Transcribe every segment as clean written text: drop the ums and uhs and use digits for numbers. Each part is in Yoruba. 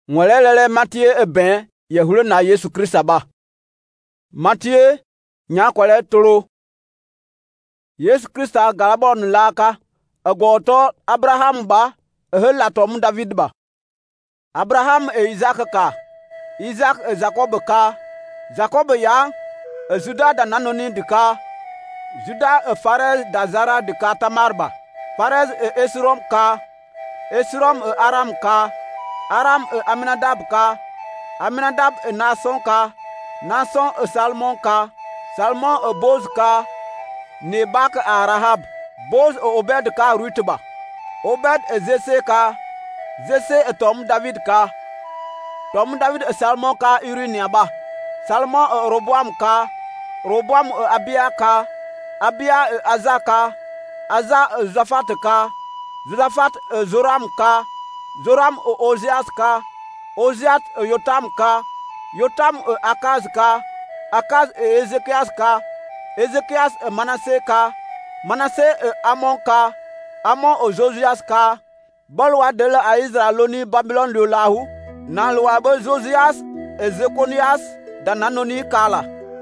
Ngolelele Mathieu ben yehule na Yesu Krista ba. Mathieu nya kwale toro. Yesu Krista galabon laka agoto Abraham ba latom David ba. Abraham e Isaac ka. Isaac e Jacob ka. Jacob ya Juda da nanoni de ka. Juda e Farez da Zara de ka Tamar ba. Farez e Esrom ka. Esrom e Aram ka. Aram e Aminadab ka. Aminadab e Nason ka. Nason e Salmon ka. Salmon e Boz ka. Nebak a Rahab. Boz e Obed ka Rutba. Obed e Zese ka. Zese e Tom David ka. Tom David e Salmon ka Urinia ba. Salmon e Roboam ka. Roboam e Abia ka. Abia e Aza ka. Aza e Zafat ka. Zafat e Zoram ka. Zoram e Ozias ka. Ozias e Yotam ka. Yotam e Akaz ka. Akaz e Ezekias ka. Ezekias e Manasse ka. Manasse e Amon ka. Amon e Josias ka. Bolwa de la Israeloni Babylon le lahu. Nan lwa be Josias e Zekonias da nanoni kala.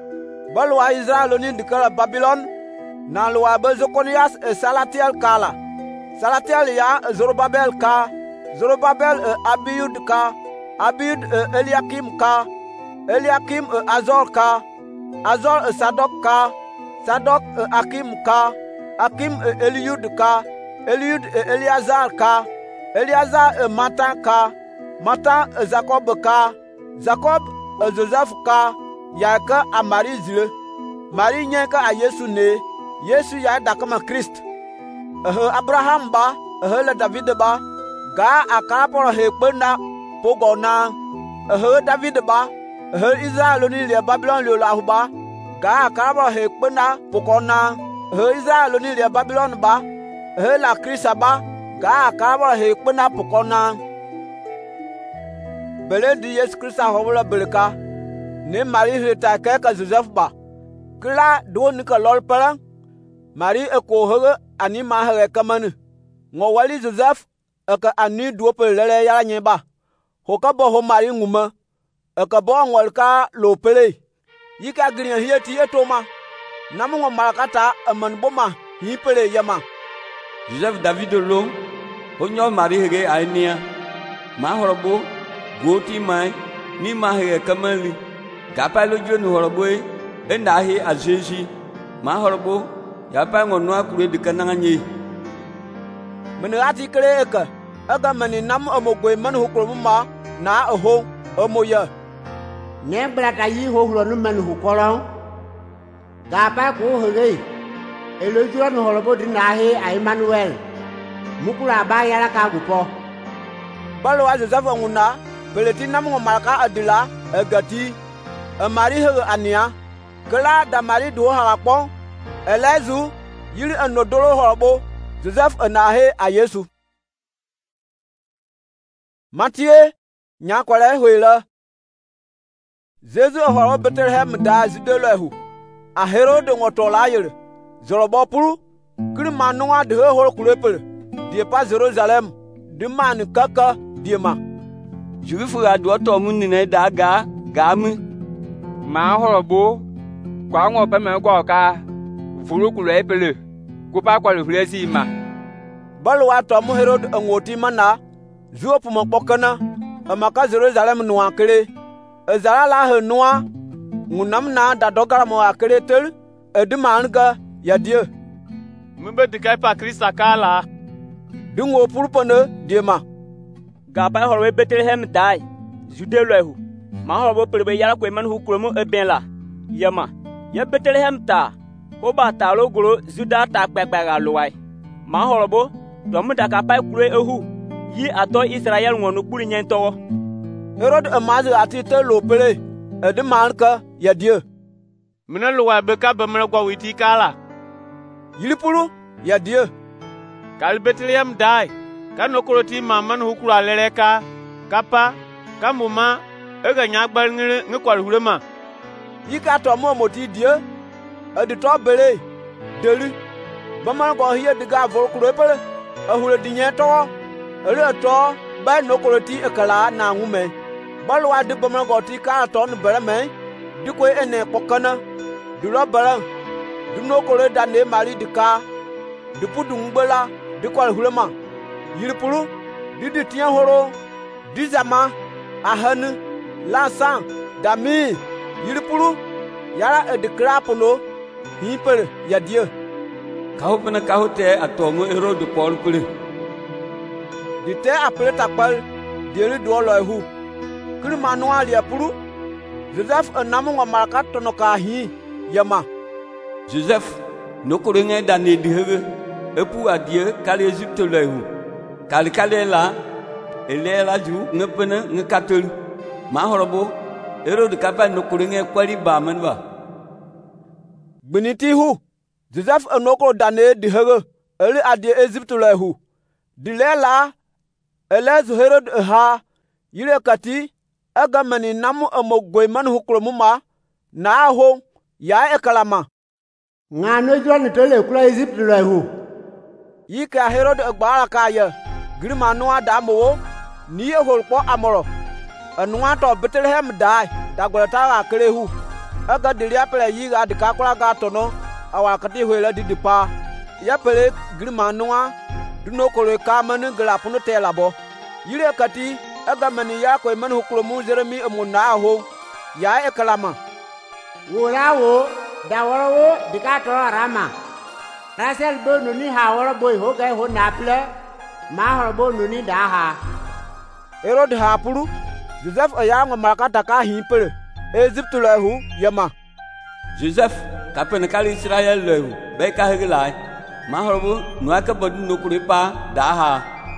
Bolwa Israeloni dikala Babylon. Nan lwa be Zekonias e Salatiel kala. Salatiel ya e Zorobabel ka. Zorobabel e Abiud ka. Abiud e Eliakim ka. Eliakim e Azor ka. Azor e Sadok ka. Sadok e Akim ka. Akim e Eliud ka. Eliud e Eliazar ka. Eliazar e Matan ka. Matan e Jacob ka. Jacob e Joseph ka. Yaka a Marie zile. Marie nyenka a Yesu ne. Yesu ya dakama Christ. Abraham ba. Le David ba. Ga akaporo hekpena pogona. David ba. Israel ni le Babylon le lahu ba. Ga akaporo hekpena pogona. Israel ni le Babylon ba. La Krista ba. Ga akaporo hekpena pogona. Bele di Yesu Krista hobla belka. Ne Marie reta keka Joseph ba. Kla do ni ka lol palang. Marie e ko hege ani ma hege kamane. Ngo wali Joseph eka ani do pe lele yala nyeba. Hoka bo ho Marie nguma. Eka bo ngol ka lo pele. Yika griya hieti etoma. Namu ngo malakata aman boma hi pele yama. Joseph David lo onyo Marie hege ainia. Ma horobo goti mai ni ma hege kamali. Gapa lo jonu horobo enda hi ajeji. Ma horobo ya pa ngono akure dikananga nyi. Menati kre eka aga mani nam amogwe man hukroma na oho omoya. Ne brata yi ho hlo no man hukoro. Gapa ko hege. Elojuro no horobo di na hi Emmanuel. Mukula ba yala ka gupo. Balwa Joseph nguna peleti nam ngomalaka adila egati. Mari hege ania. Kala da mari do harakpon. Elezu yiri anodoro horobo Joseph anahe a Yesu. Mathieu nya kwale huila. Jesu horo Bethlehem da zidelehu. A Herode ngotola yere. Zorobo puru kiri manwa de horo kulepele. Die pa Jerusalem de man kaka die ma. Juifu adu to munine da gami. Ma horobo kwa ngo pe me gwa ka furu kulepele. Kupa kwa luflesi ma. Balwa to mu Herod ngoti mana. Zuopu mo pokana. Amaka Jerusalem no akere. Ezara la he noa. Ngunam na da dogara mo akere tel. Edumanga ya die. Mbe dikai pa Krista kala. Dungo purpone die ma. Gaba horwe Bethlehem dai. Judelehu. Ma horwe pelbe yala kwe man hukromo eben la. Yama. Ya Bethlehem ta. Oba talo goro Juda ta kpekpega loai. Ma horobo, domu da ka pai kure ehu. Yi ato Israel ngonu kuri nyento. Herod amazi atite lo pele. Ede manka ya die. Mena loai beka bemre gwa witi kala. Yilipuru ya die. Kal Bethlehem dai. Kanokoroti maman hukura leleka. Kapa, kamuma, ega nyagbal ngekwal hurema. Yika to mo moti die. Adi to bele deli bama go hiye diga vol kurepele ahule dinye to ele to ba no koloti ekala na ngume balwa de bamna goti ka ton bereme di ko ene kokana du lo bara du no kole dane mari de ka du pudu ngbela di ko hulema yirpulu di tian horo di zama ahanu lansan dami yirpulu yara de krapono hipel ya Dieu kahopena kahote atomo Herode Paul pule di te apele takpal dieli do lo hu kri manual ya pulu Joseph anamu ngamarka tono ka hi yama Joseph nokorenge dane dihege epu adie kali Egypte lo hu kali la elela ju ngepena ngekatel ma horobo Herode kapa nokorenge kwali ba manba Beniti hu Joseph anoko dane dihege eli adie Egypte lo hu dilela elezu Herod ha yire kati agamani namu amogwe man hukromuma na ho ya ekalama ngano jwan tole kula Egypt lo hu yika Herod agbara kaya grima noa damo ni holpo amoro anwa to Bethlehem dai dagolata ga krehu aga diria pele yiga dikakura ga tono awakati hoela didipa ya pele grima noa duno kolo kamanu glapunu telabo yire kati agamani ya ko man hukromu Jeremi amuna ho ya ekalama worawo daworo dikato rama Rasel bonu ni haworo boy ho gai ho naple ma horo bonu ni daha Herod ha puru Joseph ayanga makata ka himpere Egypt lahu yama Joseph kapene kali Israel lahu be ka hegilai ma horo no aka bodu no kuripa daha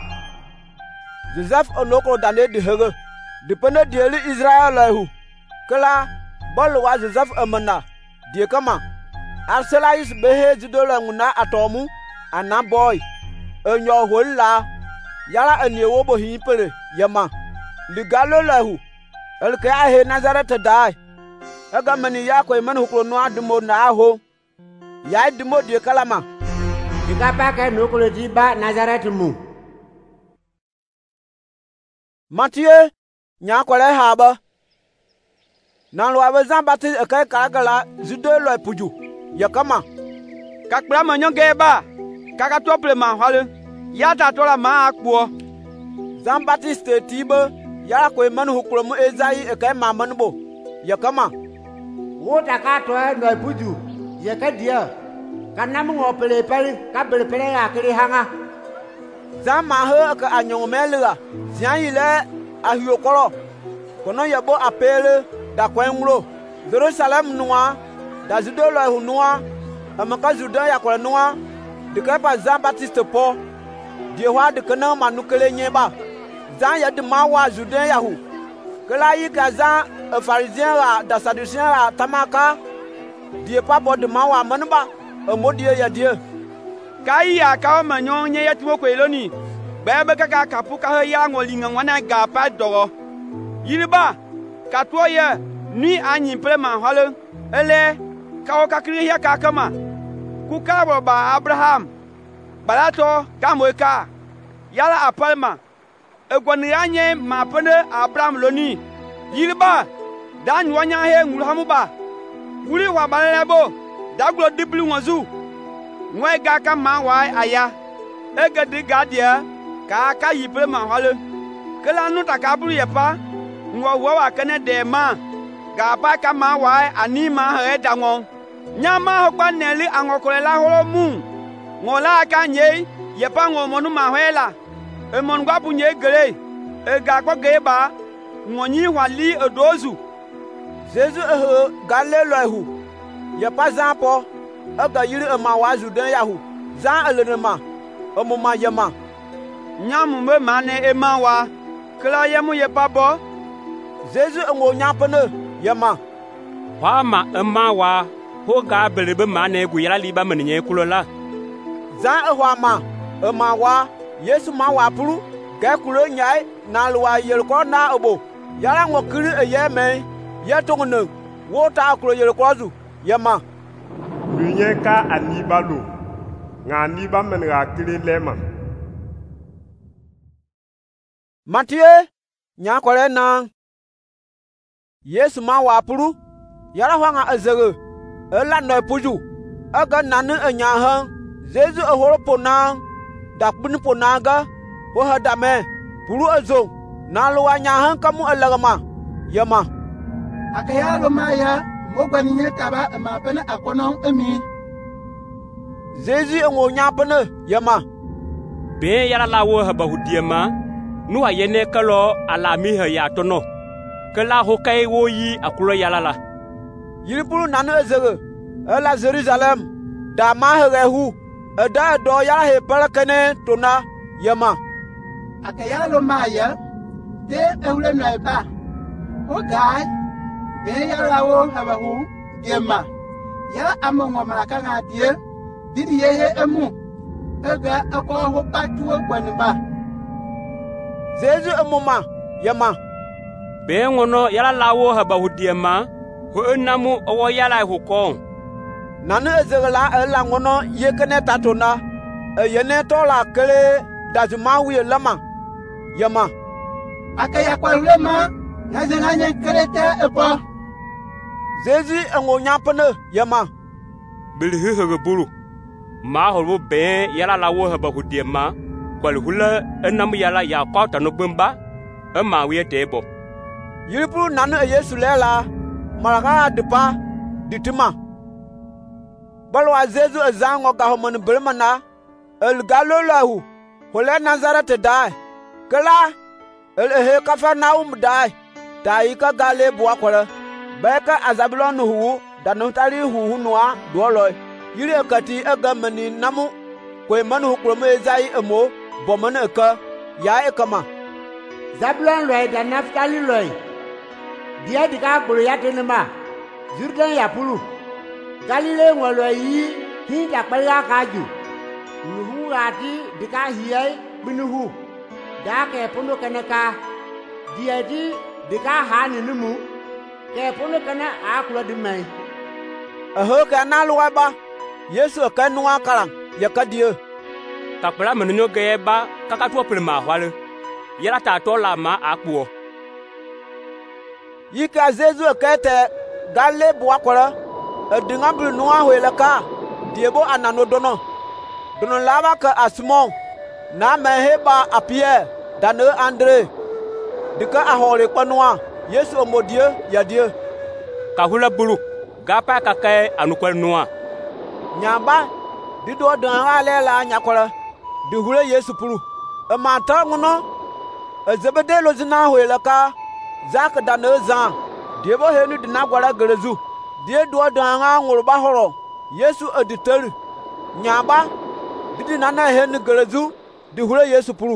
Joseph onoko dane de hege dipene dieli Israel lahu kala bolwa Joseph amana die kama Arselais behe jidola nguna atomu ana boy enyo holla yala aniewo bo himpere yama ligalo lahu elke ahe Nazareth dai aga mani ya ko man hukro no admo na ho ya dimo die kalama dikapa ke no ko di ba Nazareth mu Mathieu nya kwale haba nan lo ave Jean Baptiste e kai karagala judo lo puju yakama kakpra manyonge ba kaka tople ma hale ya ta tola ma akpo Jean Baptiste tibe ya ko man hukromu Ezai e kai mamanbo yakama wota ka to no puju yakadia kanamu ngopele pele ka belepele ya kiri hanga Zama he ka anyong melia zian ile ahiokoro kono yabo apele da kwenwro Jerusalem noa da zidolo hunua amaka juda ya kwa noa dikapa Jean Baptiste po die wa de kana manukele nyeba zan ya de mawa juda ya hu kala yi ka zan pharisien la da sadducien la tamaka die pa bo de mawa manba amodie ya die kai ya ka manyon nye yatimo ko eloni bebe kaka kapu ka ya ngolinga wana ga pa dogo yiriba ka to ye ni anyi pre ma hole ele ka o ka kri ya ka kama ku ka ba Abraham balato ka moika yala apalma egwani anye ma pene Abraham loni yiriba dan wanya he ngulhamu ba wuri wa balebo daglo diblu ngozu ngwe ga ka ma wa aya ege di gadia ka yibre ma hole kala nu ta ka buru yepa ngwa wa kene de ma ga pa ka ma wa ani ma he da ngon nya ma ho pa neli angokole la holo mu ngola ka nye yepa ngo monu ma hela e mon gwa bu nye gere e ga ko ge ba ngonyi wali odozu Jesus galelo hu yepa zampo aga yiri ma wa judan yahu zan alenema omuma yema nyamu me mane ema wa kla yemu ye babo Jesus ngo nyapene yema wa ma ema wa ho ga belebe mane gu yala liba menye kulola zan ehwa ma ema wa Yesu ma wa puru ga kulo nyai na lwa yel ko na obo yala ngo kiri eyeme ye tongno wo ta kulo yel ko zu yema Lunyeka anibalo nga aniba men ga kiri lema Mathieu nya kwale na Yesu ma wa puru yara hwanga azege ela no puju aga nanu anya han Jesu ahoro pona dakbun pona ga ho hadame puru azo na lo anya han kamu alagama yama akaya lo maya mogwani ne taba ma bana akono ami Jesu ngo nya bana yama be yara lawo haba hudiema nu ayene kalo alami ha ya tono kala hokai wo yi akulo yala la yiripuru nanu azege ela Jerusalem da ma hehu ada do yara he parakane tona yama akaya lo maya de ewle no ba o gai be yara wo haba hu gema yara amongo maraka ngadie didi ye emu ega ako ho patuo gwanba Jesu emuma yama be ngono yala lawo haba hudiema ho enamu owo yala ho kon nanu ezegla ela ngono yekene tatona yene tola kele dazuma wi lama yama akaya kwa lema ngazenganye kerete epo Jesu engonya pene yama bilhi hege buru ma horbo be yala lawo haba hudiema kwal hula enamu yala ya kwata no bumba ema wi tebo yiripuru nanu Yesu lela maraka dipa ditima balwa Jesu azango ga homon bermana el galolahu hole Nazaret dai kala el he Kafarnaum dai dai ka gale bua kwala beka Azabulon hu danu tari hu noa doloy yire kati agamani namu kwe manu kromo ezai emo bomana ka ya ekama Zabulon loy da Naftali loy dia diga gboro ya tenema Jordan ya pulu Galile ngolo yi hinda kpala kaju nuhu ati diga hiyai binuhu da ke pono kanaka dia di diga hani numu ke pono kana akula di mai aho ka naluwa ba Yesu ka nuwa kala ya kadie takpala menyo ge ba kaka to prima hwale yara ta to la ma akpo yika Jesu ka te gale bua kwala edinga bru nuwa hwele ka diebo anano dono laba ka Simon na meheba apie dane Andre dika ahore kwanwa Yesu omodie yadie ka hula buru gapa ka kai anukwal nuwa nyamba dido dan alela nyakwala di hule Yesu puru amata ngono ezebede lozina hwele ka zak dane zan diebo henu dina gwara gerezu die do dan ngurba horo Yesu editeri nyamba didi nana henu gerezu di hule Yesu puru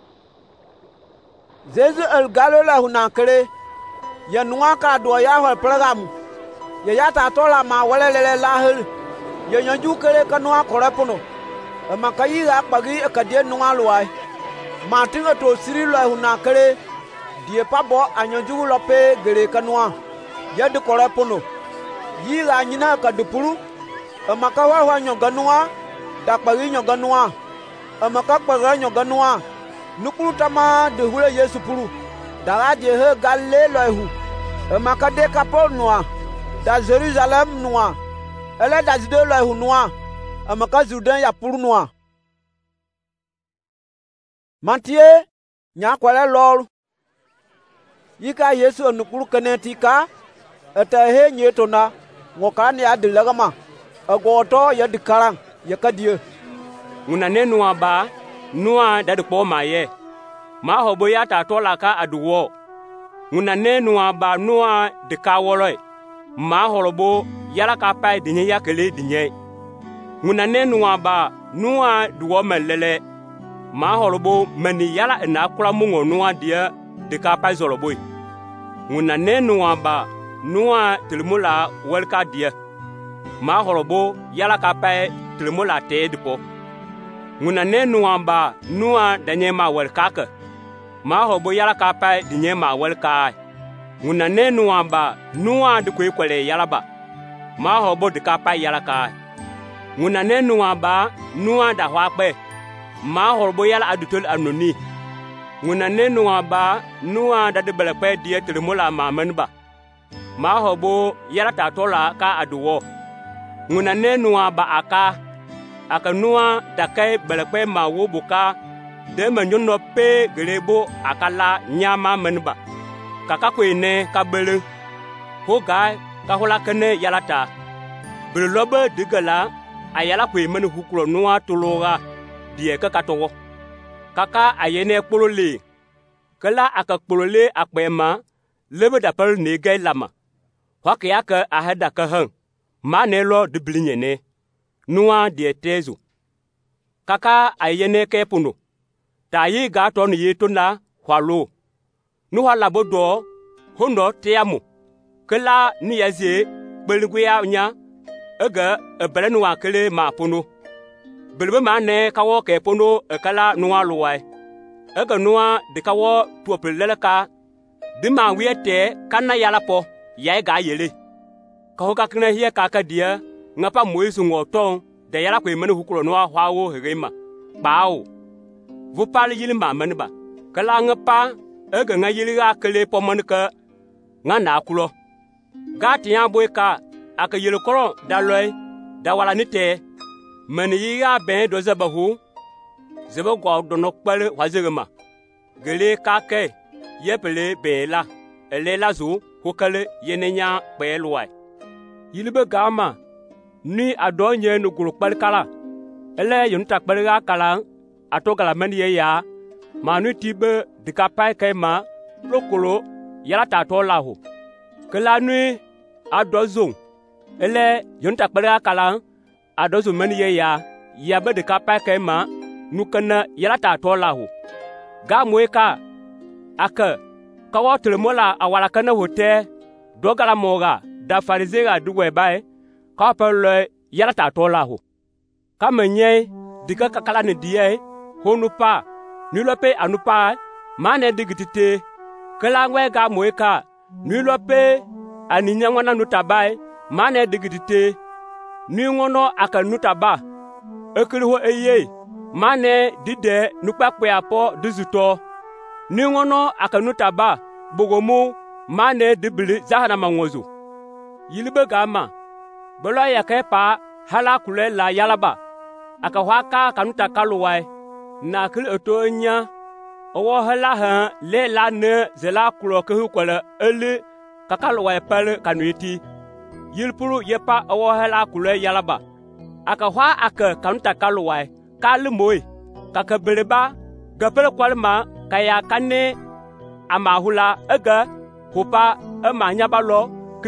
Jesu el galola hunakere ya nuwa ka do ya hol program ya ta tola ma walelele la hel ya nyanju kere ka nuwa korepono makayi ga pagi ka die nuwa luai ma tinga to siri lo hunakere die pabo anyanju lope gere ka nuwa ya de korepono yi ga nyina ka dupuru maka wa nyoga nuwa da pagi nyoga nuwa maka pagi nyoga nuwa nukuru tama de hule Yesu puru dara je he galle lohu maka de kapo noa da Jerusalem noa ele da zide lohu noa maka Jordan ya puru noa mantie nya kwale lor yika Yesu nukuru kenetika ata he nyetona ngokani ya dilagama agoto ya dikarang ya kadie una ne nuwa ba nuwa da de po maye ma hobo ya ta to la ka aduwo una ne nuwa ba nuwa de ka woloi ma horobo yala ka pa dinye ya kele dinye una ne nuwa ba nuwa duwo melele ma horobo mani yala na kula mungo nuwa dia de ka pa zorobo una ne nuwa ba nuwa tilmula welka dia ma horobo yala ka pa tilmula te dipo nguna ne nuwa ba nuwa danye ma welkaka ma hobo yala ka pa dinye ma welka nguna ne nuwa ba nuwa de ko kwele yala ba ma hobo de ka pa yala ka nguna ne nuwa ba nuwa da hwa pe ma hobo yala adutol anoni ŋuna ne nuwa ba nuwa da de bele kpe die termola ma menba ma hobo yara ta tola ka aduwo ŋuna ne nuwa ba aka nuwa da kai bele kpe ma wo buka de menyono pe gelebo akala nyama menba kaka kwene ka bele ho ga ka hola kene yala ta bele lobe digala ayala kwe men hukuro nuwa tologa die ka katowo kaka ayene kpolole kala aka kpolole akpema lebe da pel ne gai lama hwaka yaka ahada ka han ma ne lo de blinyene nuwa die tezu kaka ayene ke puno ta yi ga to ni yituna hwalo nu hala bodo hono tiamu kala ni yazie belguya nya ega ebele nuwa kele ma puno belbe ma ne kawo ke puno kala nuwa luwai ega nuwa de kawo tuopelele ka de ma wiete kana yala po yai ga yele kawo ka kna hie ka dia ngapa moisu ngoton de yala kwe mene hukuro nuwa hwawo hegema bawo vu pal yili ma menba kala ngapa ega nga yili ga kele po monka nga na kulo ga tiya boy ka aka yele koro da loy da wala nite men yi ga ben do zabahu zeba gwa do no kpale wazegema gele ka ke yepele be la ele la zu hokale yenenya pe loi yilibe gama ni adonye no gulu kpale kala ele yunta kpale ga kala atogala men ye ya manu tibe dikapai kai ma lokolo yala ta to la ho kala nui adozon ele yunta kpale ga kala adozo men ye ya be dikapai kai ma nukana yala ta to la ho ga moeka aka kawo tremola awala kana hote dogala moga da farizega duwe bai ka pele yala ta to la ho kamenye dika kakala ne die honu pa nilope anupa mane digitite kala ngwe ga moeka nilope aninya ngwana nutabai mane digitite ni ngono aka nutaba ekiliho eye mane dide nukpakpe apo dizuto ni ngono aka nutaba bogomu mane dibili zahana mangozo yilibe gama bolo yakepa hala kule la yalaba aka hwaka kanuta kaluwai na kil otonya owo hala ha le la ne zela kulo ke hukola ele kakalwai pale kanuiti yilpuru yepa owo hala kule yalaba aka hwa aka kanuta kaluwai kalmoy kaka bereba gapele kwalma kaya kane amahula ega hopa amanya balo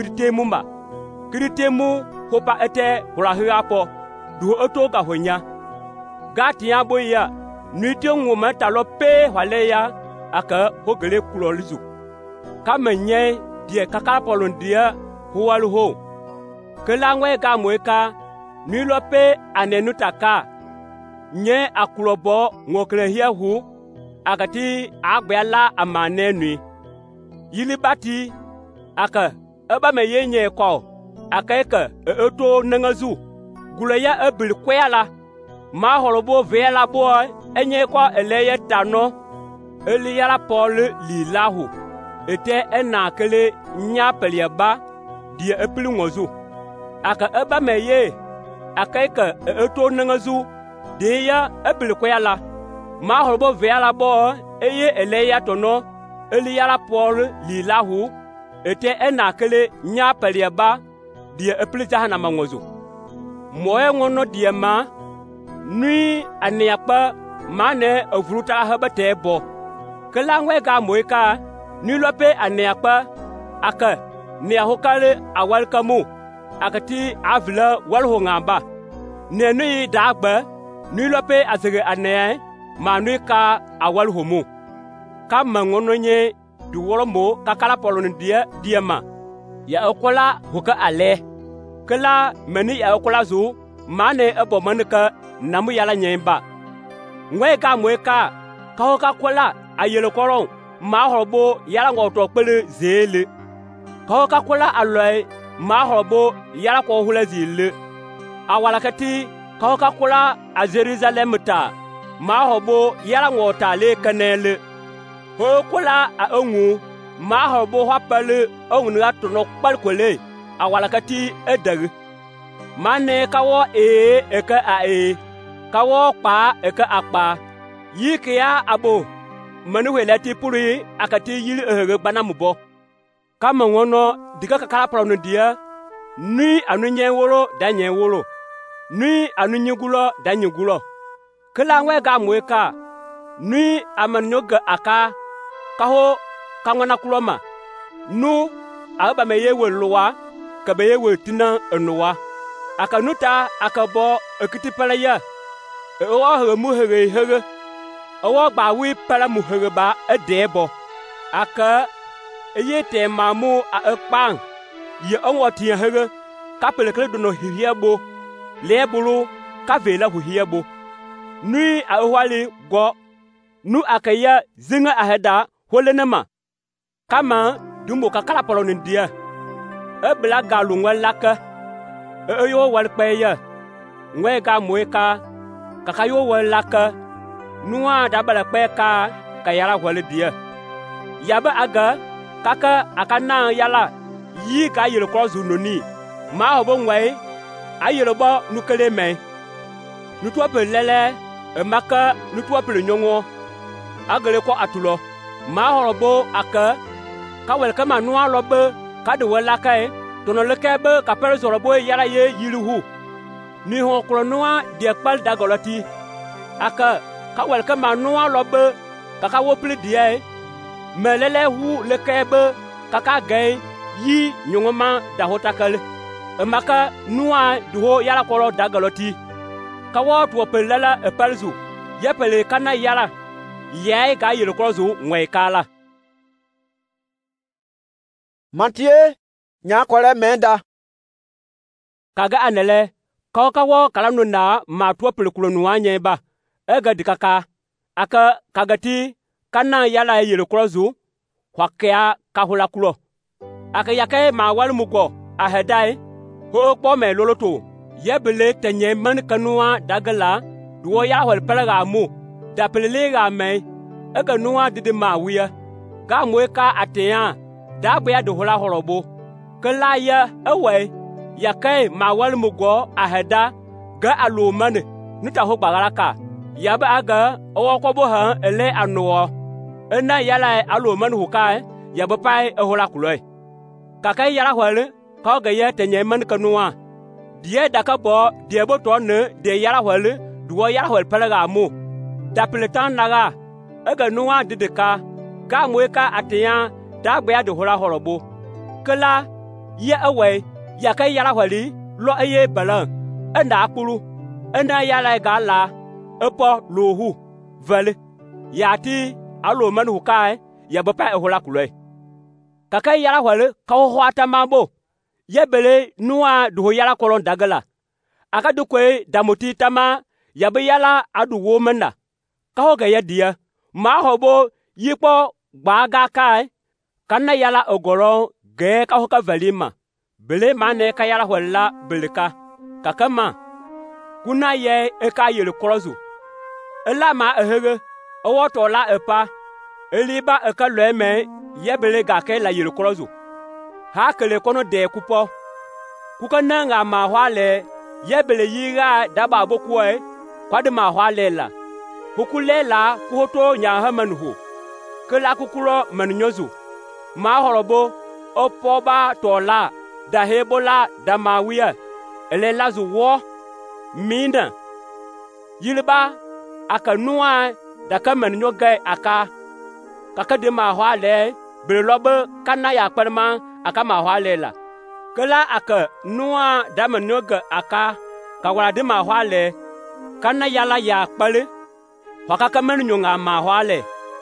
kiritemu hopa ete hurahia po du oto ga honya gatia boya nuite ngoma talo pe hwaleya aka hogele kulolizu kamenye die kaka polondia huwalu ho kelangwe ga moeka nilope anenutaka nye akulobo ngoklehia hu akati agbela amanenui yilibati aka eba meyenye ko akaeka eto nangazu guleya ebil kwela ma holobo vela boy enye ko eleye tano eliyala pol lilahu ete enakele nya peliaba die epili ngozu aka eba meye akaeka eto nangazu deya ebil kwela ma holobo vela boy eye eleya tono eliyala pol lilahu ete enakele nya peliaba die epili jahana mangozu moye ngono die ma nui aniakpa mane avruta habate bo kelangwe ga moeka ni lope aniakpa aka ni ahokale awalkamu akati avla walhongamba ne nui dagba ni lope azege ane manui ka awalhomu kama ngono nye duwolomo kakala polon diema ya okola hoka ale kala meni ya okola zu mane ebo manika namu yala nyemba ngwe ka mweka ka hoka kola ayelo koron ma horobo yala ngoto pele zele ka hoka kola aloy ma horobo yala ko hula zile awala kati ka hoka kola a Jerusalem ta ma horobo yala ngota le kanele ho kola a ongu ma ho bo ha pale ongu na to no kpal kole awala kati edag mane kawo e ka a e kawo pa e ka akpa yikia abo manu welati puri akati yili ehege bana mubo kama wono diga kakala prono dia ni anu nyewolo da nyewolo ni anu nyigulo da nyigulo kala ngwe ga mweka ni amanyoga aka kaho kangwana kuloma nu aba meye weluwa ka beye wetina enuwa aka nuta aka bo ekitipala ya o ha mu hege owo gba wi pala mu hege ba edebo aka eyete mamu a ekpang ye onwo tie hege ka pelekle dono hihiabo lebulu ka vela hihiabo nui a hwali go nu akaya zinga aheda holenema kama dumbo ka kala polo ndia ebla galu ngwalaka eyo walpeya ngwe ga mueka kakayo walaka nuwa dabala peka kayara hwale dia yaba aga kaka akana yala yi ka yele krozu noni ma hobo ngwe ayele bo nukele me nutwa pelele emaka nutwa pele nyongo agele ko atulo ma horobo aka ka welka manua lobe ka de wala kai tono lekebe ka pere zorobo yara ye yiruhu ni ho kronoa de kpal dagolati aka ka welka manua lobe ka wopli die melele hu lekebe ka gay yi nyongoma da hotakal emaka nuwa duho yara koro dagolati ka wo to pelala epalzu yepele kana yara yai ga yele krozu ngwe kala Mathieu nya kwere menda kaga anele kawo kala nuna ma to pelkulo nuanye ba ega dikaka aka kagati kana yala yele krozu hwakea ka hulakulo aka yake ma wal mugo ahedai ho kpo me loloto yebele tenye man kanua dagala duwo ya hol pelaga mu da pelelega me ega nuwa didi ma wiya ga mweka ateya da gbe ya de hola horobo kala ya ewe yake ma wal mugo aheda ga alumane nuta ho gbagaraka yaba aga owo kobo ha ele anuwo ena yala alumane hukai yaba pai ehola kuloi kaka yala hole ka ga ya tenye man kanua die daka bo die bo to ne de yala hole duwo yala hol pelaga mu da peletan naga ega nuwa didika ga mweka ateya da gbe ya de hola horobo kala ya ewe ya ka yala holi lo eye balan enda akuru enda yala ga la epo lohu vele yati alo man hukai ya bapa hola kuloi kaka yala holi ka ho ata mambo yebele nuwa do yala kolon dagala aka du kwe damoti tama ya be yala adu wo mena ka ho ga ya dia ma hobo yipo gbaga kai kana yala ogoro ge ka ho ka valima bele mane ka yala holla beleka kakama kuna ye e ka yele krozu ela ma ehege owo to la epa eliba e ka leme ye bele ga ke la yele krozu ha kele kono de kupo kuka nanga ma hwale ye bele yiga daba bokuwe kwade ma hwale la hukulela kuhoto nya hamanhu kala kukuro manunyozu ma horobo opoba tola da hebola da mawia elela zuwo mina yilba aka nuwa da kaman nyoga aka kaka de ma hwale belobe kana ya kparma aka ma hwale la kala aka nuwa da man nyoga aka ka wala de ma hwale kana yala ya kpale hwaka kaman nyonga ma hwale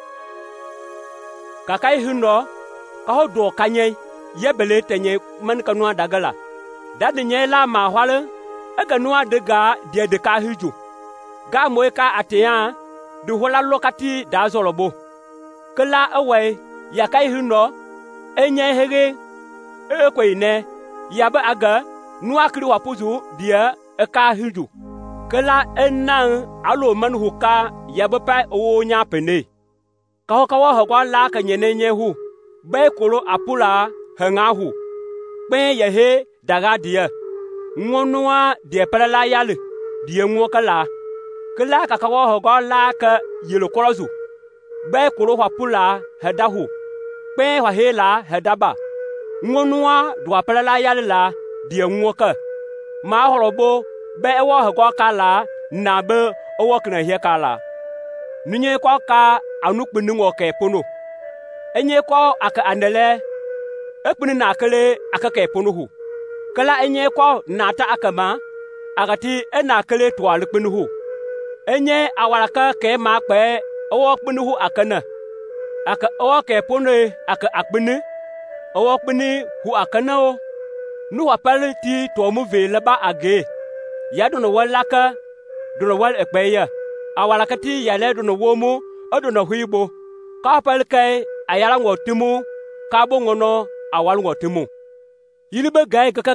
kakai hundo ka ho do kanye yebele tenye man kanua dagala dadi nye la ma hwale ega nua de ga die de ka hiju ga moe ka ateya du hola lokati da zorobo kala awe ya kai hundo enye hege ekweine yaba aga nua kri wapuzu dia eka hiju kala enan alo man huka yaba pa onya pene ka wa ha kwa la ka nyene nye hu be kolo apula hanga hu pe ye he daga dia ngonwa de pala yale die ngo kala ka wa ha kwa la ka yelo korozu be kolo wa pula heda hu pe wa he la hedaba ngonwa do pala yale la die ngo ka ma horobo be wa ha kwa kala na be owo kana he kala ninye kwa ka anu kpini ngo ke pono enye kwa aka andele ekpini na kele aka ke pono hu kala enye kwa na ta akama agati ena kele to al kpini hu enye awalaka ke ma pe owo kpini hu akana aka owo ke pono aka akpini owo kpini hu akana o nu wa pal ti to mu ve laba age ya do no walaka do no wal ekpeya awalaka ti yale do no womu odo no huibo ka pal kai ayala ngotimu ka bongono awal ngotimu yilibe gai ka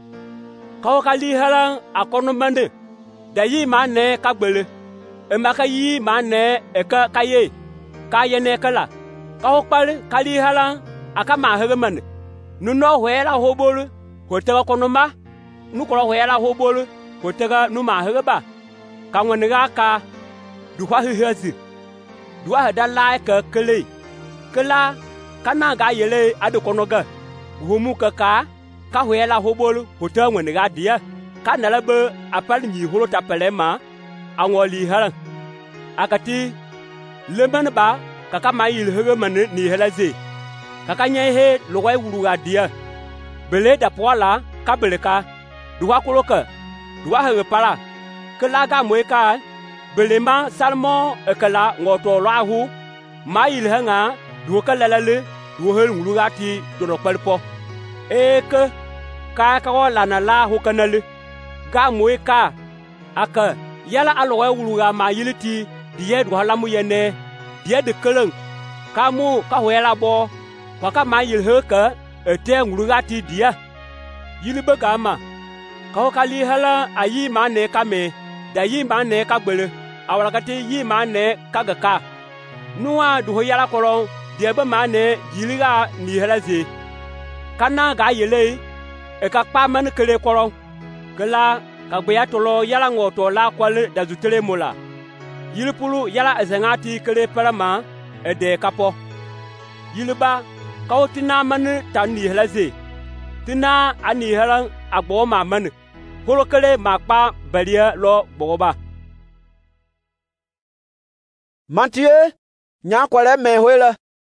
ka li halan akono mande da yi ma ne ka gbele e ma ka yi ma ne e ka ye ka ye ne kala ka ho pal ka li halan aka ma hege man nu no hwela hobolu hotega kono ma nu ko hwela hobolu hotega nu ma hege ba ka ngone ka du hwa hihazi duwa hada la ka kele kala kana ga yele adu konoga humu ka hwela hobolu hota ngone ga dia kana labe apal nyi holo tapelema angoli halan akati leman ba kaka mayil hege mane ni helaze kaka nye he lowai wuru ga dia bele da pola ka beleka duwa koloka duwa hege pala kala ga moeka belema salmo ekala ngoto lahu mayil hanga duka lalale duhel ngulugati dono palpo eke ka wala na la hukanale ga moeka aka yala alowe wuluga mayiliti diye du halamu yene diye de keleng kamu ka hoela bo ka mayil heka ete ngulugati dia yilibe gama ka li hala ayi mane kame da yi mane ka gbele awalakati yi mane kagaka nuwa duho yala kolon diebe mane yiliga ni helaze kana ga yele e ka pa man kele kolon kala ka gbeya tolo yala ngoto la kwale da zutele mola yilipulu yala azangati kele parama e de kapo yiliba kautina man tan ni helaze tina ani helan agbo ma man holo kele ma pa balia lo boba Mathieu nya kwale me hwela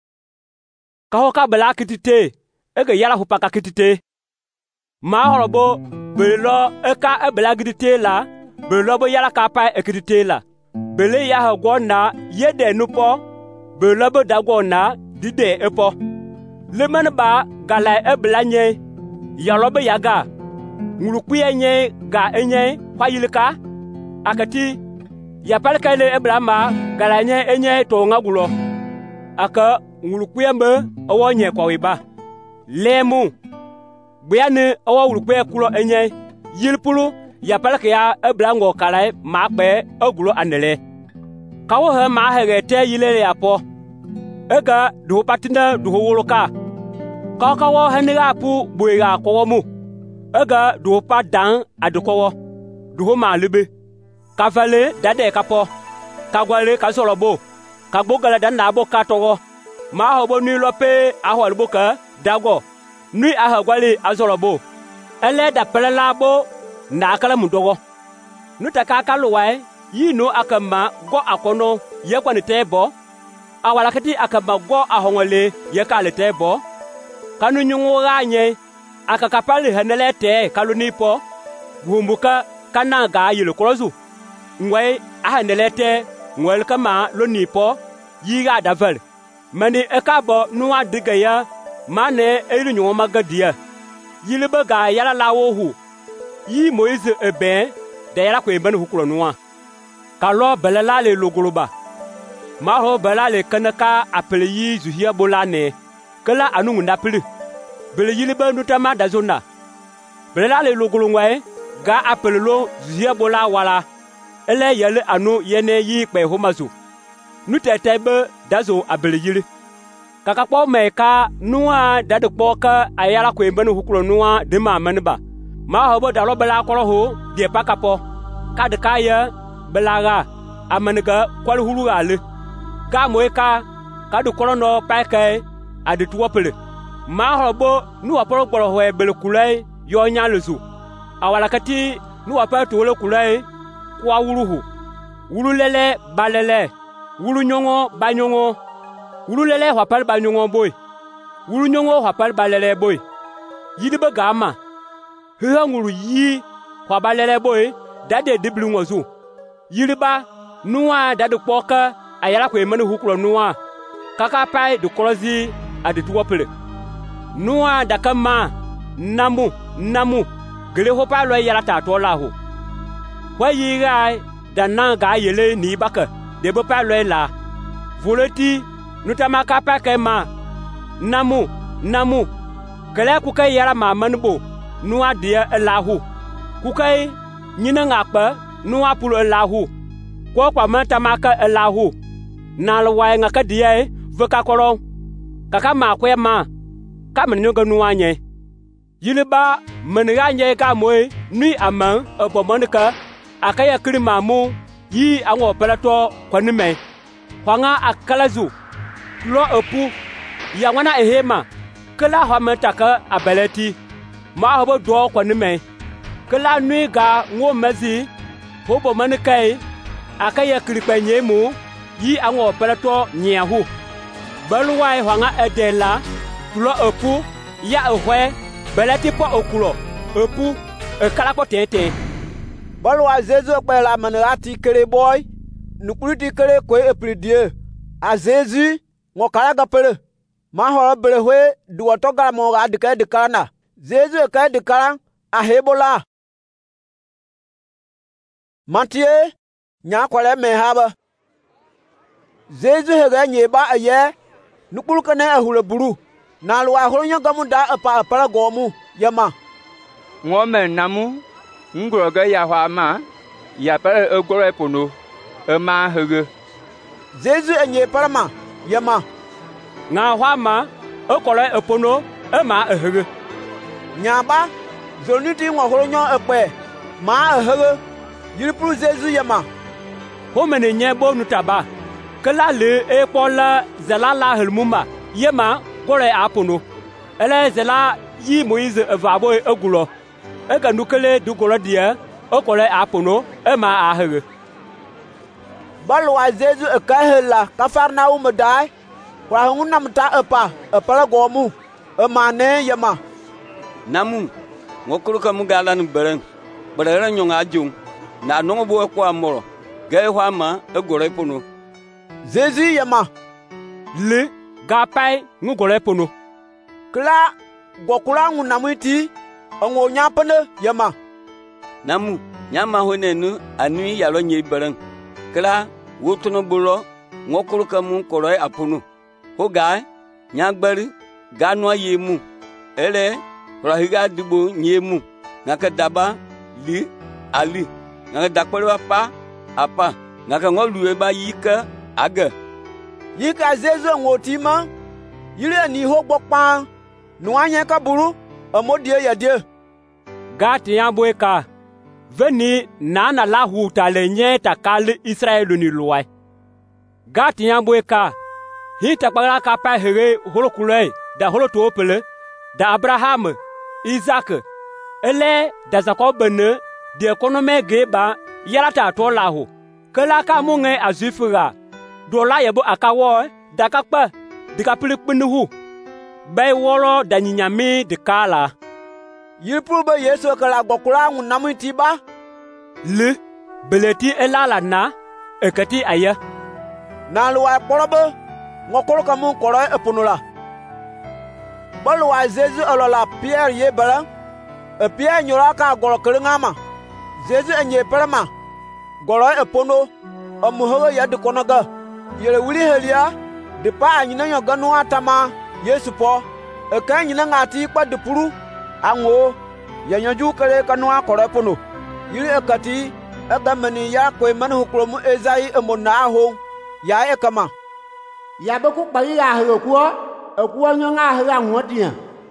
ka bela kitite ege yala hupaka kitite ma horobo belo eka ebela kitite la belo bo yala ka pa ekitite la bele ya hagona yede nupo belo bo dagona dide epo leman ba gala ebela nye yalo be yaga ngulukuye nye ga enye kwayilika akati ya palkale eblama galanye enye to ngagulo aka ngulukuyambe awonye kwa wiba lemu buyane awa ngulukuye kulo enye yilpulu ya palka ya eblango kalai makbe ogulo anele kawo he ma hege te yilele apo ega du patina du wuluka kawo heniga pu buiga kowomu ega du pa dan adukowo du ma libe kavale dade kapo kagwale kasorobo kagbogala dan nabo katogo ma hobo ni lope ahwalbo ka dago ni ahagwale azorobo ele da pelalabo na akala mudogo nuta kakaluwai yino akama go akono yekwani tebo awalakati akama go ahongole yekale tebo kanu nyungu ganye akakapali hanelete kalunipo gumbuka kana ga yilo korozu ngwai ahanelete ngwel kama lonipo yiga davel mani ekabo nuwa digaya mane elu nyoma magadia yilibe ga yala lawo hu yi Moise ebe de yala ko emban hukuro nuwa kalo belela le logoloba maho belale kanaka apele yi zuhia bolane kala anu ngundapili bele yilibe nutama dazona belela le logolongwae ga apele lo zuhia bola wala ele yele anu yene yi pe homazu nu tɛtɛ be da zo a bele yiri kaka kpɔ mɛ ka nua da de kpɔ ka a yala ko bene hukuro nua de ma mani ba ma ho bo dalo bela kɔrɔ ho die pa kapɔ ka de ka ye belaga a mani ka kwal hulu ale ka moe ka de kɔrɔ no pa ka a de tuwa pele ma ho bo nu wa pɔrɔ kpɔrɔ ho bele kulai yo nya lezu awala kati nu wa pa to le kulai kwa wuruhu wulu lele balele wulu nyongo ba nyongo wulu lele hwapal ba nyongo boy wulu nyongo hwapal ba lele boy yidi be gama hiha ngulu yi hwa ba lele boy dade diblu ngozu yiri ba nuwa dade kpoka ayala ko emane hukuro nuwa kaka pai de korozi ade tuwopele nuwa dakama namu gele hopa lo yala ta to la ho wa yiga dana ga yele ni baka de bo pa lo la voleti nutama ka pa ke ma namu kele ku kai yara ma manbo nuwa dia elahu ku kai nyina ngakpa nuwa pulo elahu ko kwa mata maka elahu na lwa ngaka dia veka koro kaka ma kwe ma ka menyo ga nuwa nye yiliba menga nye ka moy nui aman obomonika akaya kiri mamu yi anwo pelato kwani me kwanga akalazu lo opu ya wana ehema kala hamata ka abeleti ma hobo do kwani me kala nui ga ngo mezi hobo manikai akaya kiri penye mu yi anwo pelato nyehu baluwai kwanga edela lo opu ya ohwe beleti po okulo opu kala ko tete balwa zezu pe la manati kere boy nukuliti kere ko epridie a zezu ngo kala ga pere ma ho bere hwe duoto ga mo ga de kana zezu ka de kala a hebola matie nya kwale me haba zezu he ga nyeba aye nukul kana ahule buru na lwa holonya gamu da apa para gomu yama ngome namu ngoroga ya hwa ma ya para egoro pono ma hege zezu enye para ma yama nga hwa ma okore epono ma hege nyaba zoniti ngwa holonya epe ma hege yiripuru zezu yama homene nye bo nutaba kala le epola zalala helmumba yema kore apono ele zela yi Moise evabo egulo eka nukele du golo dia okore apono ma ahege balwa zezu ekahela kafarna umdai kwa hunna mta epala gomu emane yama namu ngokuru ka mugala ni beren nyonga ajung na nongo bo ko amoro ge hwa ma egoro epono zezu yama le gapai ngugore pono kla gokula ngunamuiti ongo nyapane yama namu nyama honenu anui yalo nyi beren kla wotono bulo ngokuru kamu koroi apono hoga nyagbari ganwa yemu ele rahiga dibo nyemu ngaka daba li ali ngaka dakpalwa pa apa ngaka ngoluwe ba yika aga yika zezo ngotima yire ni ho gbokpa nuanye ka buru omodie yadie gati yamboeka veni nana la huta le nye takale Israelu ni luai gati yamboeka hita kpagala ka pa here holokulei da holoto opele da Abraham Isaac ele da Jacob ne de ekonome geba yalata to lahu kala ka munge azifura dola yebo akawo dakakpa dikapilipnuhu bay woro danyinyami dikala yipruba yesu kala gokula ngunamuti ba le beleti elala na ekati aya na luwa porobo ngokoro kamu koro epunula balwa zezu olola Pierre yebara Pierre nyora ka goro kerengama zezu enye perma goro epono omuhogo yadikonaga yele wuli helia de pa anyina yoga no atama yesu po eka anyina ngati kpa de puru anwo yanyoju kare kanu akore pono yiri ekati egamani ya ko man hukromu ezai emona ho ya e kama ya be ku kpa ya he ku nyo nga he ngo dia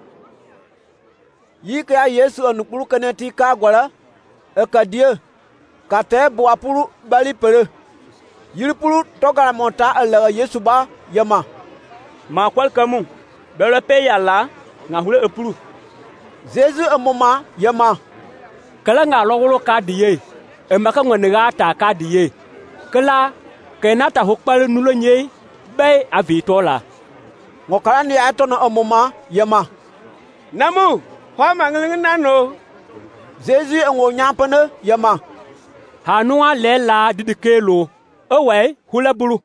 yi ka Yesu anukuru kaneti ka gwara e ka die ka te bo apuru bali pere yiri puru togara monta ala Yesu ba yama ma kwal kamu bere pe ya la nga hule epuru Zezu amoma yama kala nga logolo ka die e maka ngone ga ta ka die kala kena ta hokpal nulo nye be avitola ngokala ni atono amoma yama namu hwa mangling nano Zezu ngo nyampana yama hanua lela didikelo owe hula buru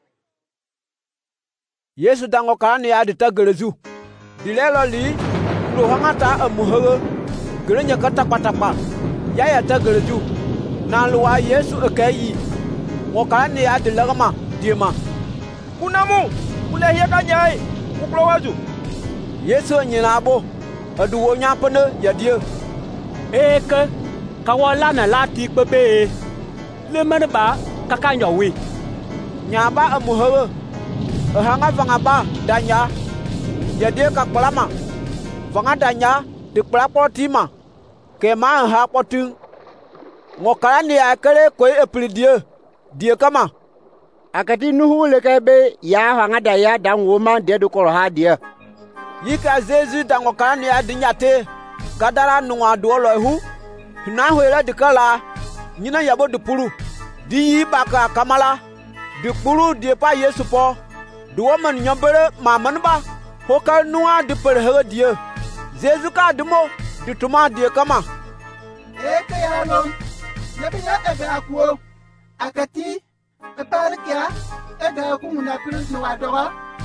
Yesu dango kala ni adita gerezu dilelo li lo hangata amuhaga gerenya kata patapa ya ta gerezu na luwa Yesu akayi ngokala ni adilagama diema kunamu kule hiya kanyai uklo waju Yesu nyina abo aduwo nyampana ya die eke kawala na lati kpebe le manba kaka nyowi nyaba amuhaga hanga vanga ba danya ya die ka klama vanga danya de kpla potima ke ma ha potin ngokala ni akere koi epridie die kama akati nuhu le ka be ya hanga da ya dan woma de do koro ha dia yika Zezu dango kala ni adinyate kadara nuwa do lo hu na hoira dikala nyina yabo de puru di yi baka kamala de puru de pa Yesu po do woman nyambere mamanba hokal nuwa de per he die Zezu ka demo de tuma die kama Eke ya long, yabi ya ebe akuo, akati, epalikia, ebe akumuna pilis nuwa doga.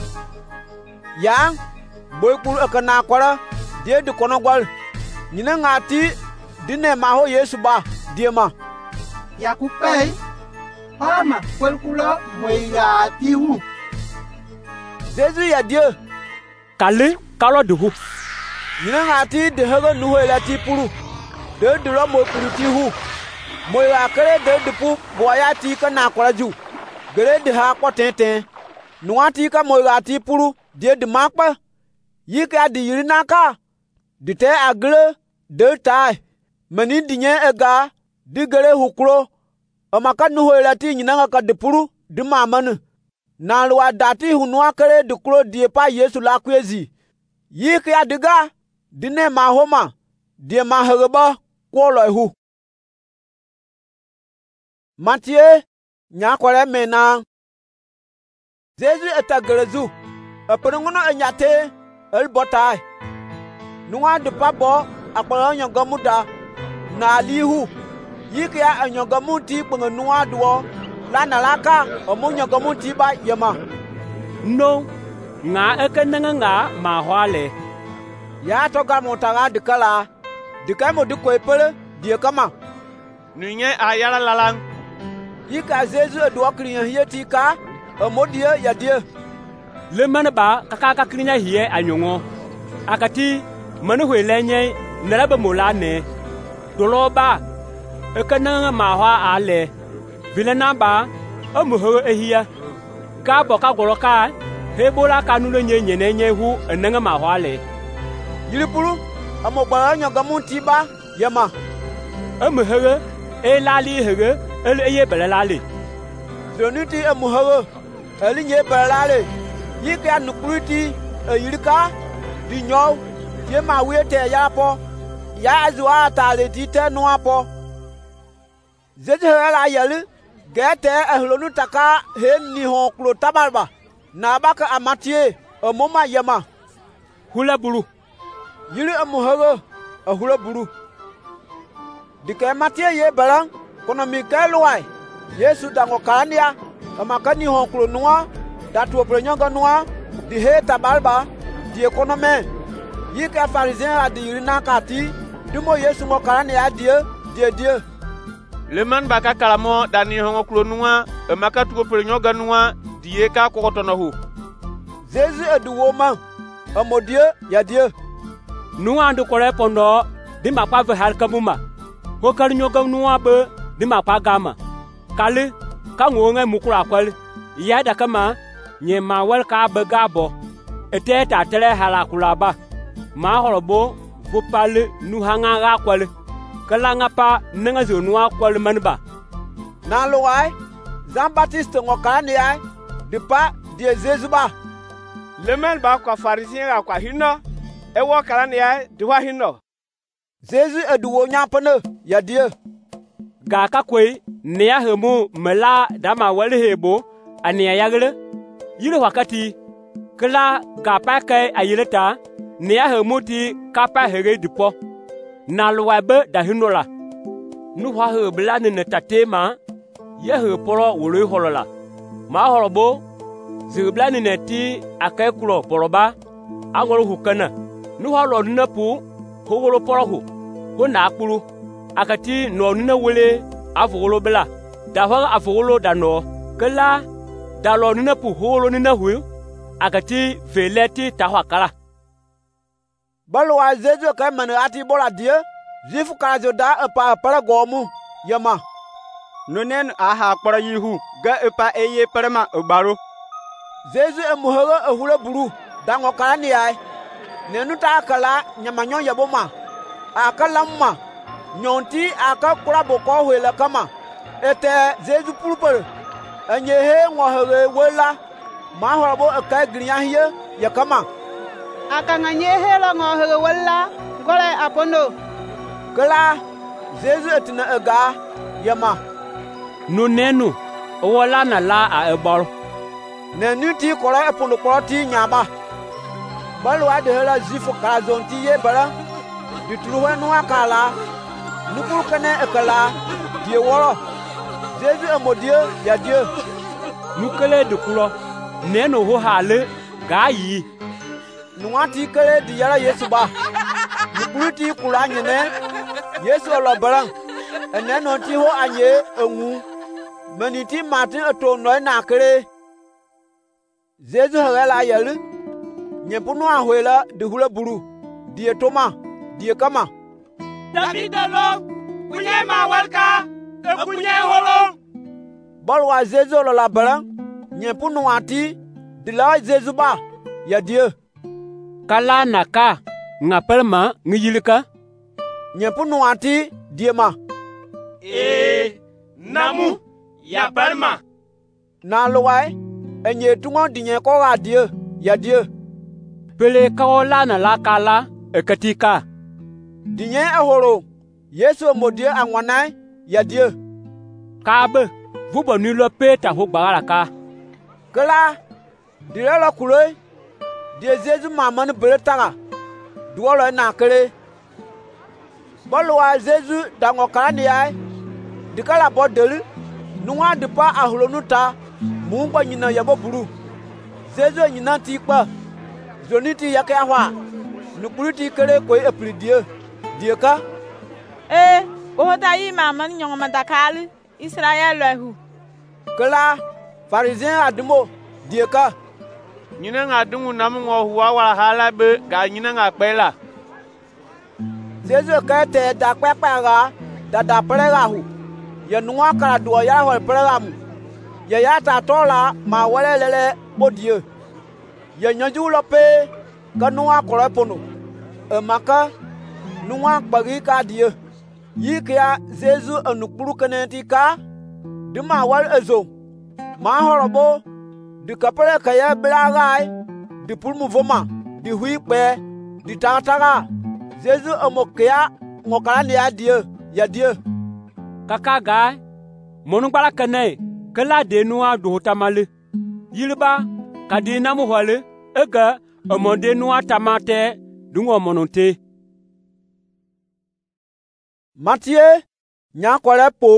yang boy puru akana kwara die de kono gwal nyina ngati dine ma ho Yesu ba die ma Yakupei, hama, kwelkulo, mwega tiwu. Zezu ya die kale kalo duhu nyina ngati de haga nu ho la ti puru de ro mo puru ti hu mo ya kere de pu boya ti kana kwara ju gere de ha ko tenten nuati ka mo ya ti puru de makpa yi ka di yiri naka di te agre de tai mani dinye ega di gere hukro amaka nu ho la ti nyina ka de puru di mamanu na lwa dati hunwa kere de kro di pa Yesu la kwezi yi ka diga dine ma homa die ma hegeba kwolo hu Mathieu nya kwere mena Zezu etagrezu aprengono enyate elbotai nuwa de pabo akporo nyangamuda na lihu yikya anyangamuti kpenga nuwa duo lana laka omunyangamuti ba yema no nga ekenanga nga ma hwale ya toga montaga dikala dikamo dikoipele die kama nunye ayala lalang yika Zezu duo kriya hiyetika omodie ya die le manba kaka ka krinya hiye anyongo akati manu hwelenye narabe molane doloba ekenanga ma hwa ale vilena ba amuho ehia ka boka goroka hebola kanulo nyenye nenye hu enanga ma hwale yiripuru amobara nyagamunti ba yema amuho elali hege ele eye belalali zoniti amuho eli nye belalali yika nukuriti yirika di nyow ye ma wete ya po ya azwa ta le ti te no apo Zezu la yeli gete ehlonu taka he ni ho klo tabalba na baka amatie omoma yema hula buru yiri amuhago ahula buru dike matie ye balang kono mikelwai Yesu dango kania amakani ho klo noa datu oprenyoga noa di he tabalba di ekonome yika Pharisien a di yiri nakati dumo Yesu ngo kania die leman baka kalamo dani hongo klonua emaka tuko prenyoga nua die ka kokotono hu Zezu eduwoma amodie ya die nua ndu kore pondo di makwa ve halkamuma ho karinyoga nua be di makwa gama kale ka ngonga mukura kwale ya da kama nye ma wel ka be gabo ete ta tere hala kulaba ma horobo vo pale nu hanga ga kwale kala nga pa nanga zo nu akwale manba na lo ai Jean Baptiste ngokani ai de pa de Jésus ba lemen ba kwa pharisien ga kwa hino e wo kala ne ai de wa hino Jésus eduwo nyapene ya die ga ka kwe ne ya hemu mela dama wale hebo ania yagre yile wakati kala ga pa kai ayileta ne ya hemu ti kapa hege dipo na lwabe da hinola nu wa he bla ne tatema ye he poro wole holola ma horobo zibla ne ti akai kulo poroba angolo hukana nu wa lo napu hogolo poro ho na akpuru akati no nuna wele afugolo bla da ho afugolo da no kala da lo nuna pu holo nina hu akati veleti ta ho kala balwa Jésus ka man ati bola die jifu ka zo da pa para gomu yama nonen aha kpara yihu ga epa eye parama ogbaro Jésus emuhoro ehuro buru dango kala ni ai nenu ta kala nyamanyo yaboma akala ma nyonti aka kura boko hwele kama ete Jésus pulpere enye he ngohere wela ma horabo aka grinya hiye ya kama aka nganye he lo ngohere wela gole apono kala Jésus etina ega yama no nenu owola na la a ebor nenu ti kora epono kora ti nyaba balwa de la zifu kala zonti ye bara ditruwe no akala nukuru kene ekala die woro Jésus amodie ya die nukele de kulo nenu ho hale ga yi nuati kele di yara Yesu ba nukuru ti kula nyene Yesu lo baran eneno ti ho anye enwu maniti Martin eto no na kere Jésus hela yelu nyepunu ahwela de hula buru die toma die kama David lo kunye ma walka e kunye holo balwa Jésus lo la baran nyepunu ati de la Jésus ba ya die kala naka ngapelma ngiyilika nyepunu ati die ma namu ya palma na lowai enye tungo dinye ko ga die ya die pele kaola na la kala ekatika dinye ehoro Yesu modie anwanai ya die kabe vubo ni lo peta ho gbara ka kala dire lo kulo die Jésus mamani beletara duolo na kere bolwa Jésus dango kani ai dikala bodeli nuwa dipa ahlonuta mungba nyina yabo buru Jésus nyina tikpa zoniti yake ahwa nukuriti kere ko epridie dieka ohota yi mamani nyongoma dakali Israel lehu kala pharisien adimo dieka nyina nga dungu namu ngo huwa wala hala be ga nyina nga pela Jésus ka te da kpekpera da prega hu ye nuwa kala do ya hol prega mu ye ya ta tola ma wale lele bodie ye nyanju lo pe ka nuwa kore pono e maka nuwa kpagi ka die yi kya Jésus anukuru kanenti ka de ma wal ezo ma horobo de kapere ka ya blagai de pulmu voma de hui pe de tatara Jésus amokia ngokala ni adie ya die kaka ga monu gbara kane kala de nuwa do tamale yilba kadina mu hole ega amode nuwa tamate dungo mononte Matthieu nya kwale po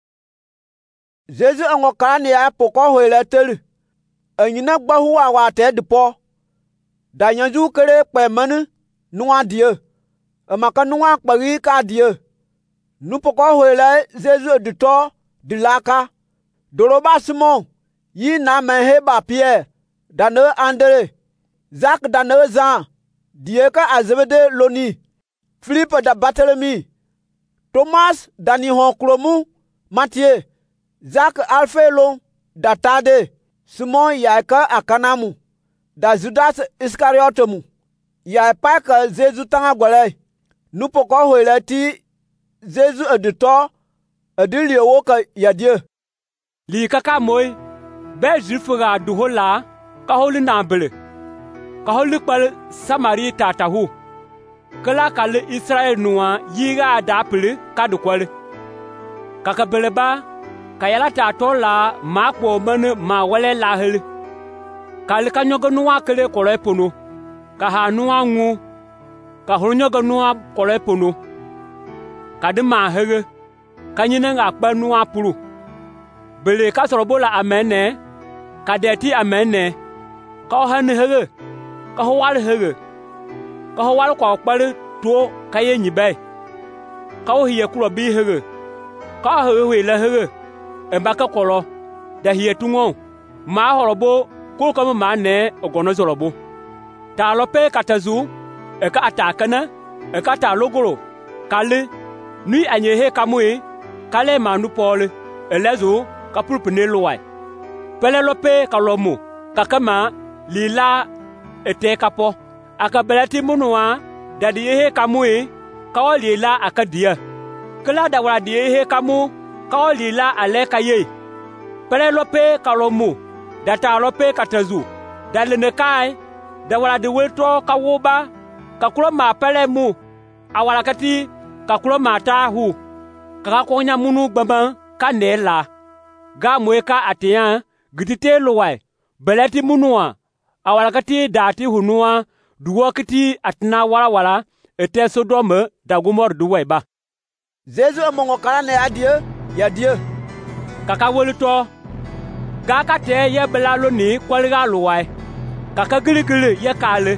Jésus ngokala ni apoko hoele telu anyina gbahu wa te dipo da nyanju kere pe manu nuwa die amaka nuwa kpagi ka die nupoko hoele Jésus dito dilaka doroba Simon yi na meheba Pierre dane André Jacques dane Jean dieka azebede loni Philippe da Barthélemy Thomas dani honkromu Matthieu Jacques Alphaelo da Tade Simon yaay ka a kana mu da Judas Iscariot mu yaay pa ka Jésus tanga gwalay nu poko hoyle ti Jésus edito edili wo ka yadie li kaka moy be jifura du hola ka holi nambele ka holi pal Samari tatahu kala kal Israel nuwa yiga adapele ka du kwale kaka beleba ka yala ta tola ma ko man ma wale la hel kal ka nyogo nuwa kele kole pono ka ha nuwa ngu ka hol nyogo nuwa kole pono ka de ma hege ka nyina nga kpa nuwa puru bele ka sorobola amene ka deti amene ka han hege ka ho wal hege ka ho wal ko kpare to ka ye nyibe ka ho hiye kuro bi hege ka ho we la hege e ba ka koro da hiye tungo ma horobo ko ko ma ne ogono zorobo ta lope katazu e ka atakana e ka ta logoro kale ni anyehe kamwe kale manu pole elezo ka pulpne loai pele lope kalomo kakama lila ete kapo akabelati munwa dadiye kamwe kawalila akadia kala dawala diye kamu kawalila aleka ye pele lope kalomo data lope katazu dalene kai dawala de weto kawuba kakuro ma pele mu awalakati kakuro ma tahu kaka konya munu gbama ka nela ga mwe ka atiya gitite lowai belati munua awalakati dati hunua duwakiti atna wala ete Sodome da Gomor duwai ba Jésus mongo kala ne ya Dieu kaka wolito ga ka te ye belalo ni kwalga lowai kaka giligili ye kale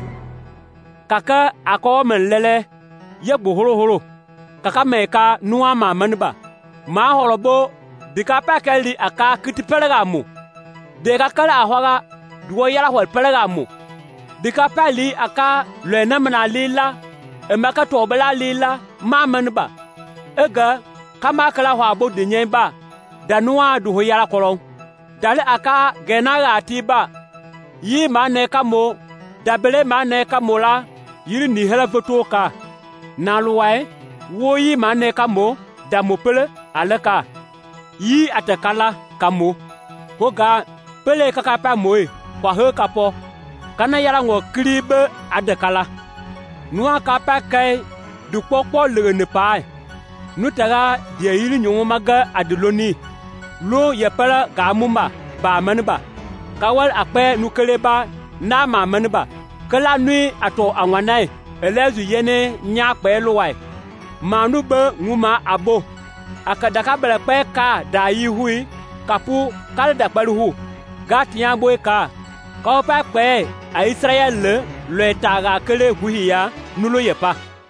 kaka ako men lele ye buhoro kaka meka nuwa ma manba ma horobo dika pakeli aka kiti pelgamu deka kala ahwaga duwo yala hol pelgamu dika pali aka lena mana lila emaka tobala lila ma manba ega kama kala hwabo dinyeba danuwa duho yala kolon dale aka genaga atiba yi mane kamo dabele mane kamola yiri ni hela fotoka naluwai woyi mane kamo damopele alaka yi atakala kamo hoga pele kaka pa moe kwa he kapo kana yara ngo kribe adakala nuwa kapa kai du pokpo lene pai nutaga dia yiri nyongo maga aduloni lo yepala gamuma ba manba kawal akpe nukeleba na ma manba kala nui ato anwanai elezu yene nya kpe lowai manu be nguma abo akadaka bele kpe ka da yi hui kapu kal da kpaluhu gatia boy ka pa kpe a Israel le taga kele huhiya nulo yepa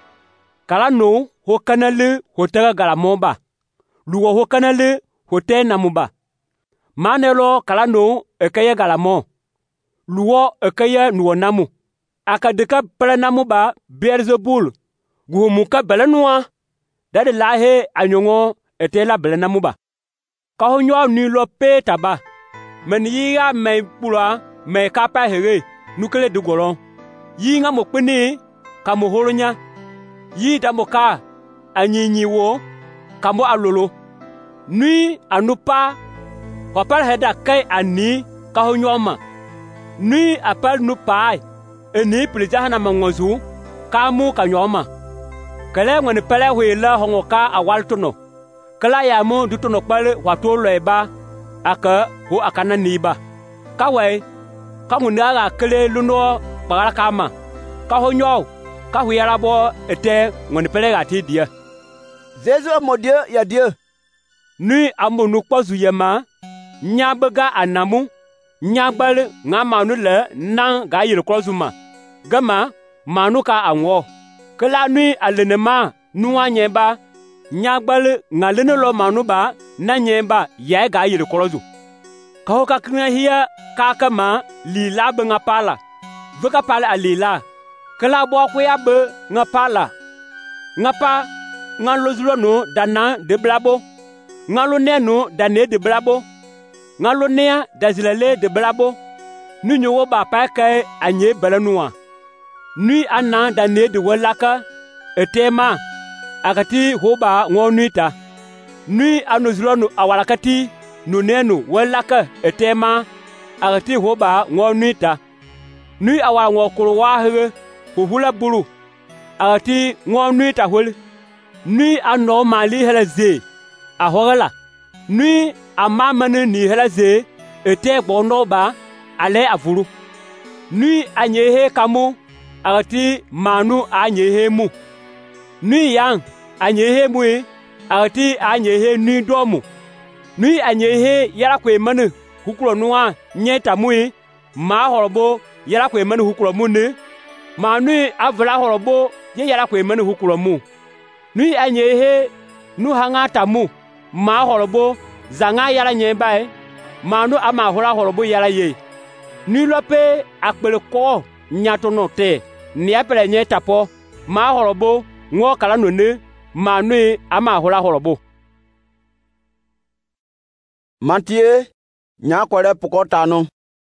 kala no ho kanale ho taga galamomba luwo ho kanale ho te namuba manelo kala no ekeye galamo luwo ekeye nuwo namu akadeka pele namuba Beelzebul guhumuka belenua dade lahe anyongo etela belenamuba ka ho nyo ni lo pe taba men yiga me pula me kapa hege nukele dugolon yinga mo peni ka mo holonya yi damoka anyinyi wo ka mo alolo nui anupa kopal heda kai ani ka ho nyoma nui apal nupai eni plijahana mangozu kamu ka nyoma kale ngone pele hwela hongo ka awaltono kala ya mo dutono pale watolo eba aka ho akana niba kawe ka mundaga kele luno bagala kama ka ho nyo ka huyala bo ete ngone pele gati dia Jésus modie ya Dieu ni amonu kpozu yema nyabaga anamu nyagbal ngamanu le nan ga yir krozuma gama manu ka anwo kala nui alenema nuwa nyeba nyagbal ngalene lo manu ba na nyeba ya ga yir krozu ka ho ka knya hiya ka kama lila be ngapala vuka pala alila kala bo ko ya be ngapala ngapa ngalo zulo no dana de blabo ngalo neno dane de blabo ngalonia da zilale de blabo nu nyowo ba pa ka anye balanua nui anna da ne de walaka etema akati hoba ngonuita nui anozulonu awalakati nunenu walaka etema akati hoba ngonuita nui awa ngokuru wahe hula bulu akati ngonuita hol nui anno mali helaze ahola nui amamane ni helaze ete bonoba ale avuru nui anyehe kamu akati manu anyehe mu nui yang anyehe mu akati anyehe nui domu nui anyehe yara kwe manu hukulo nuwa nyeta mu ma horobo yara kwe manu hukulo mu ne ma nui avla horobo ye yara kwe manu hukulo mu nui anyehe nu hanga tamu ma horobo zanga yara nyebai manu ama hora horobo yara ye nui lope akpele ko nyatono te ni apele nye tapo ma horobo ngo kala none manu ama hora horobo Mantie nya kwere pukotano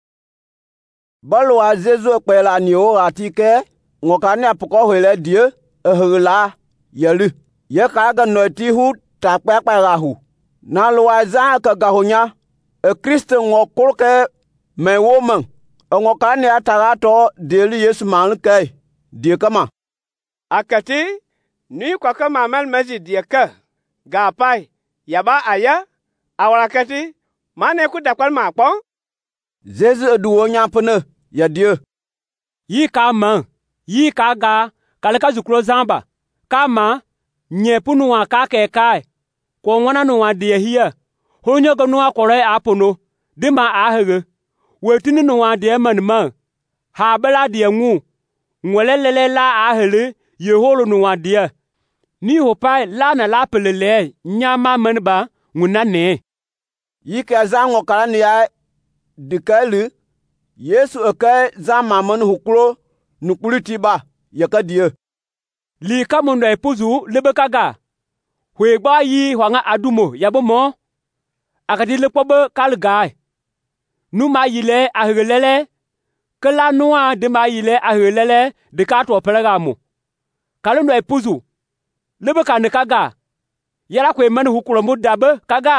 Balo a Jesu kwela ni o atike ngokane apuko hwele die ehla yelu ye kaga noti hu takpakpa rahu na lo aza ka gahonya Kristo ngokulke me woman ngokane atarato deli Yesu manke die kama akati ni kwa kama mal maji die ka gapai yaba aya awalakati mane ku dakwal ma pon Jesu duwonya pene ya die yi ka man yi ka ga kalaka zukro zamba kama nyepunu wa ka ke kai ko wana no wa die hia honyo go no akore apono de ma ahege wetini no wa die manma ha bela die nwu nwelelele la ahele yeholo no wa die ni hopai la na la pelele nyama manba nguna ne yi ka zango kala ni ya dikalu Yesu aka za mamon hukuro nukuliti ba yakadie li kamundo epuzu lebekaga hwegba yi hwanga adumo yabomo akadi lepobe kalgai nu ma yile ahelele kala nuwa de ma yile ahelele de kato pelagamu kalundo epuzu lebeka ne kaga yara kwe manu hukuro mudabe kaga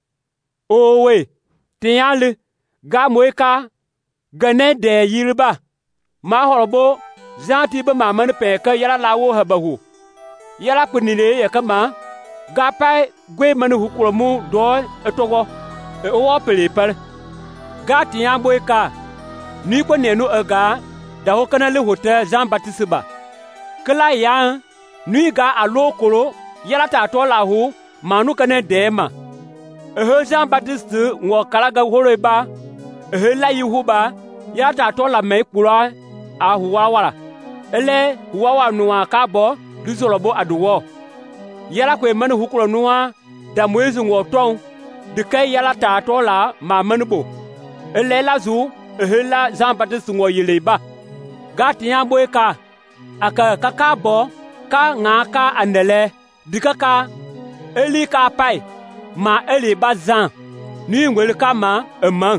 owe tiyanle ga moeka gane de yirba ma horobo zanti be ma man pe ka yara lawo habahu yara kunile ya kama ga pai gwe man hukromu do etogo o pele par ga tiyan boeka ni ko nenu aga da ho kana le hotel Jean Baptiste ba kala ya ni ga alokoro yara ta to la hu manu kana dema Jean Baptiste ngo kala ga horoba la yuhuba ya ta to la me kura a huwa wala ele huwa wa nuwa ka bo dizolobo aduwo yala kwe manu hukuro nuwa da mwezi ngoton de kai yala ta to la ma manubo ele la zu la Jean Baptiste ngo yileba gati ya boeka aka kaka bo ka nga ka andele dikaka eli ka pai ma eli bazan ni ngwele kama emang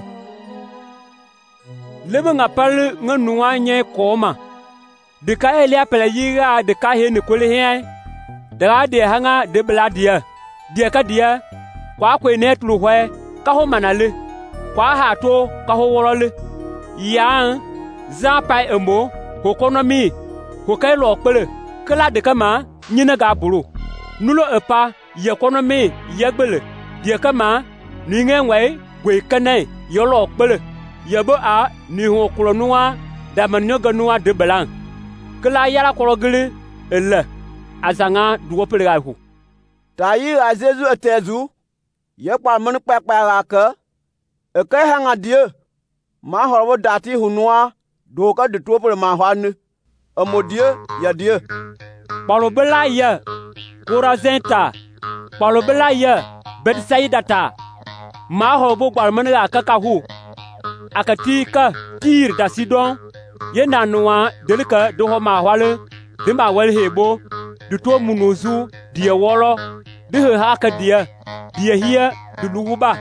lebe nga pal nga nuwa nye koma de ka elia pele yiga de ka he ne kole he da de hanga de bladia de ka dia kwa kwe ne tlu hwe ka ho manale kwa ha to ka ho worole ya za pai emo ho konomi ho kai lo pele kala de kama nyina ga buru nulo epa ye konomi ye gbele de kama ni ngenwe gwe kanai yo lo pele yabo a ni ho klonuwa da manyoga nuwa de belan kala yara korogili ele azanga duwo pele hu tayi azezu etezu ye kwa mun pekpa ka e hanga die ma horbo dati hunwa do ka de to pele ma hwan amodie ya die palobela ya korazenta palobela ya betsaidata ma horbo gwarman la kakahu akatika tir da sidon yena nuwa delika do ho ma hwale de ma wel hebo du to munuzu die woro de ha ka die hia du luba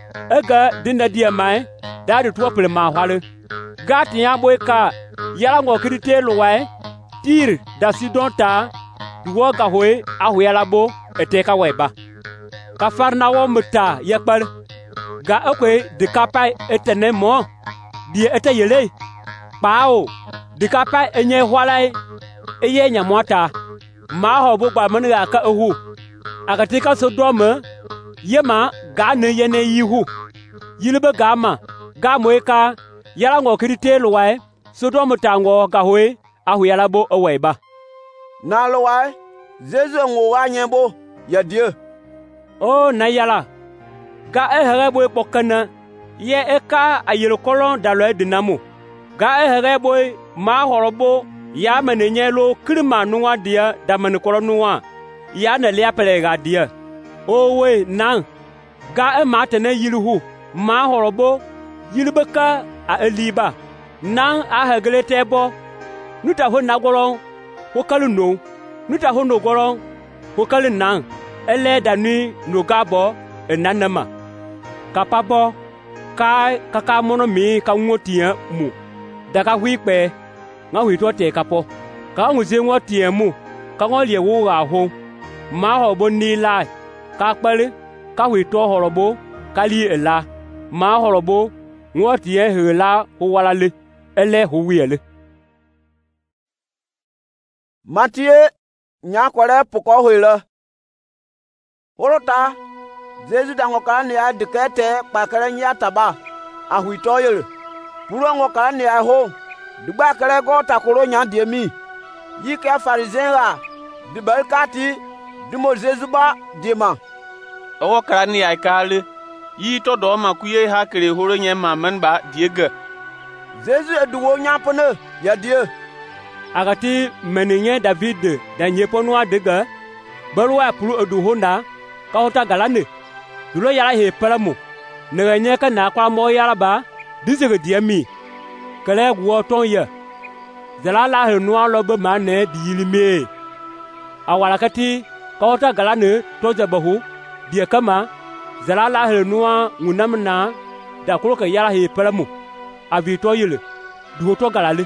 ega dinda dia mai da de to pel ma hwale gat ya boy ka yala ngo krite luwai tir da sidon ta duwo ga hoy a hoyala bo ete ka weba ka farna wo muta yakpal ga akwe de kapai etene mo die ete yele pao de kapai enye hwalai eye nya mota ma ho bo gba mun ga ka ehu agatika Sodom yema ga ne yene yihu yilbe ga ma ga moeka yala ngo krite luwai Sodom tango ga hoy a hoyala bo oweba na luwai Zezu ngo wa nyebo ya die o na yala ga ehere boy pokana ye eka ayelo kolon dalo edinamo ga ehere boy ma horobo ya menenye lo krima nuwa dia da men kolon nuwa ya na lia pele ga dia o we nan ga e matene yilhu ma horobo yilbeka a eliba nan a heglete bo nuta ho na goron ho kalu no nuta ho no goron ho kalu nan ele dani no gabo enanama kapabo kai kaka mono mi ka ngotia mu daga hwipe nga hwi to te kapo ka nguze ngotia mu ka ngolie wo ga ho ma ho bo ni la ka pale ka hwi to horobo kali ela ma horobo ngotia hela ho walale ele ho wiele Mathieu nya kware poko hoila Orota Zezu dango kalani ya dikete kpakere nya taba ahuito yele puro ngo kalani ya ho dugba kere go takoro nya diemi yike farizenga dibalkati dimo Zezu ba dima owo kalani ya kale yi to do ma kuye ha kere horo nya ma man ba diega Zezu eduwo nya pone ya die agati menenye David da nyeponwa dega balwa puro edu honda ka hota galane dulo yala he palamu ne ka na kwa mo yala ba dizege diami kale gwo ton ye zalala he no alo be mane diilime awala kati ka hota galane to zabahu die kama zalala he no ngunamna da kulo ka yala he palamu avito yele du to galale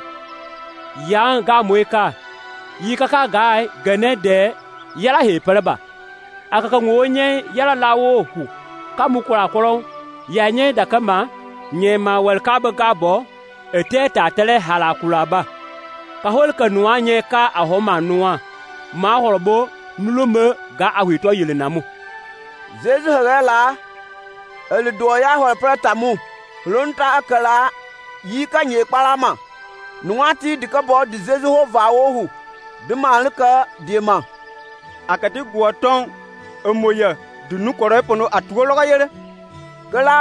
yang ga moeka yi kaka gai gane de yala he palaba akaka ngonye yala lawo hu kamukura kolon yanye da kama nyema welkaba gabo eteta tele hala kulaba ka holka nuanye ka ahoma nuwa ma horobo nulume ga ahwito yele namu Zezu hela el doya hol pratamu lonta akala yi ka nye palama nuati dikabo di Zezu ho vawo de malika dima akati guoton emoya dunu kore pono atuolo ga yele kala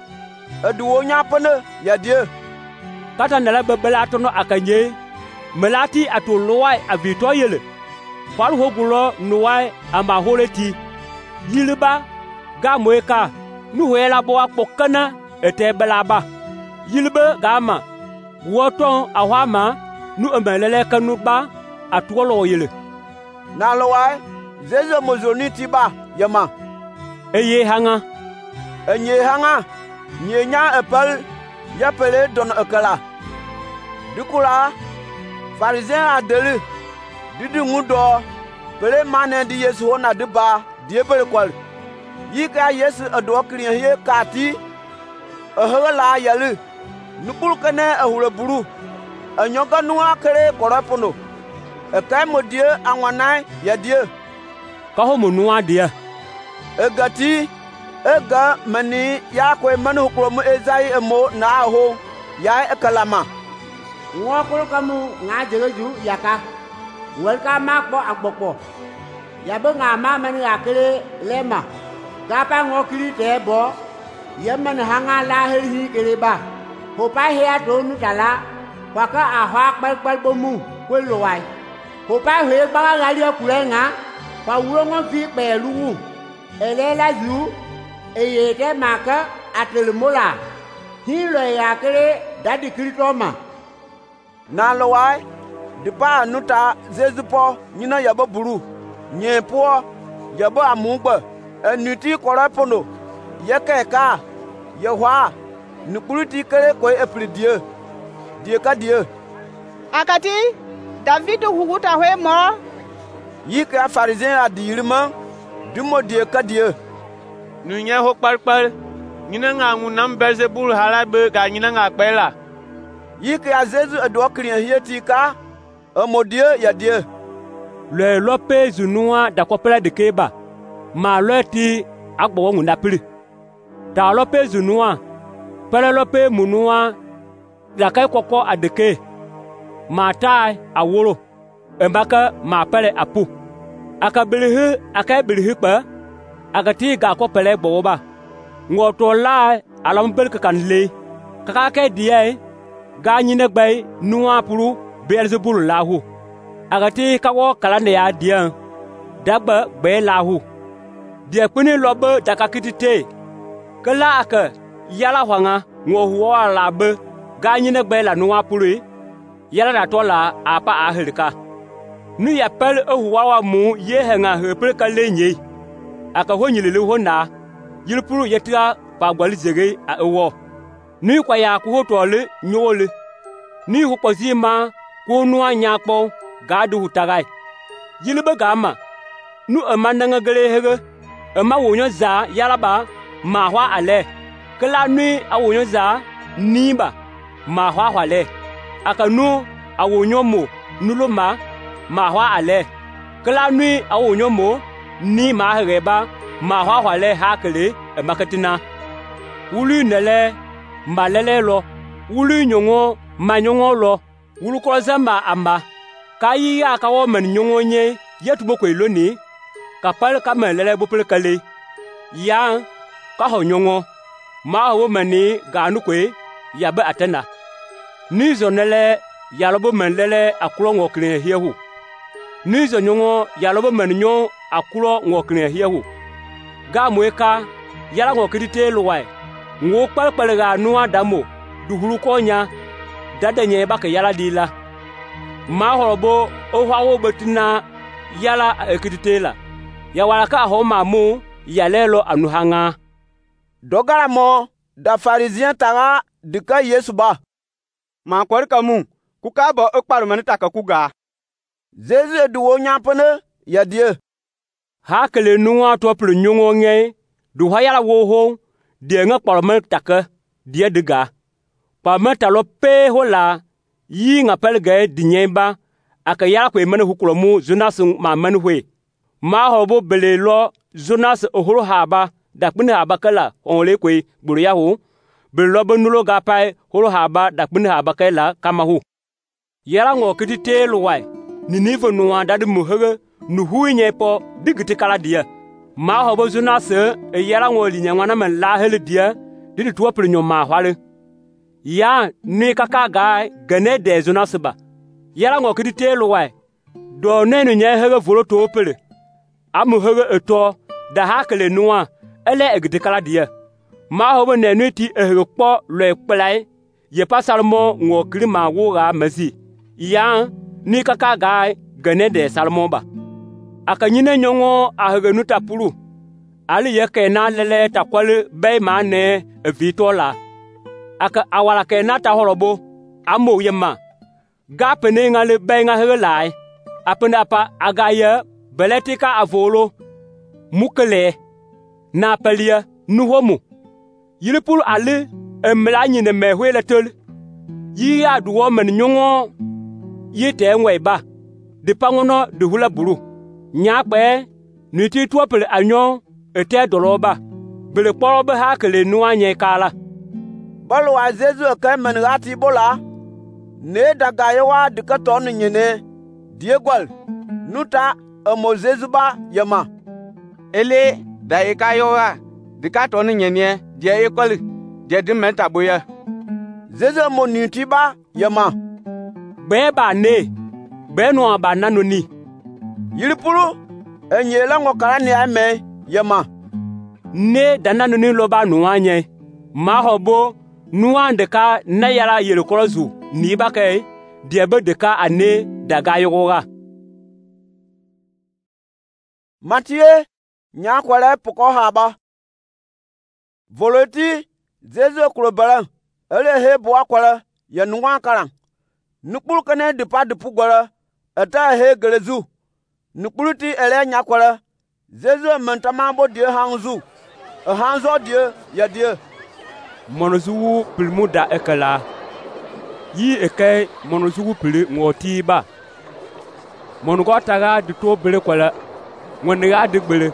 eduwo nya pone ya die kata nala bebela tono akanye melati atulowai avito yele kwal hogulo nuwai ama holeti yilba ga moeka nu hoela bo akpokana etebelaba yilba gama woton awama nu emelele kanuba atuolo yele na lowai Zezu mozoni tiba yama eye hanga enye hanga nyenya epel yapele don ekala dukula farizien adele didi ngudo pele mane di Yesu hona diba die pele kwal yika Yesu ado kriye he kati ehela yale nubul kene ehule buru anyoga nuwa kere korapono ekai modie anwanai ya die ka ho munua dia egati ega mani ya kwe manu kromo ezai emo na ho ya ekalama ngokolo kamu ngajeju yaka welka makbo agbokpo ya be nga ma mani akere lema gapa ngokiri tebo yemen hanga la hi kere ba ho pa he adonu dala kwaka ahwa kpalkpal bomu kwelowai ho pa he ba ga ri okulenga pa wuro ngo fi pelu elela yu eyete maka atelmola hilo ya kere dadi kritoma na lowai dipa nuta Zezupo nyina yabo buru nyepo yabo amugba enuti korapono yekeka ye hwa ni kuluti kere ko epli die ka die akati David huguta hwe mo yi ka pharisien a dirima dumo die ka die nu nye ho kparkpar nyina nga ngu nam Belzebul halabe ga nyina nga kpela yi ka Zezu edo krian hieti ka amodie ya die le lope zunua da kopela de keba ma loti agbo ngu na pili ta lope zunua pele lope munua da kai koko adeke ma tai aworo embaka ma pele apu aka bilihi pa aka ti ga ko pele gbo ba ngoto la alam bel kan le kaka ke die ga nyine gbai nuwa puru Belzebul lahu aka ti ka wo kala ne ya die dagba gbe lahu die kuni lobe daka kitite kala aka yala hwanga ngo huwa la be ga nyine gbe la nuwa puru yala da tola apa ahirika nu ya pel huwa wa mu ye henga hepre ka lenye aka ho nyilele ho na yilpuru yetra pa gwali zege a ewo nu kwa ya ku ho tole nyole ni hu pozi ma ku nu anya kpo ga du hutagai yilbe ga ma nu amananga gele hege ama wonyo za yaraba ma hwa ale kala nu awonyo za niba ma hwa hwale aka nu awonyo mo nuloma ma hwa ale kala nu awonyo mo ni ma heba ma hwa hwale hakele makatina wulu nele malele lo wulu nyongo manyongo lo wulu kroza ma amba kayi ya ka wo men nyongo nye yetubo ko eloni kapal ka melele bopel kale ya ka ho nyongo ma wo mani ganu kwe ya ba atena ni zonele ya lobo menlele akulo ngokre hiehu ni zo nyongo ya lobo men nyo akulo ngokre hiehu ga mweka yala ngokirite luwai ngo kpalkpal ga nuwa damo duhuru konya dadenye baka yala dila ma horobo o hawo betina yala ekirite la ya walaka ho mamu yalelo anuhanga dogara mo da pharisien tanga dika Yesu ba ma kwar kamu ku ka ba okparu manita ka kuga Zezu duwo nyampene ya die ha kele nuwa to plu nyongo nge du hayala wo ho de nga kparma taka die diga pa mata lo pe hola yi nga pelge dinyeba aka yala ko emene hukulo mu Jonas ma manhwe ma hobo bele lo Jonas ohoro haba da kpini haba kala onle ko gburu ya ho bele lo benulo ga pai horo haba da kpini haba kala kama hu yala ngo kitite lo wai Ninive nuwa dadi muhege nuhui nyepo digiti kala dia ma hobo Jonas yala ngoli nyangwana men la hele dia didi tuwa pili nyoma hwale ya ni kaka ga gane de Jonas ba yala ngo kidi telo wai do nenu nye hege volo to pili amu hege eto da hakele nuwa ele egiti kala dia ma hobo nenu ti hege kpo lo ekplai ye pasalmo ngo kiri ma wo ga mezi ya ni kaka ga gane de salmo ba aka nyine nyongo a hege nuta pulu ali yeke na lele takwale bay mane vitola aka awala ke na ta horobo amo yema gapene ngale bay nga hege lai apenda pa agaya beletika avolo mukele na pelia nuhomu yilipul ali emla nyine mehwele tol yi aduwo men nyongo yite ngweba de pangono de hula buru nyakpe niti tuopele anyo ete doloba bele kporobe hakele nuanye kala bolo wa Zezu ka men gati bola ne daga yawa dika ton nyene diegwal nuta amo Zezu ba yama ele da ikayowa dika ton nyene die ekol die dimenta boya Zezu mo niti ba yama beba ne beno ba nanoni yilipuru enyela ngokara ni ame yama ne dananu ni loba nuanye ma hobo nuande ka na yala yelkorozu ni bakay diebe de ka ane daga yoga Mathieu nya kwale poko haba voloti Zezu kurobara ele he bo akwara ya nwa karan nukpuru kane dipa dipu gwara ata he gelezu nukpuru ti ele nya kwara Zezu mentama bo die hanzu hanzo die ya die monozuwu pilmu da ekala yi eke monozuwu pili ngoti ba monugo taga de to bele kwala ngoniga de bele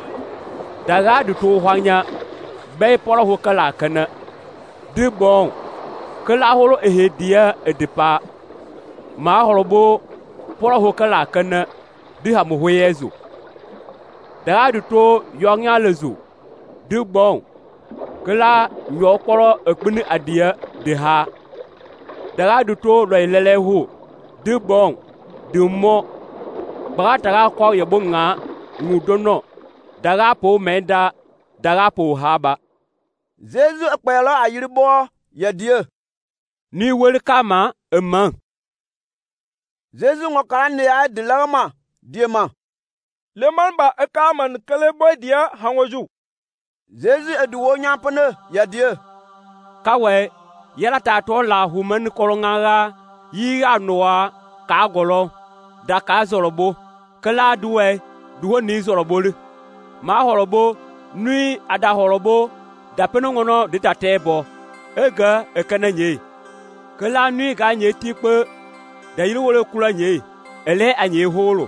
daga de to hwanya be poro ho kala kana de bon kala holo ehedia edipa ma horobo poro ho kala kana de ha mo hoyezu daga de to yonya lezu de bon kala nyo poro ekpini adia de ha daga de to lo lele ho de bon de mo baga taga kwa yebo nga ngudono daga po menda daga po haba Zezu ekpelo ayiribo ya die ni wele kama ema Zezu ngokara ne ya dilama die ma le man ba ekaman kele boy dia hangoju Zezu eduwo nyampene ya die kawe yala ta to la human kolonga yi anoa ka golo da ka zorobo kala duwe duwo ni zorobole ma horobo nui ada horobo da peno ngono de tatebo ega ekananye kala nui ga nye tikpe da yiri wole kula nye ele anye holo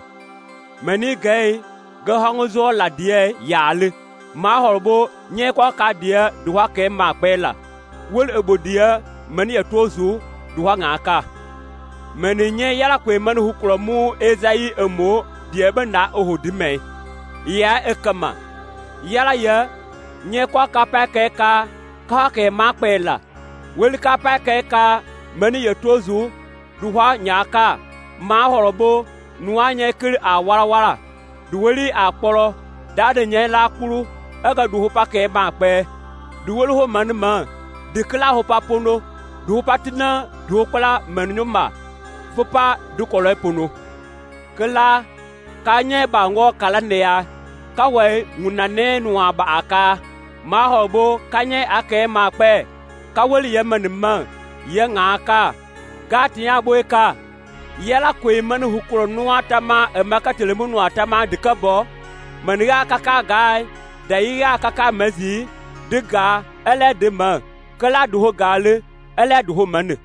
mani gai ga hangozo la die yale ma horobo nye kwa ka die duwa ke ma pela wol ebodia mani etozu duwa ngaka mani nye yala kwe mani hukromu ezai emo diebe na ohudime ya ekama yala ya nye kwa kapake ka ke mapela weli kapake ka mani yetozu duwa nyaka ma horobo nuanye kiri awara duweli akporo dade nye la kuru ega duhu pake mape duweli ho manima dikla ho papono duhu patina duhu kala mannyuma fupa dukolo pono kala kanye bango kalandeya kawe ngunane nuwa ba aka ma hobo kanye ake mape kaweli yemanima ye ngaka gati ya boyka yela kwe manu hukuro nuwa tama emaka telemu nuwa tama dikabo maniga kaka gai da yiga kaka mezi diga ele dema kala duho gale ele duho manu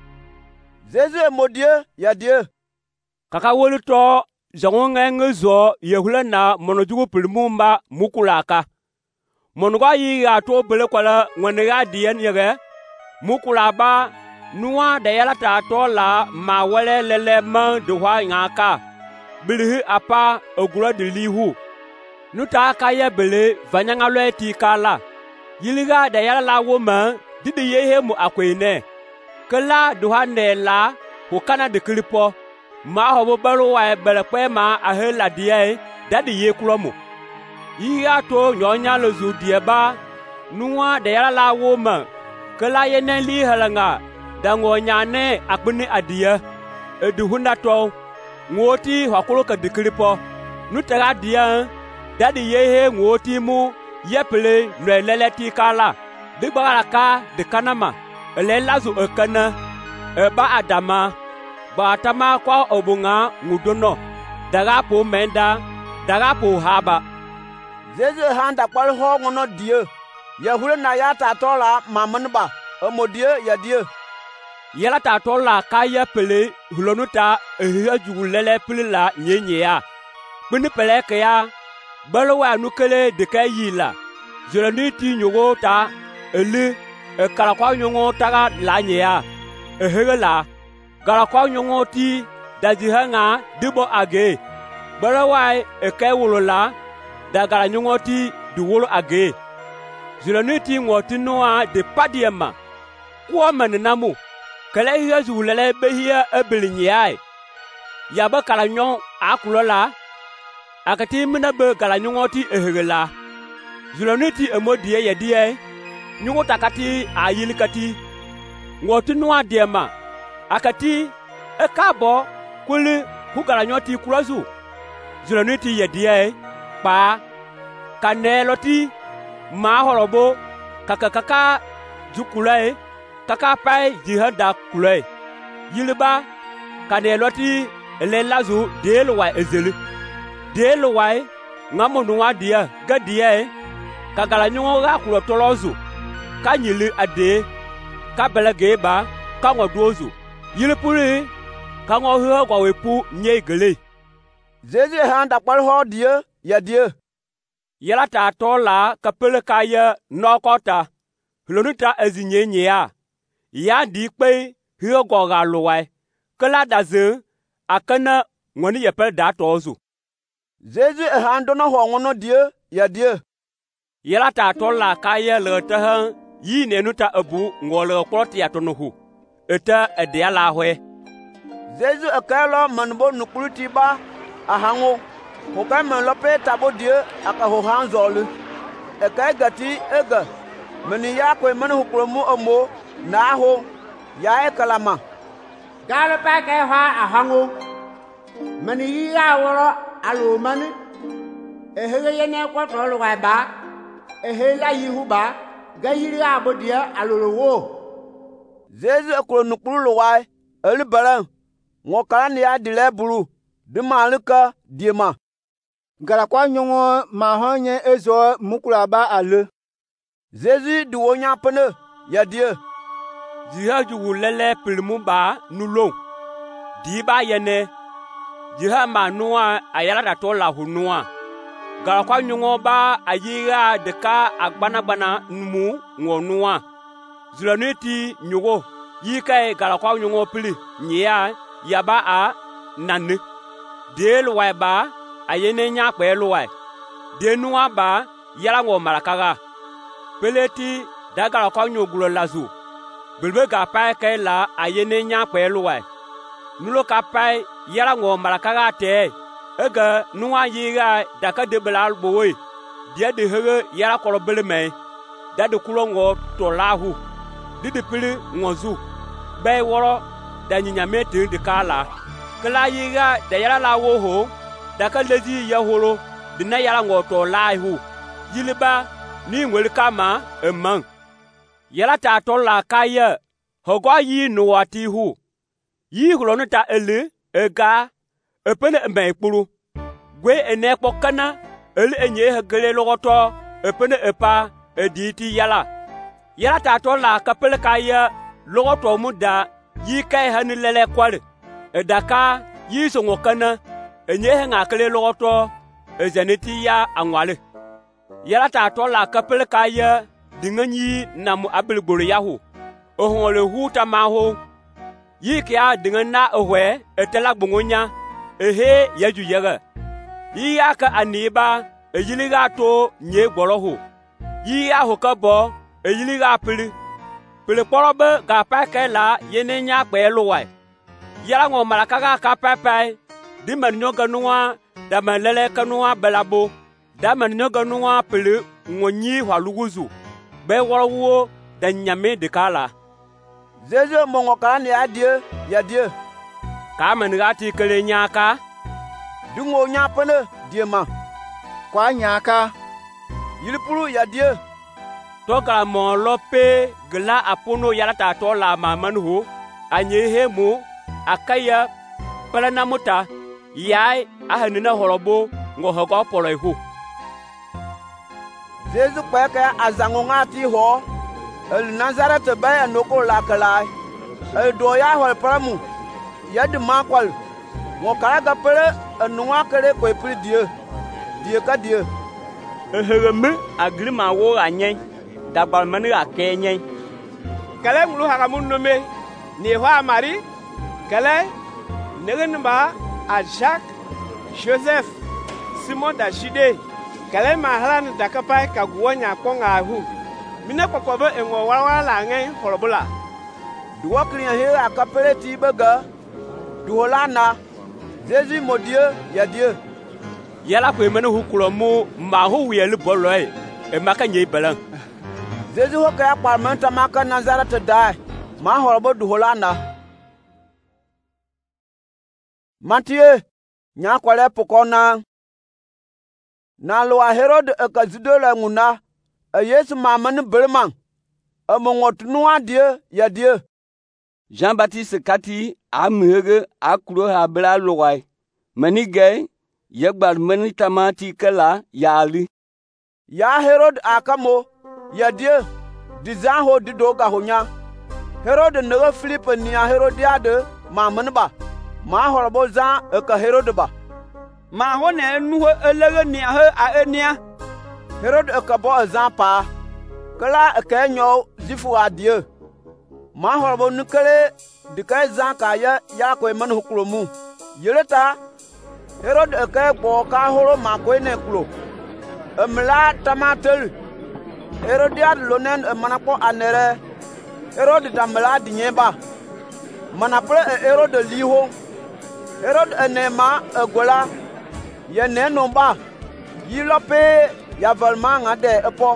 Zezu emodie ya die kaka wolu to zongo ngezo yehula na monojugo pilmumba mukulaka monugo yiga to bele kwala ngoniga dien yege mukulaba nuwa da yala ta to la ma wele lele ma de hwa ngaka bilhi apa ogura de lihu nuta ka ya bele vanyanga leti kala yiliga da yala la woma didi yehe mu akwene kala duha ne la ho kana de klipo ma ho baro wa bele pe ma ahela die dadi ye kulomo yiga to nyonya lozu die ba nuwa da yala la woma kala ye ne li halanga dango nyane akbuni adia eduhunda to ngoti hakolo ka dikripo nutara dia dadi yehe ngoti mu yepele nleleti kala digbara ka de kanama elelazu ekana eba adama ba tama kwa obunga ngudono daga po menda daga po haba Zezu handa kwal ho ngono die yahule na ya ta tola mamanba omodie ya die yela ta tola kaya pele hulonuta ehia jugulele pele la nyenyea bini pele kaya balwa nukele de kayila zeloniti nyogo ta eli kala kwa nyongo taga la nyea ehela kala kwa nyongo ti dajihanga dibo age balwa ekewulola dagala nyongo ti duwolo age zeloniti ngoti noa de padiema kwa maninamu kala yezu lele behia ebilinyai yaba kala nyon akulola akati mina be kala nyongoti ehegela zuloniti emodie yedie nyungu takati ayilikati ngoti noa diema akati ekabo kuli kugala nyoti kulazu zuloniti yedie pa kaneloti ma horobo kaka ju kulai kaka pai ji ha da kulai yilba ka ne loti ele lazu de lo wa ezeli de lo wa ngamo nuwa dia ga dia ka gala nyongo ga kulo tolozu ka nyili ade ka belage ba ka ngodozu yilpuri ka ngo ho gwa wepu nye gele Jésus handa kwal ho dia ya dia yala ta tola ka pele ka ya no kota lonuta ezinye nya ya di pe ho gwa ga lowai kala da ze akana ngoni ye pel da tozu Jésus handa no ho ngono dia ya dia yala ta tola ka ya le ta han yi ne nuta abu ngole kwoti ya tonuhu eta edia la hwe Jésus akalo manbo nukuluti ba ahango ko ka man lope tabo dia aka ho hanzolu e kai gati ega mani ya ko man hukromu omo na ho ya e kalama galo pa kai ha ahango mani ya woro alo mani e hege yene ko tolo wa ba e hela yihu ba ga yiri abo dia alolowo Jésus akolo nukulu wa eli baran ngo kala ni ya dile buru de malika diema Gara kwa nyongo ma honye ezo mukula ba ale. Jésus du wonya pene ya die jiha ju lele pilmu ba nulo di ba yene jiha ma nuwa ayala da tola hunua gara kwa nyongo ba ayiga de ka agbana numu ngonua zulaniti nyugo yikai gara kwa nyongo pili nyia yaba a nane del wa ba ayene nya pe lo wa de nuwa ba yala ngo marakaga peleti daga kwa nyogulo lazu bilbe ga pa ke la ayene nya pe lo wa nulo ka pa yala ngo marakaga te ega nuwa yiga daka de belal bowe dia de hege yala kolo belme da de kulo ngo to lahu didi pili ngozu be woro da nyinyame te de kala kala yiga da yala la wo ho da ka lezi ya holo dina yala ngo to lai hu yiliba ni ngwel kama emang yala ta to la kaya hogo yi no ati hu yi hulo no ta ele ega epene mbe ikpuru gwe ene kpokana ele enye hegele logoto epene epa editi yala ta to la kapele kaya logoto muda yi kai hanu lele kwale edaka yi songo kana enye nga kele logoto ezeniti ya angwale yala ta to la kapele kaya dinganyi namu abilgboro yahu ohole huta maho yi kya dinganna ohwe etela gbongonya ehe yaju yaga yi aka aniba ejiliga to nye gboroho yi aho kabo ejiliga pili porobe ga pakela yene nya kpeluwa yala ngo malakaga ka papai di man nyoga nuwa da malele kanuwa belabo da man nyoga nuwa pili ngonyi hwaluguzu be worowo da nyame de kala Jésus mongo kala ni adie ya die ka man gati kele nyaka dungo nya pene die ma Kwa nyaka yilipuru ya die to kala mo lope gla apono yala ta to la mamanhu anye hemu akaya palana muta yai ahanina horobo ngo hogo polo ihu Jésus kweke azango ngati ho el Nazareth ba ya noko la kala el do ya hol pramu ya de makwal ngo kala ga pere nuwa kere ko ipri die ka die eheme agrima wo anye dagbal mani akenye kale ngulu hakamun nome ni hwa mari kale negen ba a Jacques Joseph Simon da Jude kale mahalan da kapai ka guonya konga hu mina kokobe enwo wala la ngai holobula duwa kriya he akapere ti bega duholana Jésus mon Dieu ya Dieu yala ko mena hukulo mu ma hu yele boloi e maka nyei balan Jésus ho ka parmenta maka Nazareth dai ma horobo duholana Matthieu nya kwale pokona na lo Herod e ka zidola nguna e Yesu ma man berman Amongot noa Dieu ya Dieu. Jean-Baptiste kati a mehege a kuro ha bela logay. Manigay yagbar mani tamati kala yali. Ya Herod akamo ya Dieu dizan ho didoga honya. Herod nege Philippe ni a Herodiade ma menba. Ma horbo zan eka Herod ba. Ma ho ne nuho elege ni a enia. Herod eka bo zan pa. Kala eka nyo zifu a Dieu. Ma horbo nukele dikay zan ka ya ko man huklomu. Yeleta Herod eka bo ka horo ma ko ne kulo. Emla tamatel. Herodiad lonen manako anere. Herod damla dinyeba. Manapre Herod liho. Herod enema egola. Ye ne nomba. Yilope ya valma ngade epo.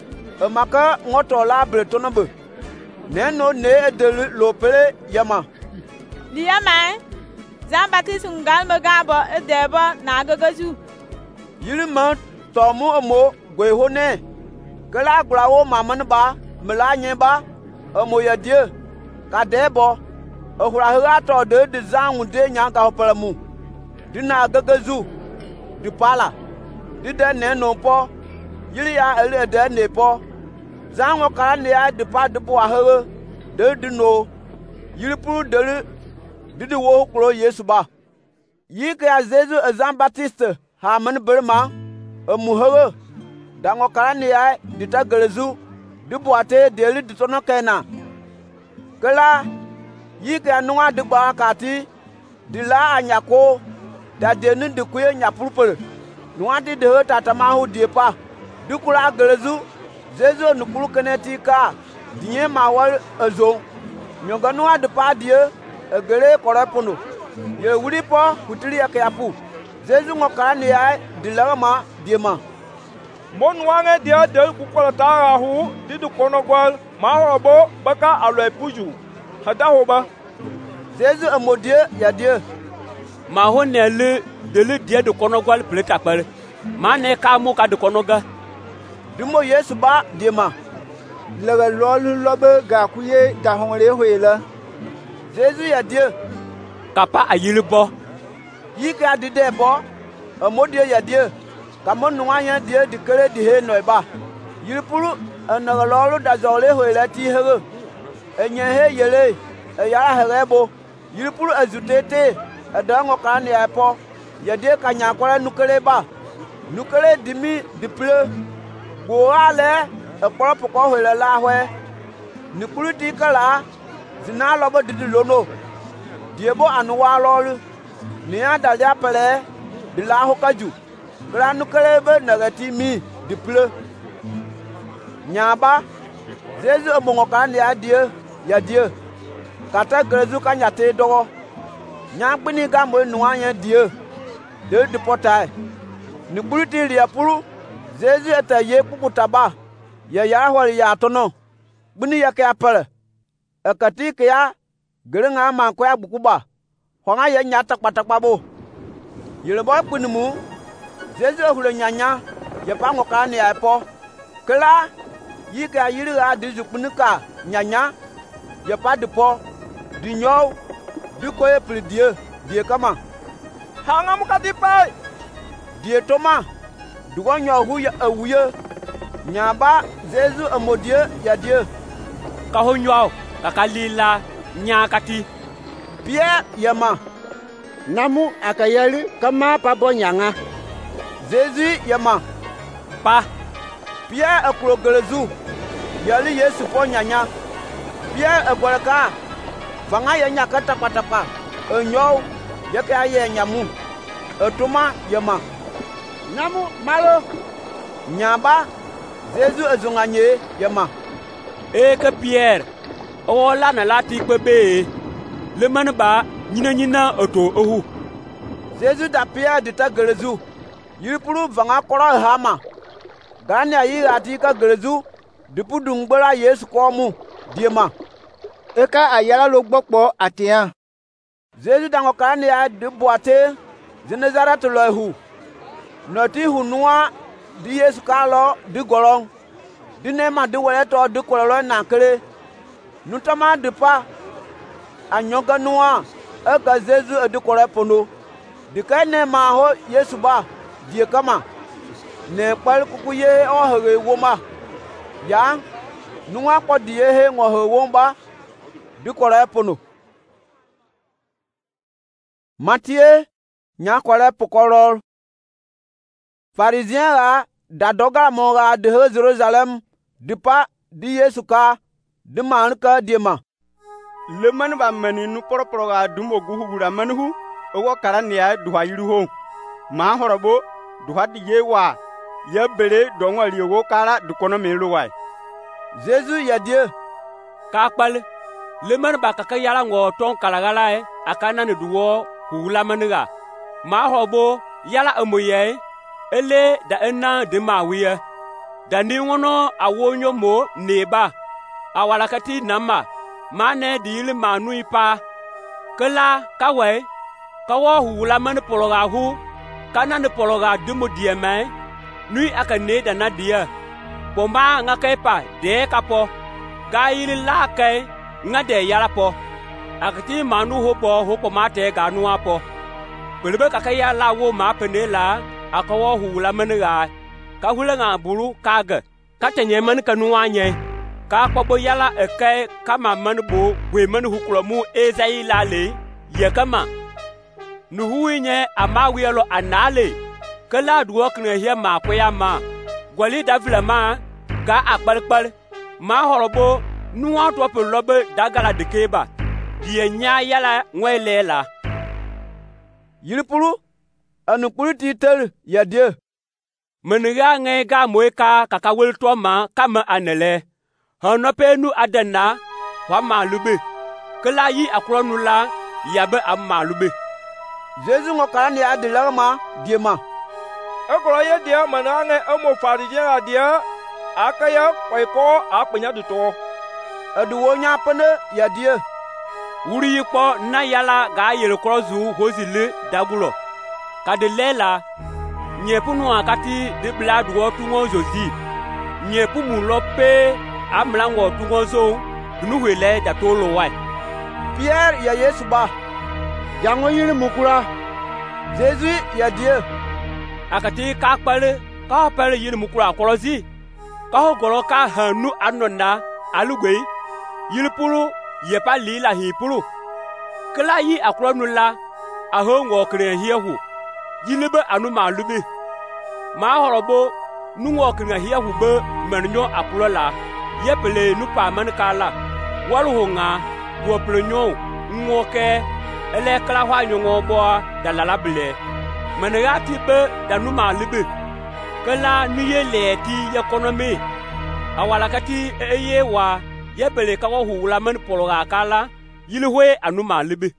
Emaka ngoto la bretonobe. Ne no ne de lopele yama. Liyama. Jean-Baptiste ngalme gabo edeba na gagazu. Yilima tomu omo gwehone. Kala glawo maman ba mela nyeba omo ya Dieu. Kadebo. Ohura to de zan de nyanga hopalamu. Dina gagazu. Di pala. Di de ne no po. Yili ya ele de ne po. Zan wo kala ne ya di pa de bo ahe. De no. Yili pu de di wo klo Yesu ba. Yi ka ya Zezu Jean-Baptiste ha man berma. Muhere. Dango kala ne ya di ta gelezu. Di boate de li di tono kena. Kala yi ka nwa de ba kati. Di la anyako. Da de nu de kuye nyapulpul. Nwa di de tata ma hu die pa. Du kula gelezu. Zezu nukulu keneti ka. Dinye ma wal ezo. Nyonga nwa de pa die. Egere korepono. Ye wuri po kutiri ya kayapu. Zezu ngokala ne ya di la ma die ma. Mon wange dia del kukola tara hu di du konogwal ma robo baka alo epuju. Hada hoba. Zezu amodie ya die. Ma ho ne le de le dia de konogwal pleta pare. Ma ne ka mu ka de konoga. Dumo Yesu ba die ma. Lega lolu lobe ga kuye ga hongre hoela. Zezu ya die. Kapa ayili bo. Yi ka di de bo. Amodie ya die. Kamon nwanya die di kere di he no ba. Yiripuru anagalo da zole hoela ti here. Enye he yele. Ya herebo. Yiripuru azutete. Adango kan ya po. Ya die kanya kwara nukele ba. Nukele dimi diple. Go ale ekporo poko hoela la hwe. Nukulu ti kala. Zina lobo didi lono. Diebo anuwa lolu. Ni adali apele. Dila hokaju. Granu kelebe nagati mi diple. Nyaba. Zezu omongo kan ya die. Kata grezu kanyate dogo. Nyagbini gambo nuanya die. De dipotai. Nukuluti liapuru. Zezu eta ye kukutaba. Ya yarahwali ya tono. Bini yake apele. Ekati kaya. Gerenga manko ya bukuba. Hwanga ya nyata kpatakpabo. Yeleboy kunimu. Zezu hule nyanya. Ya pango kani ya po. Kela. Yika yiri ga dizu kunika nyanya. Ya pa dipo. Di nyow. Di koye pli die kama. Hanga mukati pai. Die toma. Dugo nyow hu ya awuye. Nyaba Zezu amodie ya die. Ka ho nyow. Kakalila nyakati. Pierre yama. Namu akayali kama pabo nyanga. Zezu yama. Pa. Pierre akurogelezu. Yali Yesu po nyanya. Pierre agwalaka. Fanga ya nyakata patapa. Enyow yake aye nyamu. Etuma yama. Namu malo. Nyaba. Zezu ezunganye yama. Ke Pierre. Ola na lati kwebe. Le manba nyina oto ohu. Zezu da Pierre dita gelezu. Yiripuru vanga kora hama. Gani ayi ati ka gelezu. Dipu dungbara Yesu komu. Diema. Eka ayala lo gbokpo atian. Zezu dango kani ya di boate. Zinezarate lohu. Noti hunua di Yesu kalo di golong. dine ma de wele to de kololo na kere nutama de pa anyoga noa e ka Jésus e de kore pono de ka ne ma ho Yesu ba die kama ne kwal kuku ye o hege woma ya nuwa ko die he ngo he womba de kore pono Matthieu nya kore pokoro Pharisien ra da doga mo ra de Jerusalem de pa di Yesu ka de man ka die ma le man ba mani nu poroporo ga dumo guhugura manhu owo karania duha yiru ho ma horobo duha di yewa ye bere donwa liwo kara du kono me luwai Jésus ya die ka kpal le man ba ka yala ngo ton kalagala e akana ne duwo hula maniga ma hobo yala amoye ele da enna de mawiye da ni wono awonyo mo neba awalakati nama mane dili manu ipa kala kawe kawo hula man pologa hu kana ne pologa dumo dieme nui akane da na dia bomba ngakepa de kapo gaili lake ngade yala po akati manu hopo mate ganu apo belebe kakaya la wo ma penela akawo hula maniga ka hula nga buru kaga katenye man kanu anye ka kpobo yala eke kama manbo we man hukromu ezai lale ye kama nu huinye amawielo anale kala duwo kne hia ma poya ma gwali davila ma ga akbalkbal ma horobo nuwa to pe lobe dagala dekeba die nya yala ngwelela yilipuru anu puru titel ya die meniga nge ga moeka kaka wel to ma kama anele hono penu adana wa malube kala yi akronu la yabe amalube Jésus ngokara ni adilama diema ekoro ye dia manange amo Pharisien adia akaya kwaiko apenya duto aduwo nya pene ya die wuri yikpo na yala ga yele krozu hozile dagulo kadelela nyepunu akati de blad wo tungo zozi nyepu mu lope amlango tungo zo nuwele da tolo wai Pierre ya Yesu ba yango yiri mukura Jésus ya die akati ka pale yiri mukura korozi ka goro ka hanu anona alugbe yiri puru yepa lila hipuru kala yi akronu la ahongo kre hiehu yilebe anu malubi ma horobo nuwo kre hiehu be menyo akulola yepele nu pa man kala waluhunga wo plenyo ngoke ele kala hwa nyongo bo dalala bele menagati be danu malubi kala nuyele ti economy awalakati eyewa yebele ka wo hula men pologa kala yilihwe anu malibi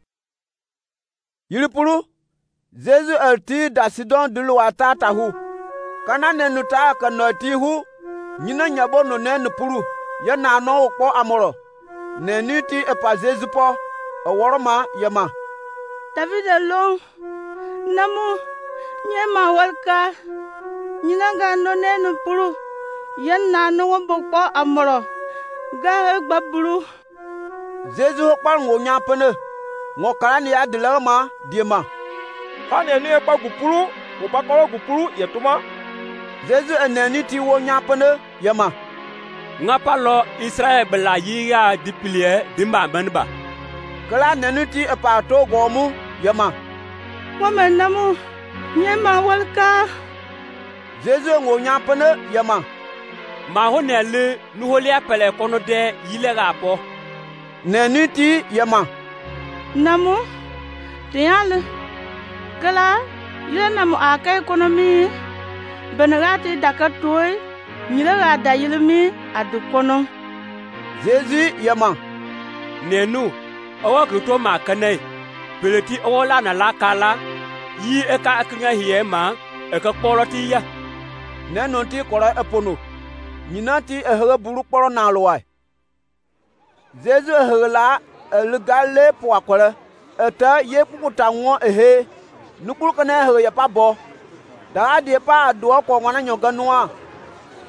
yilipuru Jésus alti da Sidon de Loata tahu kana nenuta kanoti hu nyina nyabo no nen puru ya na no okpo amoro neniti epa Jésus po oworoma yama David along namu nyema walka nyina ga no nen puru ya na no okpo amoro ga gbaburu Jésus hokpal ngo nya pene ngo kala ni adilama diema kane ni ekpa gupuru ko bakoro gupuru yetuma Jésus eneni ti wo nya pene yama ngapalo Israel bela yiga dipilie dimba banba kala nenu ti epato gomu yama wama namu nyema walka Jésus ngo nya pene yama ma ho nele nu holi apele kono de yile rapo nenu ti yama namu tiale kala yile namu aka ekonomi benagati dakatoy yile ga da yilmi adukono Jésus yama nenu awa kuto ma kanai peleti ola na la kala yi eka aknya hiema eka poloti ya nenu ti kora epono nyina ti ehege buru kporo na loai Jésus ehela eligale po akore eta ye pukuta ngo ehe nukuru kana ehege ya pabo da die pa do ko ngwana nyoga noa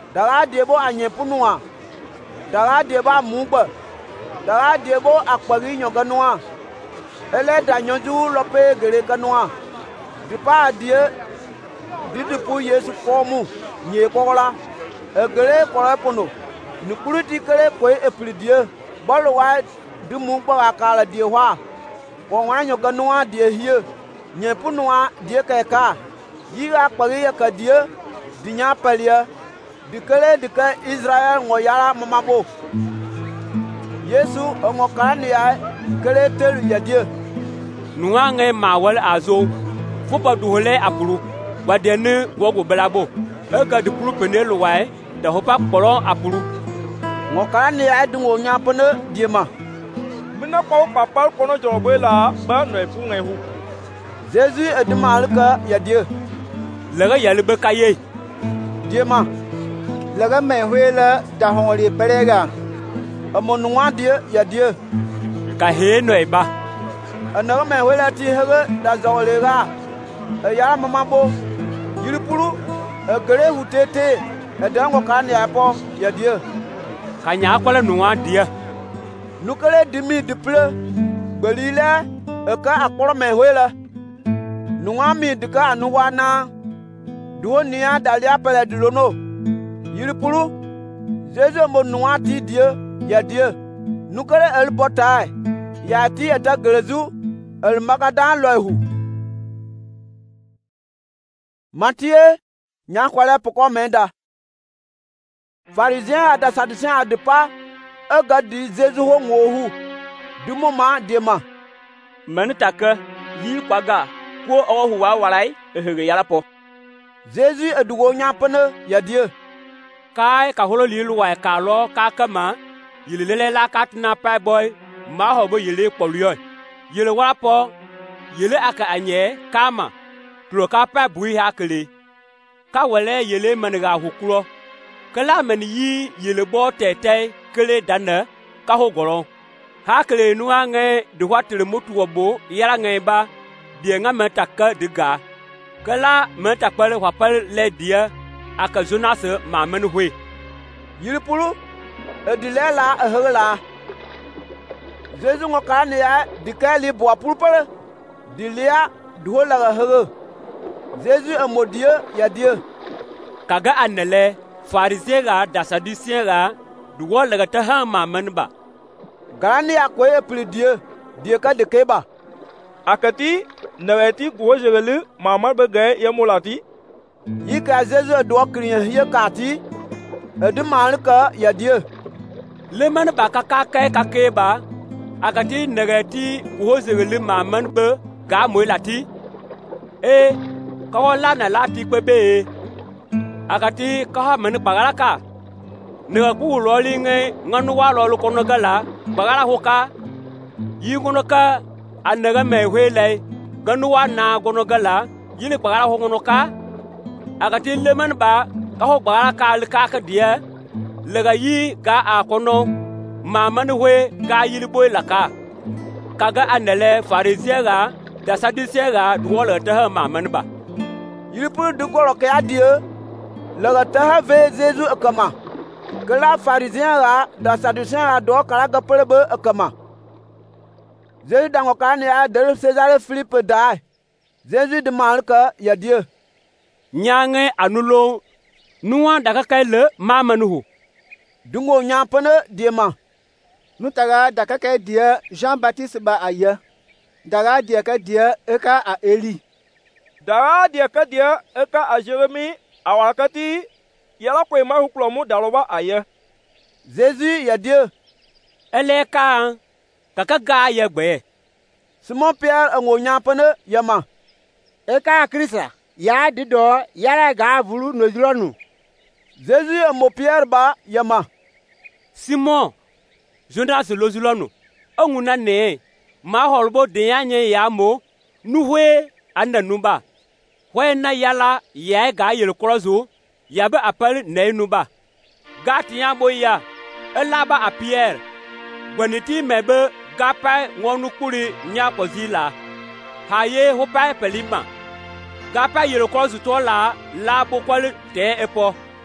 daga debo anyepunua daga deba mugbe daga debo akpagi nyoganua ele danyoju lope gere kanua dipa die didipu Yesu komu nye kola egere kora pono nukuruti kere kwe epridie bolo wa dimu gba akala die hwa wonwa nyoganua die hie nyepunua die keka yiga akpagi yakadie dinya palia dikele dika Israel ngoyara mamabo Yesu ngokani ya kele telu yadie nuange mawal azo fupa duhole apuru wadene gogo belabo ega de puru penelo wae da hopa kporo apuru ngokani ya dungo nyapone diema mina kwa papa kono jobela ba no efu ngehu Jésus edimalka yadie lega yalbe kaye diema laga me hwela da hongri perega amonwa die yadie ka he no eba anaga me hwela ti hege da zolega ya mamabo yiripuru gere hutete edango kan ya po yadie kanya kwala nuwa dia nukele dimi diple belile eka akporo me hwela nuwa mi dika anuwana duonia dalia pele dilono yiripuru Jésus mo nuwa ti die yadie nukele el potai ya ti eta grezu el magadan lohu Matthieu nyakwale poko menda Pharisien ada sadicien adepa ega di Jésus ho ngohu dumoma dema manitaka yi kwaga ko ohu wa warai ehege yalapo Jésus edugo nyapene yadie kai ka holo lilu wa ka lo ka kama yilele la katna pa boy ma hobo yile kpoluyo yile warapo yile aka anye kama tro ka pa bui hakele ka wele yile maniga hukuro kala men yi yile bo tete kele dana ka hogoro hakele nu ange de watle mutu obo yara ngeba die nga metaka diga kala metakpale wapal le dia aka Jonas ma men hwe yiripuru edilela ehela Jésus ngokane ya dikali bo purpere dilia duhola hege Jésus amodie yadie kaga anele farisega da sadisiega duwola ga ta ha ma men ba garani akoy epridie die ka dekeba akati naweti gojegele mamar bege yemulati yika Jésus do kriye yekati edimalka yadie le man ba ka kakeba akati negati gojegele ma men be ga moilati kawala na lati kwebe akati kaha men bagaraka ne ku loli nge nganu wa lolu kono gala bagara hoka yingono ka anaga mehwele ganu wa na gono gala yini bagara hongono ka akati leman ba ka ho bagara ka alka dia lega yi ga akono mamani we ga yili boy laka kaga anele farisiega da sadisiega duwala ta mamani ba yilipu dugoro ke adie lega ta ve Jésus akama kala pharisien la da sadicien la do kala gapelebe akama Jésus dango kan ya de César Philippe da Jésus de malka ya Dieu nyange anulo nuwa daga kaile mamanuhu dungo nyampane diema nutaga daga kai dia Jean-Baptiste ba aya daga dia ka dia eka a Eli daga dia ka dia eka a Jérémie awakati yala ko ma huklomu daloba aya Jésus ya Dieu eleka kaka ga ya gbe Simon Pierre ngo nyampane yama eka Krista ya dido yara ga vulu no juronu Jésus mo Pierre ba yama Simon Jonas lozulonu onguna ne ma holbo de anye ya mo nuhwe andanuba na yala ya ga yel krozo ya ba apal nenuba gati ya boya elaba a Pierre boniti mebe gapa ngonu kuri nya pozila haye hopa pelima gapa yel krozo to la bokwal te epo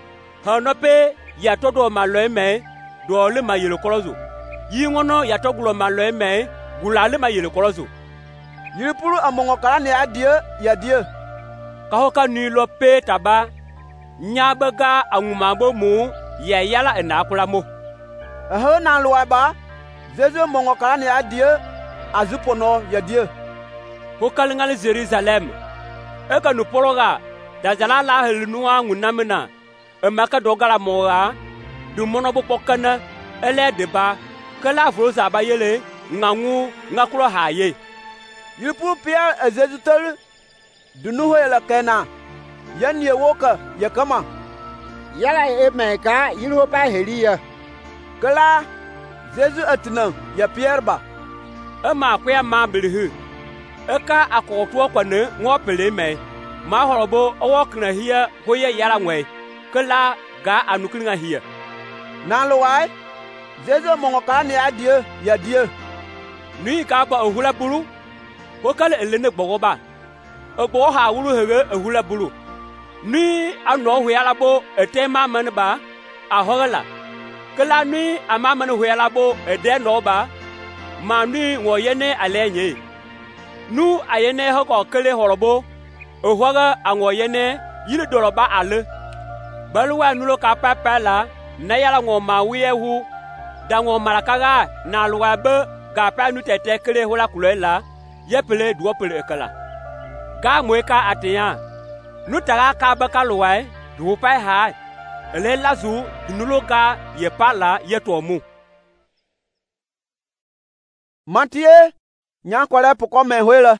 Hano pe ya to do ma lo me do le ma yele korozo. Yi ngono ya to gulo ma lo me gula le ma yele korozo. Yilipuru amongo kala ne adie ya die. Ka ho ka ni lo pe taba nyabaga anguma bo mu ya yala na kula mo. Ho na lo ba Zezu mongo kala ne adie azupono ya die. Ho kalingal Jerusalem. E ka no poroga da jala la helnuwa ngunamena. E maka dogala moa du mono bo pokana ele deba kala froza ba yele ngangu ngakro haye. Yilipuru Pierre Zezu tel du nuho ya kena. Yan ye woka ya kama. Yala e meka yilho pa heliya. Kala Zezu atna ya Pierre ba. E ma kwa ma bilihu. E ka akoto kwane ngo pele me. Ma horobo owo kna hiya hoye yala ngwe. Kala ga anuklinga hiya. Na lo wai Zezu mongo kala ne adie ya die. Ni ka ba ohula buru. Ko kala elene gbogoba. Ogbo ha wuru hege ohula buru. Ni ano huyala bo etema manba ahola. Kala ni amama no huyala bo ede no ba. Ma ni woyene alenye. Nu ayene hoko kele horobo. Ohwaga anwoyene yile doroba ale. Balwa nulo ka papa la na yala ngoma wiyehu da ngoma lakaga na luabe ga pa nu tete kele hola kulela yepele duopele ekala. Ga mweka atiya nu taga ka baka luai du pai ha ele lazu nulo ga ye pala ye tomu. Matie nya kwale poko me hwele.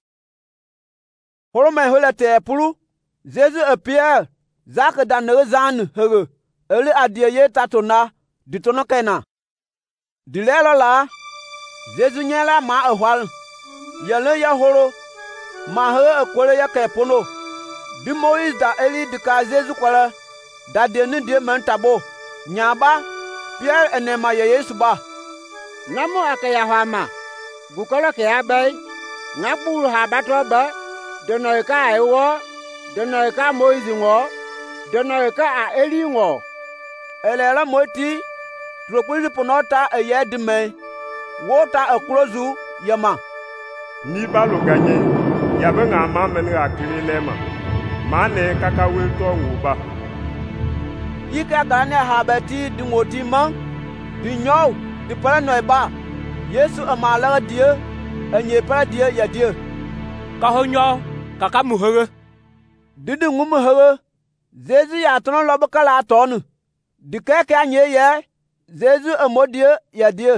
Horo me hwele te puru Zezu e Pierre zaka da ne zan hege ele adie ye tatona ditono kena. Dilelo la Zezu nyela ma ehwal yele ya horo ma he ekwele ya kepono. Di Moïse da eli de ka Zezu kwala da de ni de mentabo nyaba Pierre enema ye Yesu ba. Namo akaya hama gukolo ke abai ngaburu ha bato ba dono ka ewo dono ka Moïse ngo dono ka a eli ngo elela moti trokwili ponota eye de me wota aklozu yama ni balo ganye yabe ngama menga kililema mane kaka wilto nguba yika gane habati dingoti man dinyo di paranoy ba Yesu amala die enye pa die ya die ka honyo kaka muhege didi ngumu hege Zezu ya tono lobakala tonu dikeke anye ye Zezu amodie ya die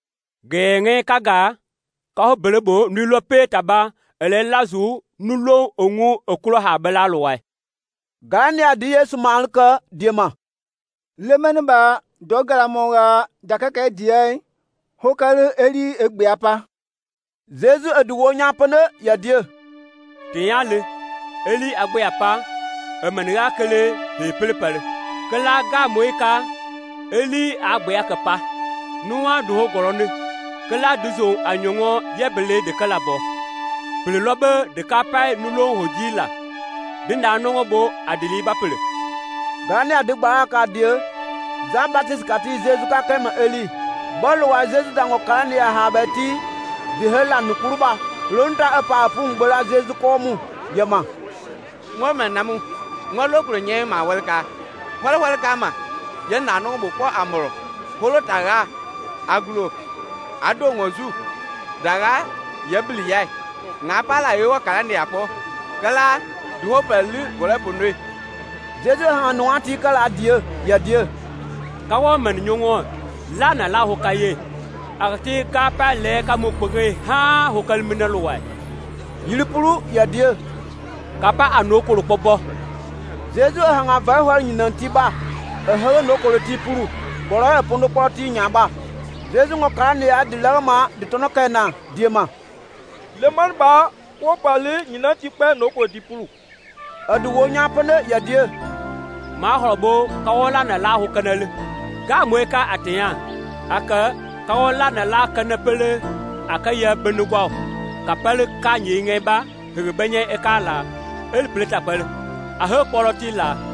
genge kaga ka belebo ni lo pe taba ele lazu nulo ongu okulo ha bela loai gane adi Yesu malka diema Lemen ba dogala monga dakake die hokal eli egbeapa. Zezu eduwo nyapane ya die. Tiyale eli agbeapa emeniga kele hepelepele. Kala ga moika eli agbeakapa. Nuwa duho gorone. Kala duzo anyongo yebele de kalabo. Pele lobe de kapai nulo hojila. Dinda nongo bo adili bapele. Gane adigba ka die. Jean Baptiste kati Zezu ka kema eli. Bolo wa Zezu dango kalani ya habeti. Di hela nukuruba. Lonta apa apung bola Zezu komu. Yama. Ngome namu. Ngolo kuro nye ma welka. Welka ma. Yen nano bukwa amoro. Holo taga. Aglo. Ado ngozu. Daga. Yebili yai. Ngapala yewa kalani yapo. Kala. Duho pelu gole punwe. Zezu hanuati kala die. Ya die. Kawo men nyongo lana la hokaye akti kapa le kamukwe ha hokal minalwa yilipuru ya die kapa anokolo popo Zezu hanga va hwal nyinanti ba ehe nokolo tipuru bora pondo kwati nyaba Zezu ngokane ya dilama ditono kana diema le man ba wo pale nyinanti pe nokolo tipuru adu wo nyapane ya die ma horobo kawola na la hokanale ga mweka atiya aka kawola na la kanapele aka ya benugwa kapele ka nyinge ba hebenye ekala el pleta pele a he poroti la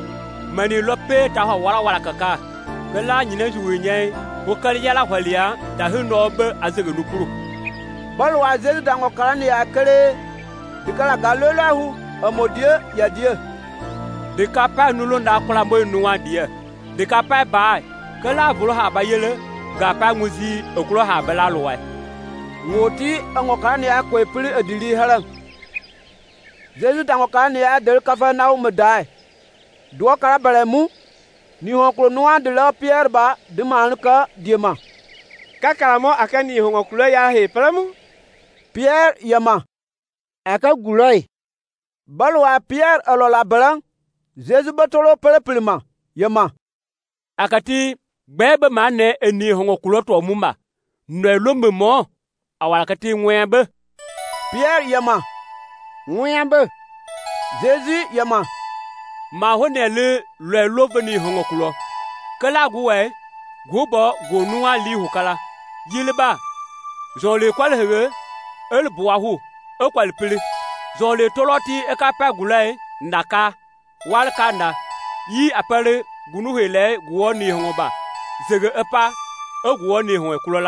mani lope ta ho wala kaka kala nyina juwe nyai ko kal yala hwalia da hu no be azege nukuru bal wa zezu dango kalani ya kere dikala galolahu amodie ya die de kapa nulo na kula mo nuwa die de kapa ba kala bulu ha ba yele ga pa nguzi okulo ha bela lowa ngoti ango kalani ya ko epili adili haran zezu dango kalani ya del kafa na umdai do kala balemu ni honklo nuwa de la pierre ba de manka diema kakaramo akani honklo ya he premu pierre yama aka guloi balwa pierre alola balan zezu batolo pelepelema yama akati gbebe mane eni honklo to muma no elombe mo awakati nwebe pierre yama nwebe zezu yama ma honele le loveni hongokulo kala guwe gubo gonuwa li hukala yilba zole kwal hege el buahu e kwal pili zole toloti e ka pa gulai ndaka wal kanda yi apare gunu hele guwo ni hongoba zege epa e guwo ni hongokulo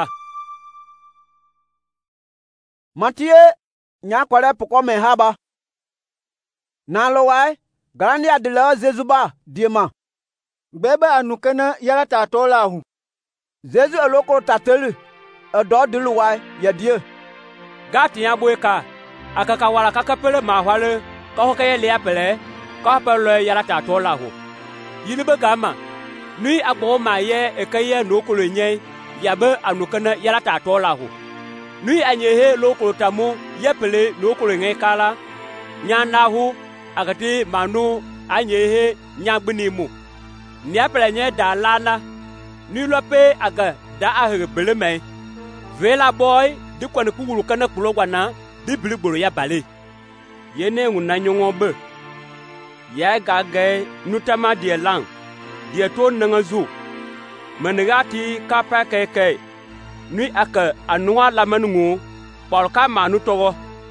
Matie nya kwale poko me haba na lo wai Galani adila zezuba diema. Bebe anukana yala tatola hu. Zezu aloko tatelu. Ado diluwai ya die. Gati ya bueka. Akaka wala kakapele mahwale. Kahoke le apele. Kahapele yala tatola hu. Yilibe gama. Nui agbo maye ekaye nokolo nye. Yabe anukana yala tatola hu. Nui anyehe lokolo tamu. Yepele nokolo nye kala. Nyana hu. Agati manu anyehe nyagbinimu niapelenye da lana ni lope aga da ahege beleme vela boy di kwani kugulu kana kulogwana di biligboro ya bale yene nguna nyongobe ya gage nutama die lang die to nangazu menegati kapa keke ni aka anwa lamanungu polka manu togo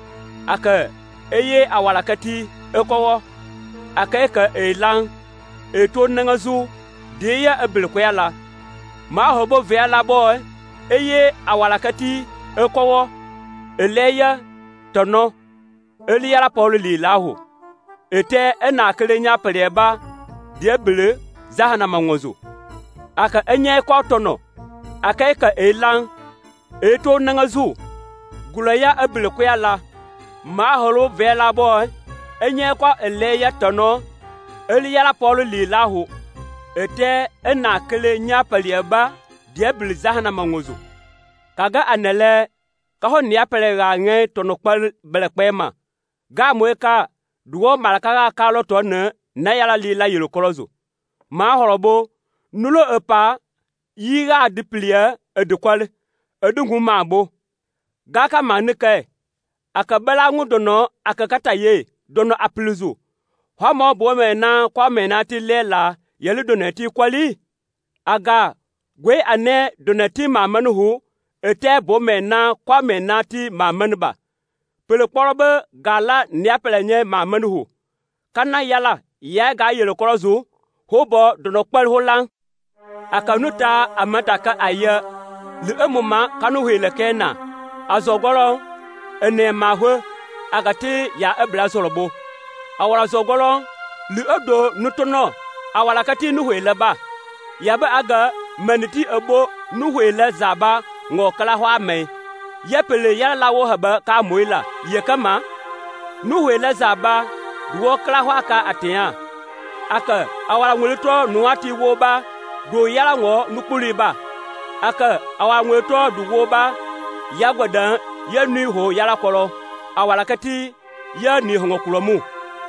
aka eye awalakati ekowo akeka elang eto nangazu deya abilkwela ma hobo vela boy eye awalakati ekowo eleya tono eliyara paul lilahu ete enakelenya peleba diebele zahana mangozo aka enye ko tono akeka elang eto nangazu gulaya abilkwela ma holo vela boy enye kwa eleya tono eliyara paul lilahu ete enakele nya palieba diebele zahana mangozo kaga anele kaho niapele ga nge tono kwal belekpema ga mweka duwo malaka ka lo tonne na yala lila yelo kolozo ma horobo nulo epa yiga diplia edekwal edungu mabo ga ka manike akabela ngudono akakataye dono apluzu homo bome na kwa menati lela yeli donati kwali aga gwe ane donati mamanuhu ete bome na kwa menati mamanba pele porobe gala niapelenye mamanuhu kana yala ya ga yelo korozu hobo dono kwal holang akanuta amataka aya li emuma kanu hele kena azogoro ene mahwe agati ya ebla sorobo awara zogoro li odo nutono awara kati nuhwele ba yaba aga maniti ebo nuhwele zaba ngokala hwa me yepele ya lawo haba ka moila yekama nuhwele zaba duwo kala hwa ka atia aka awara ngulito nuati woba do yala ngo nukuli ba aka awara ngulito duwoba yagwadan yenu ho yala kolo awara kati ya ni hongo kulomu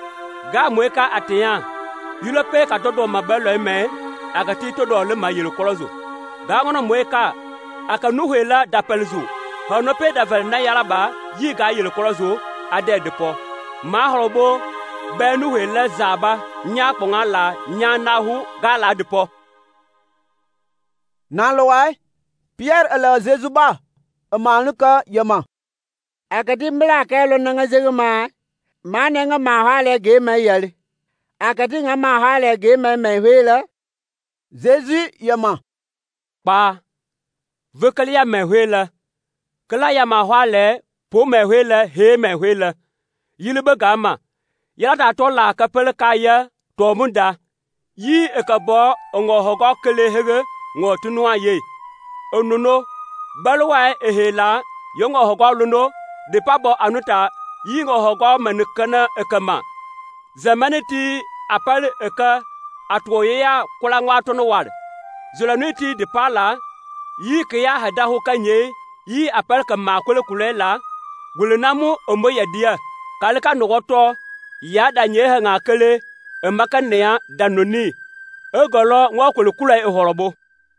ga mweka atia yulope ka todo mabelo eme agati todo le mayelo kolozo ga ngono mweka aka nuhela dapelzu hono pe davel na yaraba yi ga yelo kolozo ade depo ma horobo be nuhela zaba nya kponga la nya nahu ga la depo na lowai pierre ala zezuba amanuka yama akati mbla kelo nanga zegma manenga mahale ge mayali Akati nga ma ha le ge me me hwe le. Jésus yema. Pa. Vekele ya me hwe le. Kela ya ma hwa le po me hwe le he me hwe le. Yili be gama. Yala ta to la ka pele ka ya to munda. Yi e ka bo ngo hogo kele hege ngo tunwa ye. Onuno balwa e hela yongo hogo luno de pabo anuta yi ngo hogo manukana ekama. Zamaniti apale eka atwoye ya kula ngwa tono wale. Zulanuti de pala yi ke ya hada ho kanye yi apale ka makole kulela gulinamu ombo ya dia kalika nogoto ya danye hanga kele emakanea danoni egolo ngwa kule kula e horobo.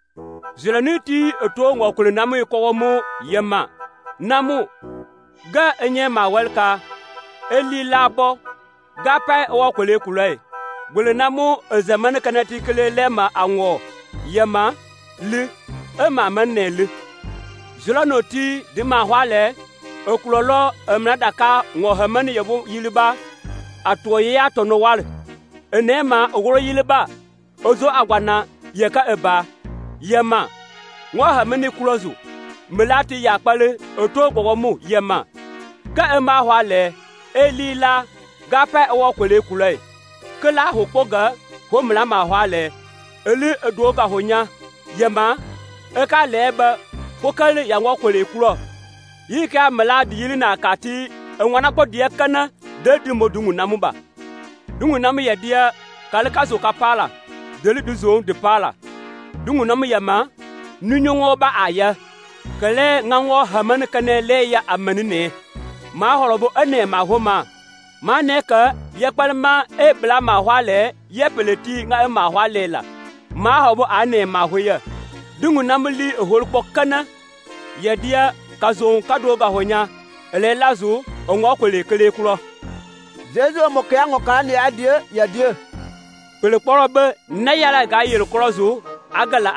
Zulanuti eto ngwa kule namu ikowomu yema namu ga enye mawelka eli labo gapa wa kule kule gulinamu zaman kanati kele lema anwo yema li ema manele. Zulanoti di ma hwale okulolo emnadaka ngo hamani yabo yiliba atwoye ya tono wale enema ogoro yiliba ozo agwana yeka eba yema ngo hamani kulozu melati yakpale oto gbogomu yema ga ema hwale elila gapa wa kwele kulai kala hokoga homla ma hwale eli edoga honya yema eka leba kokale ya ngo kwele kulo yika meladi yili na kati enwana ko dia kana de di modungu namuba dungu namu ya dia kalika zo kapala deli duzo de pala dungu namu yama nunyongo ba aya kale ngango hamane kane le ya amanine ma horobo ene ma homa ma neka yakpalma e bla ma hwale ye peleti nga e ma hwale la ma hobo ane ma hoya dungu namli holpo kana ya dia kazon kado ga honya ele lazu ongo kwele kele kulo. Jésus mo kya ngo kan ya die pele porobe na yala ga yel krozu agala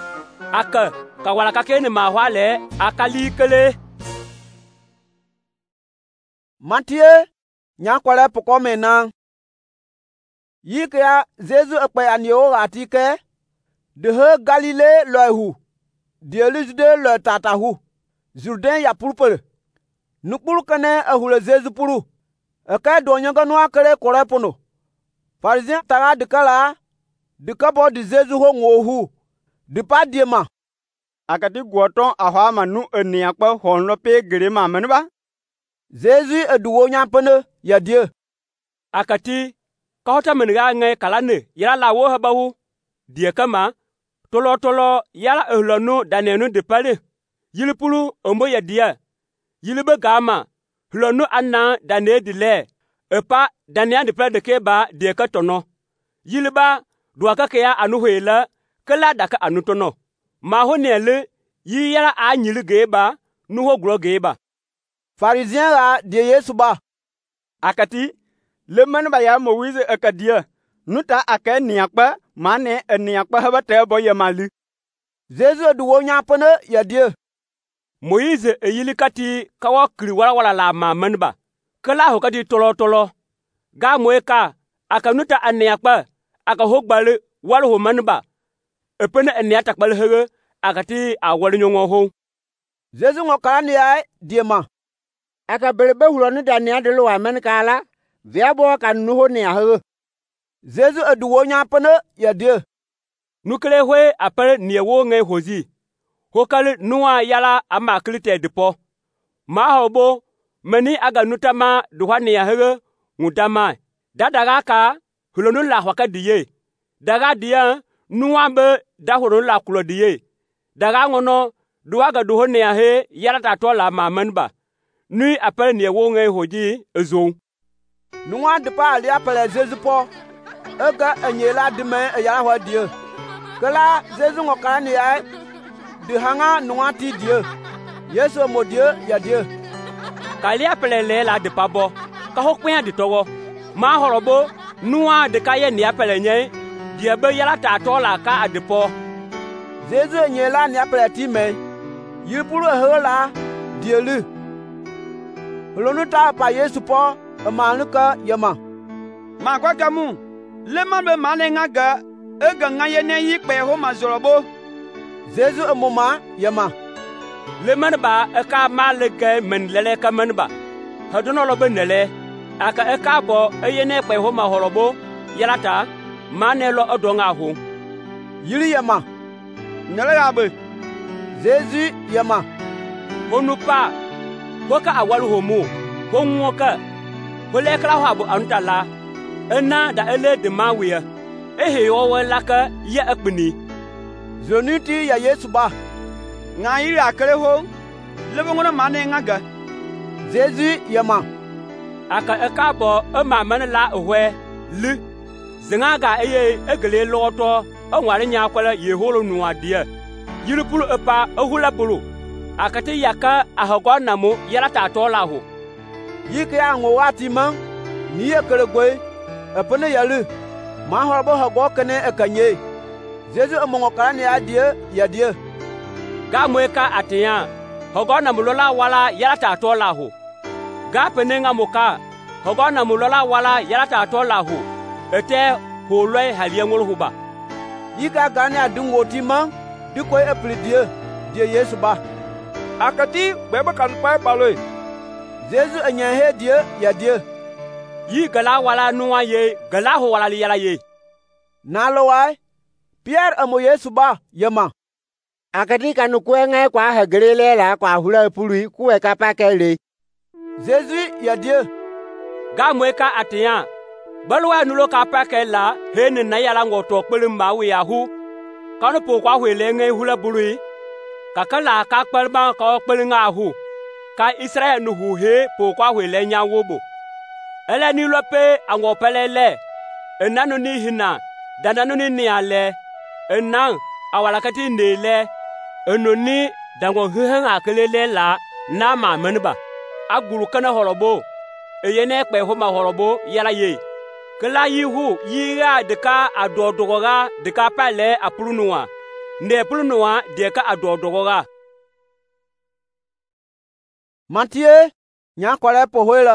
aka kawala ka kene ma hwale akali kele. Matthieu nya kwale poko mena yikya Jésus ekpe anio atike de he Galilée lohu de Jude lo tatahu Jourdain ya purpele nukpuru kane ahule Jésus puru eka donyaga no akere kore pono Pharisien taga dikala dikabo de Jésus ho ngohu dipa diema akati gwoton ahwa manu eniakpa honlo pe gere ma menba Jésus eduwo nyampene ya die akati kahota menga ngai kalane yala lawo habahu die kama tolo yala ehlonu danenu de pale yilipulu ombo ya dia yilibe gama hlonu anna dane dile epa dane de pale de keba de ka tono yiliba duaka ke ya anu hwela kala daka anu tono ma honele yi yala anyili geba nu ho gro geba. Pharisien la de Yesu ba akati le man ba ya Moise akadia nuta aka niakpa mane niakpa haba te bo yemali. Jésus du wonya pene ya die Moise eyili kati kawa kri wala la ma manba kala ho kati tolo ga moeka aka nuta aniakpa aka hogbale wala ho manba epene eniata kbal hege akati awali nyongo ho. Jésus ngo kan ya diema aka berebe hulonu dania de lo amen kala viabo kan nuho ne ahe. Jésus edu wonya pene ya die nukele hwe apere niewo ngai hozi hokale nuwa yala ama klite depo ma hobo meni aga nutama duhani ya hege ngudama dadaga ka hulonu la hwaka diye daga dia nuwa be da hulonu la kulo diye daga ngono duwaga duhoni ya he yala ta tola ma manba nui apere niewo ngai hoji ezo nuwa depa ali apere Jésus po ega enyela dime yala hwa die kala Jésus ngo kan ya de hanga nuwa ti die Yesu mo die ya die kali apele le la de pabo ka hokwen de towo ma horobo nuwa de kaye ni apele nye die be yala ta tola ka adepo Jésus enyela ni apele ti me yipuru hela die lu lonu ta pa Yesu po amanuka yema ma kwa gamu le man be mane nga ga e ga nga ye ne yi kpe ho ma zorobo. Jésus e moma yema. Le man ba e ka ma le ke men lele ka man ba. Hadono lo be nele aka e ka bo e ye ne kpe ho ma horobo yalata ma ne lo odonga ho. Yiri yema. Nele ga be. Jésus yema. Honu pa boka awal homo honwoka hole kala habu antala ena da ele de mawiya ehe yo laka ya akbini zonuti ya Yesu ba nga yiri akere ho lebo ngona mane nga ga. Jésus yema. Aka ekabo e ma man la ohwe lu zinga ga eye egele loto onware nya kwala ye holo nuadia yiri pulu epa ehula bulu akati yaka ahogo namu yala ta to la ho yike anwo wati man ni ekere gwe epene yalu ma horbo hogo kene ekanye Jésus amongo karane adie yadie ga mweka atiya hogo namu lola wala yala ta to la ho ga penenga muka hogo namu lola wala yala ta to la ho ete holwe haliye ngol huba yika gane adungo ti man dikoy epridie die Yesu ba akati bebe kan pai baloi Jésus anya he die ya die yi gala wala nuwa ye gala ho wala yala ye nalo wai Pierre amo Yesu ba yema akati kanu kwenga kwa hagrele la kwa hula pului kuwe kapakele Jésus ya die ga mweka atiya balwa nulo kapakela hene na yala ngoto kpelum mawi yahu kanu po kwa hwele nge hula pului kakala ka kpelba ka kpelinga hu ka Israel nu hu he po kwa hwele nya wobo ele ni lope ango pelele enanu ni hina dananu ni niale enan awalakati nele enoni dango hehanga kelele la na ma menba aguru kana horobo eyene kpe ho ma horobo yala ye kala yi hu yi ga de ka adodogoga de ka pale apulunuwa ne pulunuwa de ka adodogoga Matie nya kwale po hoela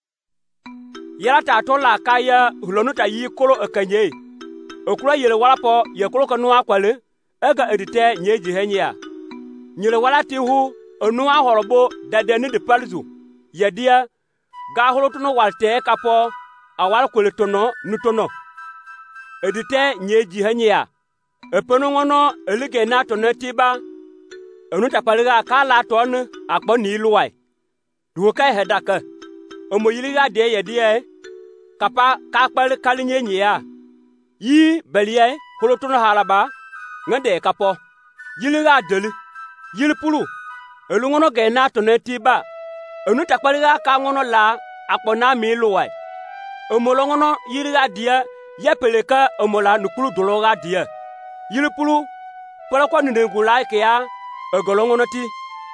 yala ta to la kaya hulonu ta yi kolo akanye okura yele wala po ye kolo kanu akwale ega edite nyeji henya nyele wala ti hu onu ahorobo dadeni de palzu yedia ga holotuno walte kapo awal koletono nutono edite nyeji henya epeno ngono elige na to netiba onu tapaliga kala ton akpo ni luwai duka hedaka omo yiliga de yedie kapa kakpal kalinye nya yi belie holotuno halaba ngade kapo yiliga deli yilipulu elungono ge na to netiba onu tapaliga ka ngono la akpo na mi luwai omolongono yiliga dia yapeleka omola nukulu dologa dia yilipulu pala kwa ningula ke ya egolongono ti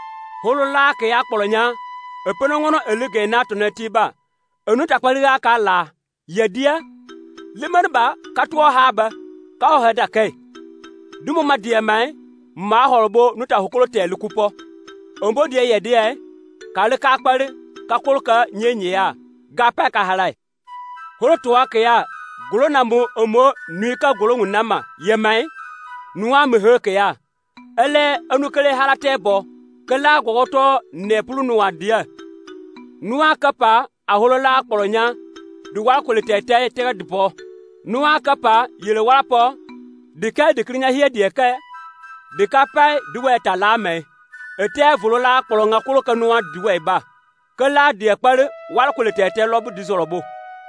holola ke ya kpolonya epenongono elige na to netiba onu tapaliga ka la yedia limanba katwo haba ka heda kai dumo madia mai ma horobo nuta hokolo tele kupo ombo die yedia kale ka kpare ka kolka nyenye ya gapa ka halai holo to ake ya golo namu omo nuika golo ngunama yemai nuwa meheke ya ele anukele halate bo kala gogoto nepulu nuwa dia nuwa kapa aholola kpolonya duwa kolitete tega dipo nuwa kapa yele walapo dika dikrinya hie dieke dika pai duwe talame ete volola kpolonga koloka nuwa duwe ba kala die kpare wal kolitete lobu dizorobo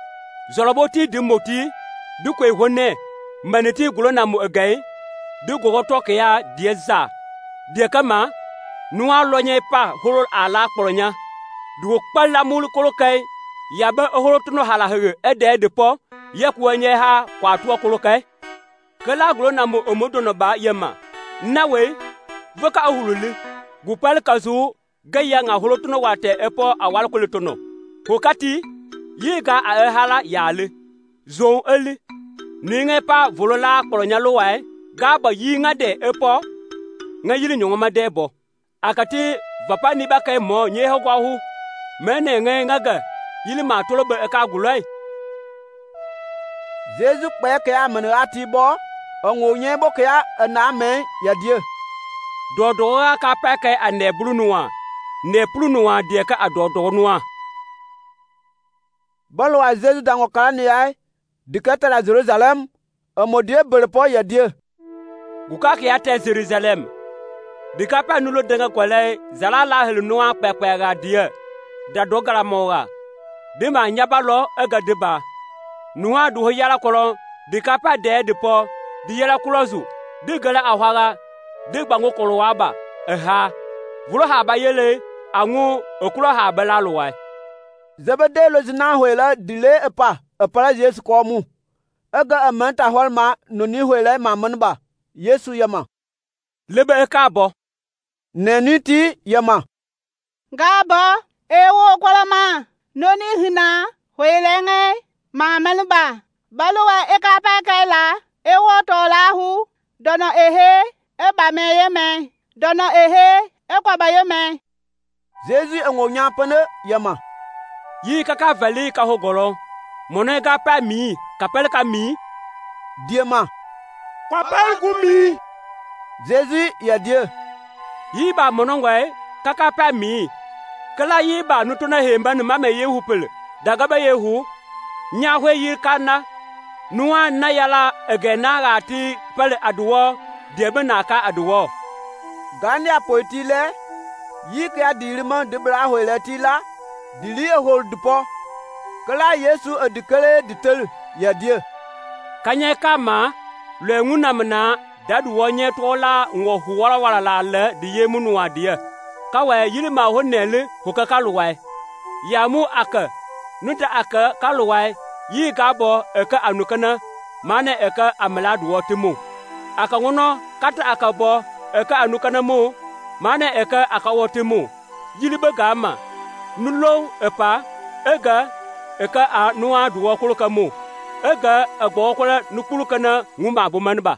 zorobo ti dimoti dukwe hone maniti gulo namu egai du gogoto ke ya dieza die kama nuwa lonye pa holo ala kpolonya du kpala mul kolokai yabe holo tuno hala hege ede depo yekwenye ha kwa tuwa kolokai kala gulo namu omodono ba yema nawe voka ahululi gupal kazu gaya nga holo tuno wate epo awal kolitono hokati yiga a hala yale zon eli ninge pa volola kpolonya lowae gaba yinga de epo nga yili nyongoma debo akati vapa ni baka mo nye hogwa hu mene ngaga yili ma tolo be ka gulai Jésus kpɛ ke a men ati bo ngo nye bo ke a na me ya die dodo ka pa ke a ne bulu nuwa die ka a dodo nuwa bolo a Jésus dango kala ni ai dikata la Jerusalem modie berpo ya die guka ke ate Jerusalem dika pa nulo denga kwale zala la helu nuwa pepe ga die da dogara moga dima nyabalo ega deba nuwa du ho yala kolon dika pa de po di yala kulozu di gala ahwaga di gbango kolowaba eha vulo ha ba yele angu okulo ha bela lowa Zebede lo zina hoela dile epa Yesu ko mu ega amanta holma no ni hoela ma manba Yesu yama lebe ka bo neniti yama gabo ewo kolama no ni hina hoela nge ma manba baluwa ekapa kaila ewo tolahu dono ehe eba meyeme dono ehe ekwa bayeme Jésus ngonya pene yama yi kaka vali ka hogolo mono ga pa mi kapel ka mi diema Kapel ku mi Jésus ya die yi ba mono ngwe kaka pa mi kala yi ba nutuna hemba ni mame yehu pel daga ba yehu nya hwe yi kana nuwa na yala egena gati pel aduwo diebe na ka aduwo gani apoitile yi ke adirima de bra hoele tila dili hol dupo kala Yesu edikele ditel ya die kanye kama lwengu namna dadu wonye tola ngo huwala wala la le di yemunu adie kawe yili ma honele hukaka luwa yamu aka nuta aka kaluwa yi gabo eka anukana mane eka amala duwo timu aka ngono kata aka bo eka anukana mu mane eka aka wotimu yili begama nulo epa eka a nuwa duwo kuluka mu ega agbo kwala nukuluka na nguma bo manba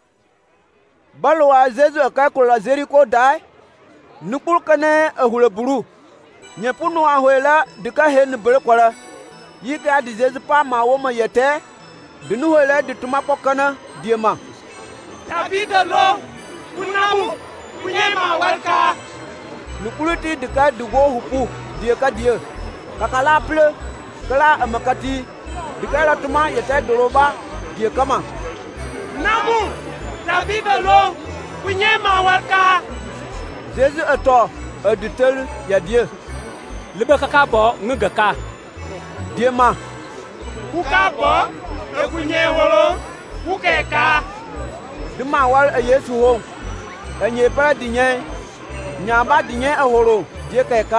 balwa Jésus aka kula Jericho dai nukuluka ne ahule buru nyepunu ahoela dika hen bere kwala yika di Jésus pa ma wo ma yete dinu hoela dituma pokana diema David lo kunamu kunyema walka nukuluti dika dugo hupu dieka die kakala ple kala amakati dikala tuma yete doroba die kama namu David lo kunyema walka Jésus eto editel ya die lebe kaka bo ngaka diema kuka bo ekunye wolo kukeka dima wal Yesu ho enye pa dinye nyamba dinye ahoro die keka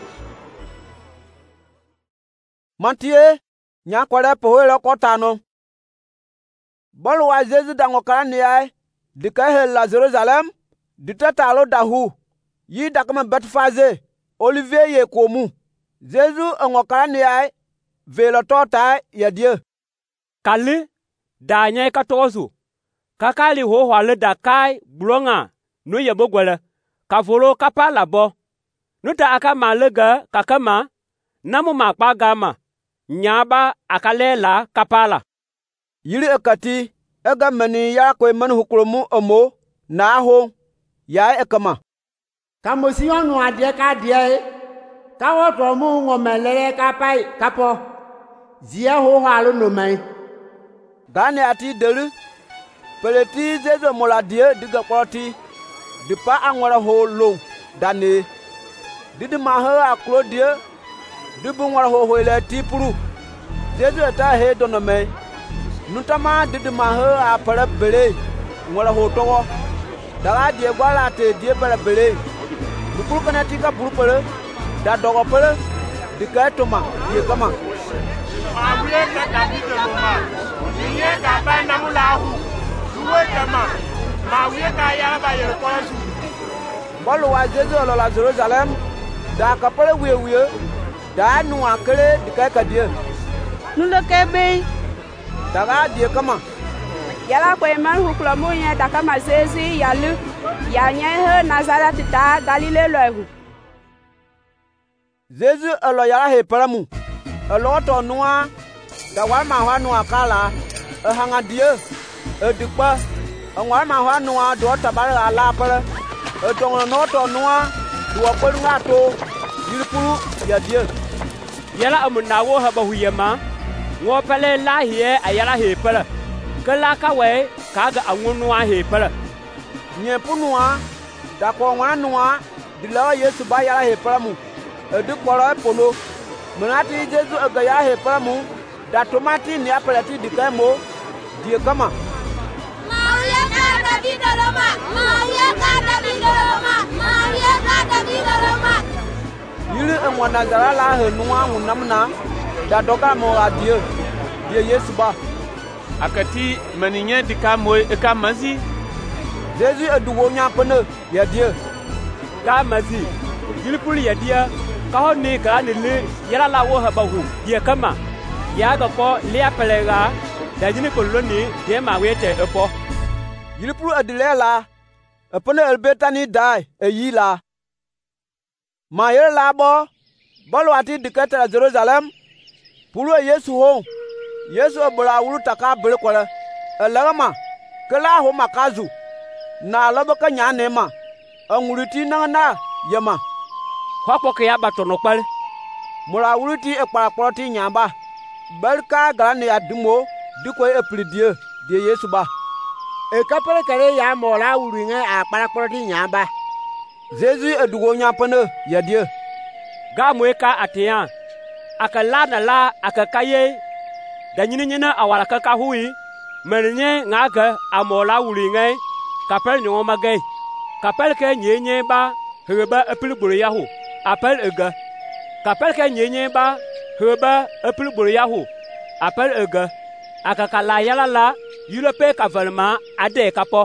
Mantie nya kware pohelo kotano bolu wa Jésus dango karani ai dika he la Jerusalem ditatalo dahu yi dakama betfaze Olivier ye komu Jésus ngo karani ai velo tota ya die kali danye ka tozu kakali ho hwale dakai blonga no yebo gwele ka volo kapa labo nuta aka malega kakama namu makpa gama nyaba akalela kapala yiri ekati ega meni ya ko man hukrumu omo na ho ya ekama kamosionu adie ka die ka woto mu ngomelele ka pai kapo zia ho halu no mai gane ati delu peleti Jésus moladie diga kwoti dipa angwara ho lo dane didi ma ha aklodie dibu ngwara ho ho ile tipuru Jésus ta he donome nutama didi ma ha apara bele ngwara ho togo daga die gwala te die bele bele dukuru kana tika buru pele da dogo pele dika toma die kama awule ka David lo ma niye ka ba na mulahu duwe kama ma wiye ka yala ba yele kosu bolu wa Jésus lo la Jerusalem da ka pele wiye da nu akere dika ka die nu le kebe daga die kama yala ko eman huklo mo nya da kama Jésus yalu ya nya he Nazareth ta Galilée lo hu Jésus alo yala he paramu alo to nuwa da wa ma wa nu akala hanga die dikpa ngwa ma hwa noa do tabare ala pare tong no to noa do ko nga to yilpuru ya die yala amuna wo ha bahuyema ngo pele la hie ayala he pele kala ka we kaga anwunwa he pele nye punwa da ko ngwa noa dila Yesu ba yala he pele mu dikporo pono munati Jesu aga ya he pele mu da tomati ni apelati dikamo die kama Maria kada bidaloma Maria kada bidaloma Maria kada bidaloma yili ngwana zara la he nuwa ngunamna da doka mo adie die Yesu ba akati maninye dikamo eka mazi Jesu edugo nya pene ya die ka mazi yili puli ya dia ka honi ka ni le yala la wo ha bahu die kama ya ga ko le apelega da jini ko loni die ma wete epo yilipuru adilela epene elbetani dai eyila ma yela bo bolo ati dikata Jerusalem puru Yesu ho Yesu obora wuru taka bere kwala elama kala ho makazu na lobo ka nya ne ma anwuriti na yema hwapo ke ya batono pale mura wuriti ekparapoti nyamba berka galane adumo diko epridie die Yesu ba kapere kare ya mola wuringa a kparapoti nyamba Jesu edugo nya pene ya die ga mweka atia akala na la akakaye danyini awara kaka hui menye ngaga amola wuringa kapel nyo magay kapel ke nyenye ba heba epilburu yahu apel ega kapel ke nyenye ba heba epilburu yahu apel ega akakala yala la yulope kavalma ade kapo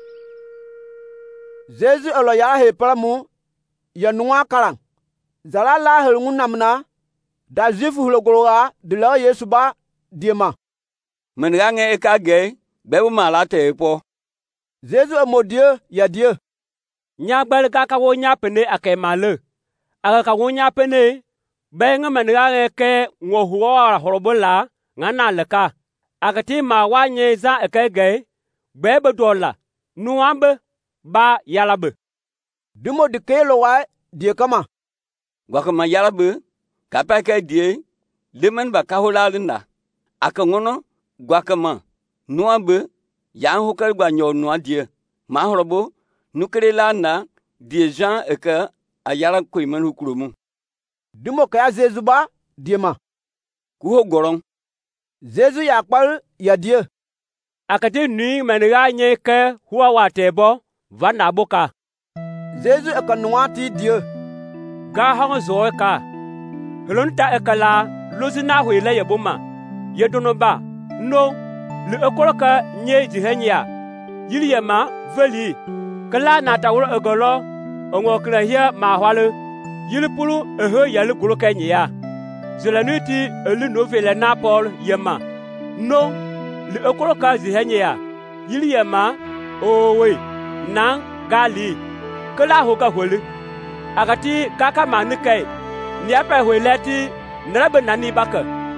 Jesu olo ya he pramu ya nuwa karang zala la helngu namna da jifu hulogoroa de la Yesu ba diema men gange ekage bebu malate po Jesu amodie ya die nya gbal ka ka wo nya pene akemale aga ka wo nya pene benga men gange ke ngo huwa horobola ngana leka agati ma wanye za ekege bebe dola nuambe ba yalabe dimo de kelo wa die kama gwakama yalabe kapa ka die lemen ba ka holalina akangono gwakama nuambe yan hokal gwa nyo nuan die ma horobo nukere la na die Jean eka ayala koiman hukurumu dimo ka Jesu ba diema ku ho gorong Jesu ya kpal ya die akati nui menga nye ke huwa watebo vana boka Jesu ekanuati die ga hang zo ka hulunta ekala luzina huile yebuma yedonoba no le ekoroka nye jihenya yiliyema veli kala na tawro egolo ongo krahia ma hwalu yilipulu ehe yalu guluka nya zelanuti elu novele na Paul yema no le ekoroka jihenya yiliyema owe na gali kala hoka holu agati kaka manike ni apa hoileti nrabe nani baka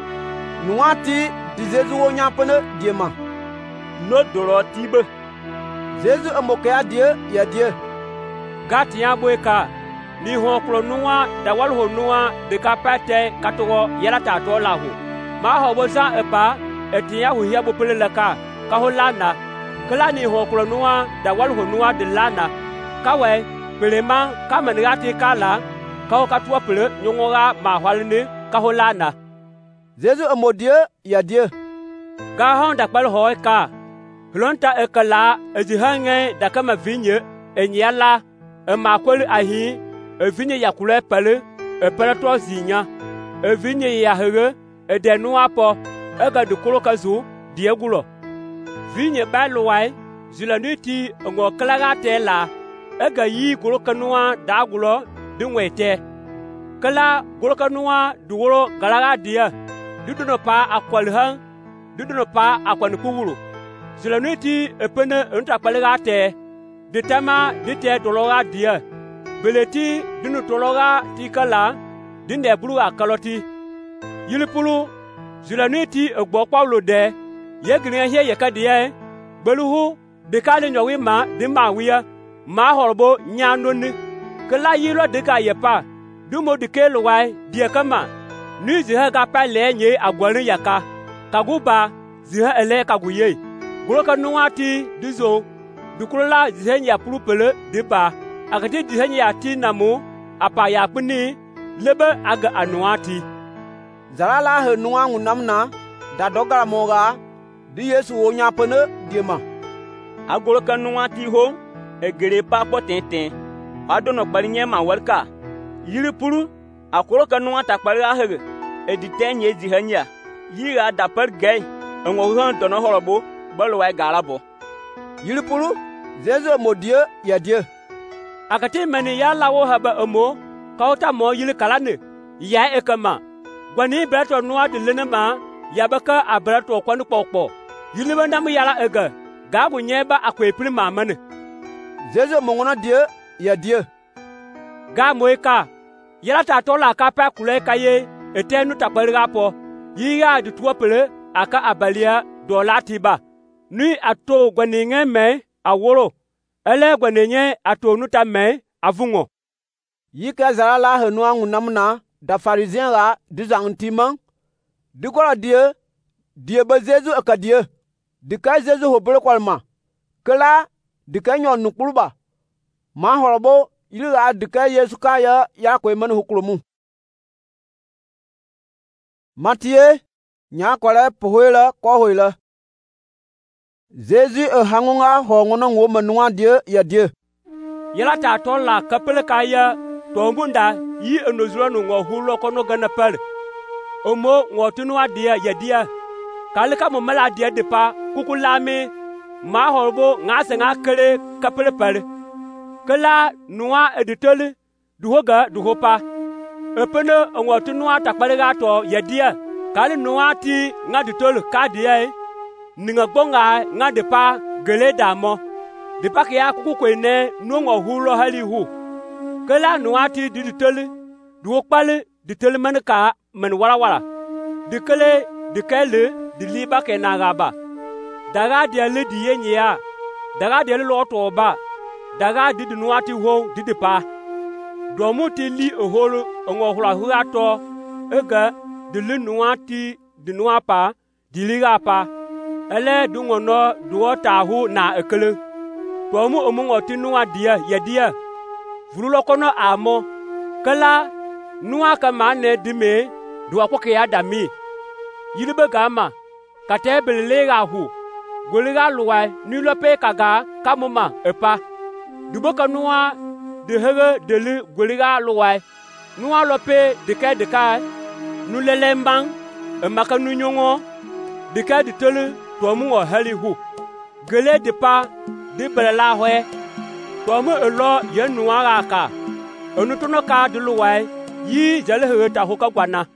nuati di Jesu wo nya pene diema no doro tibe Jesu amoke ya die gati ya boeka ni ho kro nuwa da wal ho nuwa de kapate katogo yala ta to la ho ma ho boza epa etia hu ya bo pele laka ka ho lana kala ni ho kro nuwa da wal ho nuwa de lana kawe pelema kama ngati kala ka ho katwa pele nyongora ma hwalne ka ho lana Jesu amodie ya die ga honda kpal hoy ka hulonta ekala ejihange da kama vinye enyala emakwel ahi evinye yakule pele epeleto zinya evinye yahege edenu apo ega dukuro kazu diegulo vinye balwai zilanuti ngo kalaga tela ega yi gulo kanua dagulo dinwete kala gulo kanua duworo galaga dia duduno pa akwalhan duduno pa akwan kuwuru zilanuti epene unta kpalaga te ditama dite dologa dia beleti dinu dologa tikala dinde bulu akaloti yilipulu zilanuti egbo kwawlo de ye gringa he ye ka die beluhu de ka le nyowi ma de ma wiya ma horbo nya nonni ke la yilo de ka ye pa du mo de ke lo wai die kama nu zi ha ga pa le nye agwari yaka kaguba zi ha ele kaguye gro ka nuati dizo dukula zi ha nya pulupele de ba akati zi ha nya ti namu apa ya puni lebe aga anuati zalala he nuwa ngunamna da dogara moga di Yesu onya pene diema agolo ka nuati ho egere pa potenten adono kpalinye ma welka yiri puru akoro ka nuata kpalira hege editenye zi hanya yira da per gay enwo han dono horobo balo wa galabo yiri puru zezo modie ya die akati mani ya lawo haba omo kauta mo yili kalane ya ekama gwani brato nuwa de lenema ya baka abrato kwanu pokpo yili banda mu yala ega gabu nyeba akwe prima mane zezo mongona die ya die ga moika yala ta tola ka pa kule kaye etenu takbariga po yiya de tuopele aka abalia dolatiba ni ato gwaninge me aworo ele gwanenye ato nuta me avungo yika zalala henu angunamna da pharisien ra dizantima dikola die bezezu akadie dika zezu hobere kwalma kala dika nyon nukuluba ma horobo yira dika Yesu kaya ya ko man hukulumu Matie nya kwale pohoila ko hoila Zezu hangunga hongono ngoma nuwa die ya die yala ta tola kapele kaya tombunda yi enozuro no ngo hulo kono gana pal omo ngotunu adia ya dia kalika mo mala dia de pa kukulame ma horbo ngase nga kere kapele pal kala nuwa editole duhoga duhopa epene ngotunu atakpale gato ya dia kali nuwa ti nga ditole kadia ninga bonga nga de pa gele damo de pa ya kukwene no ngo hulo halihu kala nuati di ditele du okpale ditele manka men wala dikele dikele di liba ke nagaba daga dia le di yenya daga dia le loto ba daga di nuati ho di dipa do muti li oholo ngo hula huato ega di le nuati di nuapa di liga pa ele du ngono du ta hu na ekele to mu omungo tinua dia ya dia vululo kono amo kala nuwa kama ne dime duwa ko ya dami yilibe gama katebele ga hu goliga luwa ni lope kaga kamuma epa duboka nuwa de hege deli goliga luwa nuwa lope deka nu lelembang emaka nu nyongo deka ditele to mu hali hu gele de pa de bela hwe tomo elo yenu aka onutono ka duluwai yi jale heta hoka gwana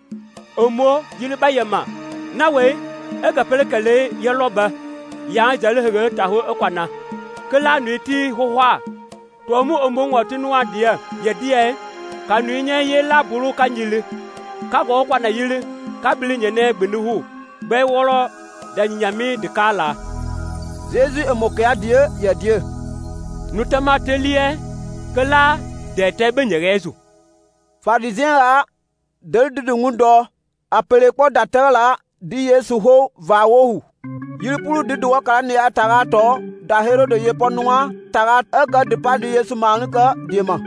omo yili bayema nawe ega pelekele yeloba ya jale heta ho ekwana kala nuiti hohwa tomo omo ngotinu adia yedie kanu nye ye laburu kanyili ka go kwana yili ka bilinye ne gbenuhu gbe woro danyami de kala Jésus emoke adie yedie nutama telie kala de tebe nyerezu pharisien la de ngundo apele ko datala di Yesu ho va wo yiripulu de do kala ni atara to da hero de yeponwa tara aga de pa di Yesu manka diema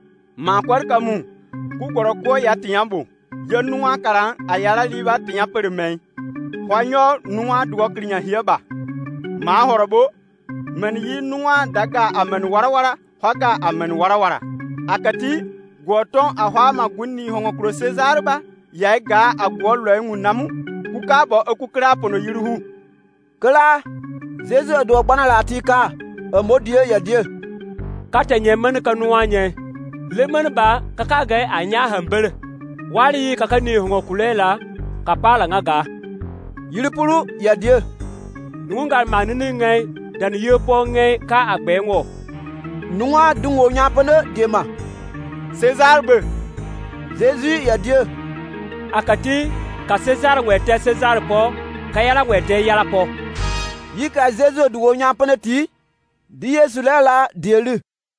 ma kwar kamu ku goro ko ya tiambu ye nuwa kara ayala liba tinya perme kwanyo nuwa duwa krinya hieba ma horobo men yi nuwa daga amen warawara haga amen warawara akati goton ahwa magunni hongo kro Cesar ba ya ga agwolo engunamu kuka bo ekukra pono yiruhu kala Zezu do gbana latika amodie yadie katenye men kanuwa nye le men ba kaka ga anya hambere wari kaka ni hongo kulela kapala ngaga yiripulu yadie nungal manini ngai dan yepo ngai ka agbengo nuwa dungo nyapane dema Cesar be Jésus yadie akati ka Cesar wete Cesar po kayala wete yala po yi ka Jésus duwo nya pene ti di Yesu le la dielu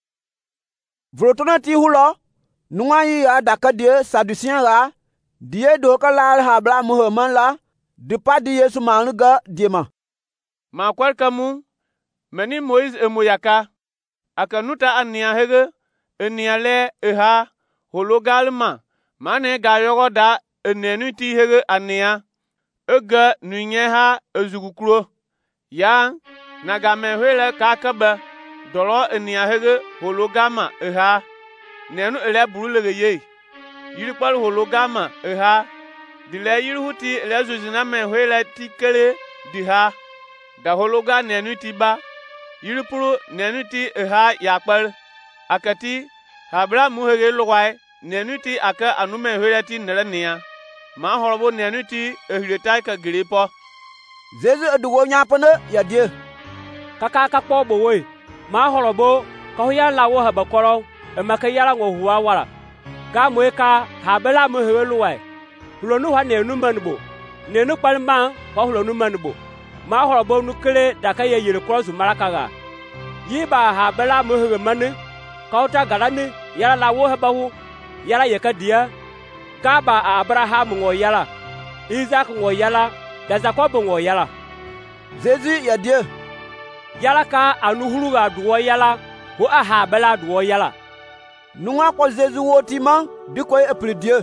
vrotona ti hulo nuwa yi ya daka die Sadducien la die do ka la ha bla mu man la de pa di Yesu man ga diema ma kwar kamu meni Moïse emoyaka akanuta ania hege enia le eha hologalma mane ga yogo da enenu ti hege ania ege nunye ha ezugukro ya naga mehwele kakaba dolo enia hege hologama eha nenu ele burulege ye yiri pal hologama eha dile yiri huti ele zuzina mehwele tikele diha da hologa nenu ti ba yiri puru nenu ti eha yakpal akati habra muhege logwai nenu ti aka anume hwele ti nerenia ma horobo nenu ti ehiretai ka gripo Jésus edugo nya pene ya die kaka ka kpo bowe ma horobo ka hoya lawo haba koro e maka yara ngo huwa wara ga moe ka habela mo hewe luwai hulonu ha nenu manbo nenu palma ka hulonu manbo ma horobo nu kele da ka ye yire cross marakaga yiba habela mo hewe mane ka uta garani yara lawo haba hu yara ye ka dia ga ba Abraham ngo yara Isaac ngo yara da Jacob ngo yara Jésus ya die yala ka anuhuru ga duwo yala ho aha bela duwo yala nuwa ko Jésus woti man di ko epri Dieu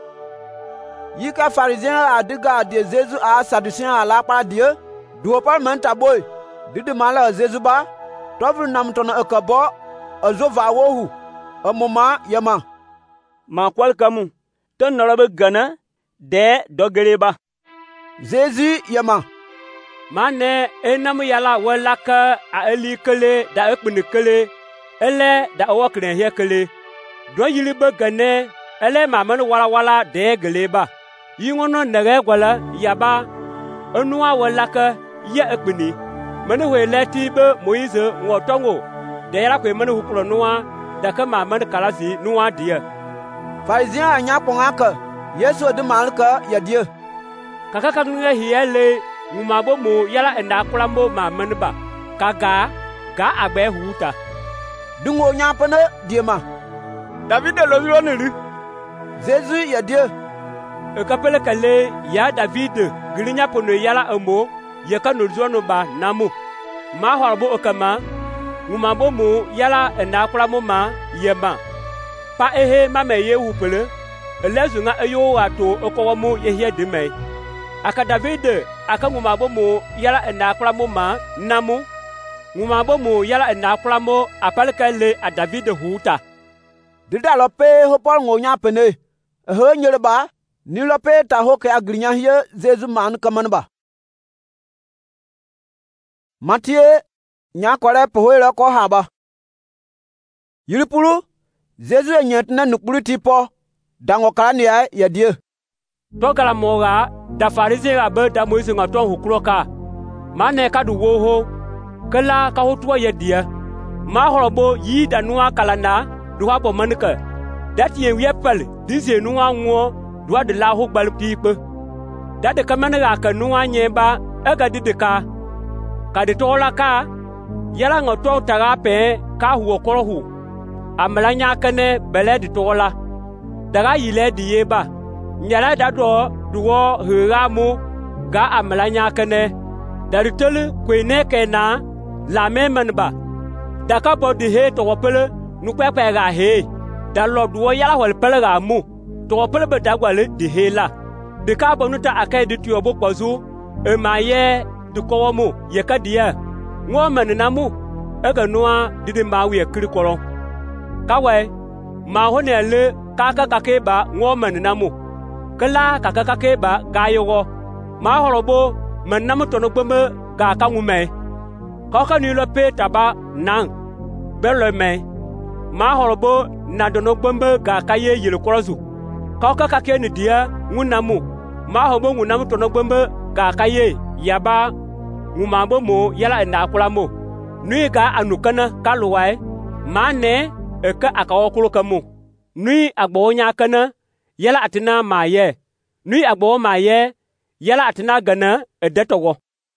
yi ka pharisien a diga de Jésus a Sadducien a la pa Dieu duwo par man taboy di de mala Jésus ba tovru nam tono ekabo azova wohu amoma yama ma kwal kamu ton norobe gana de dogereba Jésus yama mane enamu yala walaka a eli kele da ekpini kele ele da awokren he kele do yiri be gane ele mamanu wala de geleba yingono nege gwala yaba onua walaka ya ekpini manu we leti be Moïse ngotongo de yara kwe manu hukro noa da ka mamanu kalasi noa dia Pharisien anya pongaka Yesu de malka ya die kaka kange hiele ngumabo mo yala enda kulambo ma manba kaga ga agbe huta dungo nyapane diema David lo yonelu Jésus ya die e kapele kale ya David gilinya pono yala amo ye kanu zono ba namu ma horbo okama ngumabo mo yala enda kulambo ma yema pa ehe mame ye hupele elezunga eyo wato okowomo yehie dime aka David aka ngumabo yala ena aklamo ma namu ngumabo yala ena aklamo apalka le a David huta dida lope ho pol ngonya pene ho nyerba ni lope ta ho ke agrinya hie Jésus man kamanba Matthieu nya kore pohole ko haba yiripulu Jésus enyetna nukpuru tipo dango karania ya die togala moga da Pharisien ga be da Moïse ngaton hukuro ka mane ka du woho kala ka hotuwa ye dia ma horobo yi da nuwa kalana duwa bo manka dati ye wiepal dize nuwa ngo duwa de la ho gbal pipe da de kamana ga ka nuwa nyeba ega didika ka de tola ka yala ngato taga pe ka huo korohu amalanya kane bele de tola daga yile di yeba nyala da do duwo hiramu ga amalanya kane daritele kwene kena la memanba da ka bodi he to wopele nu pepe ga he da lo duwo yala wal pele ga mu to wopele be dagwale di he la de ka bonu ta akai di tuyo bo kwazu e maye du kowomu ye ka dia ngo manina mu e ga nuwa didi mawi e kiri koro kawe ma hone le kaka kakeba ngo manina mu kala kaka kakeba ga yogo ma horobo manam tono gbeme ga ka ngume kaka ni lo pe taba nan belo me ma horobo na dono gbembe ga ka ye yele korozu kaka kake ni dia ngunamu ma horobo ngunamu tono gbembe ga ka ye yaba ngumambo mo yala na kulamo nui ga anukana kaluwai mane eka akawokulu kamu nui agbonya kana yala atina maye nui agbo maye yala atina gana edetogo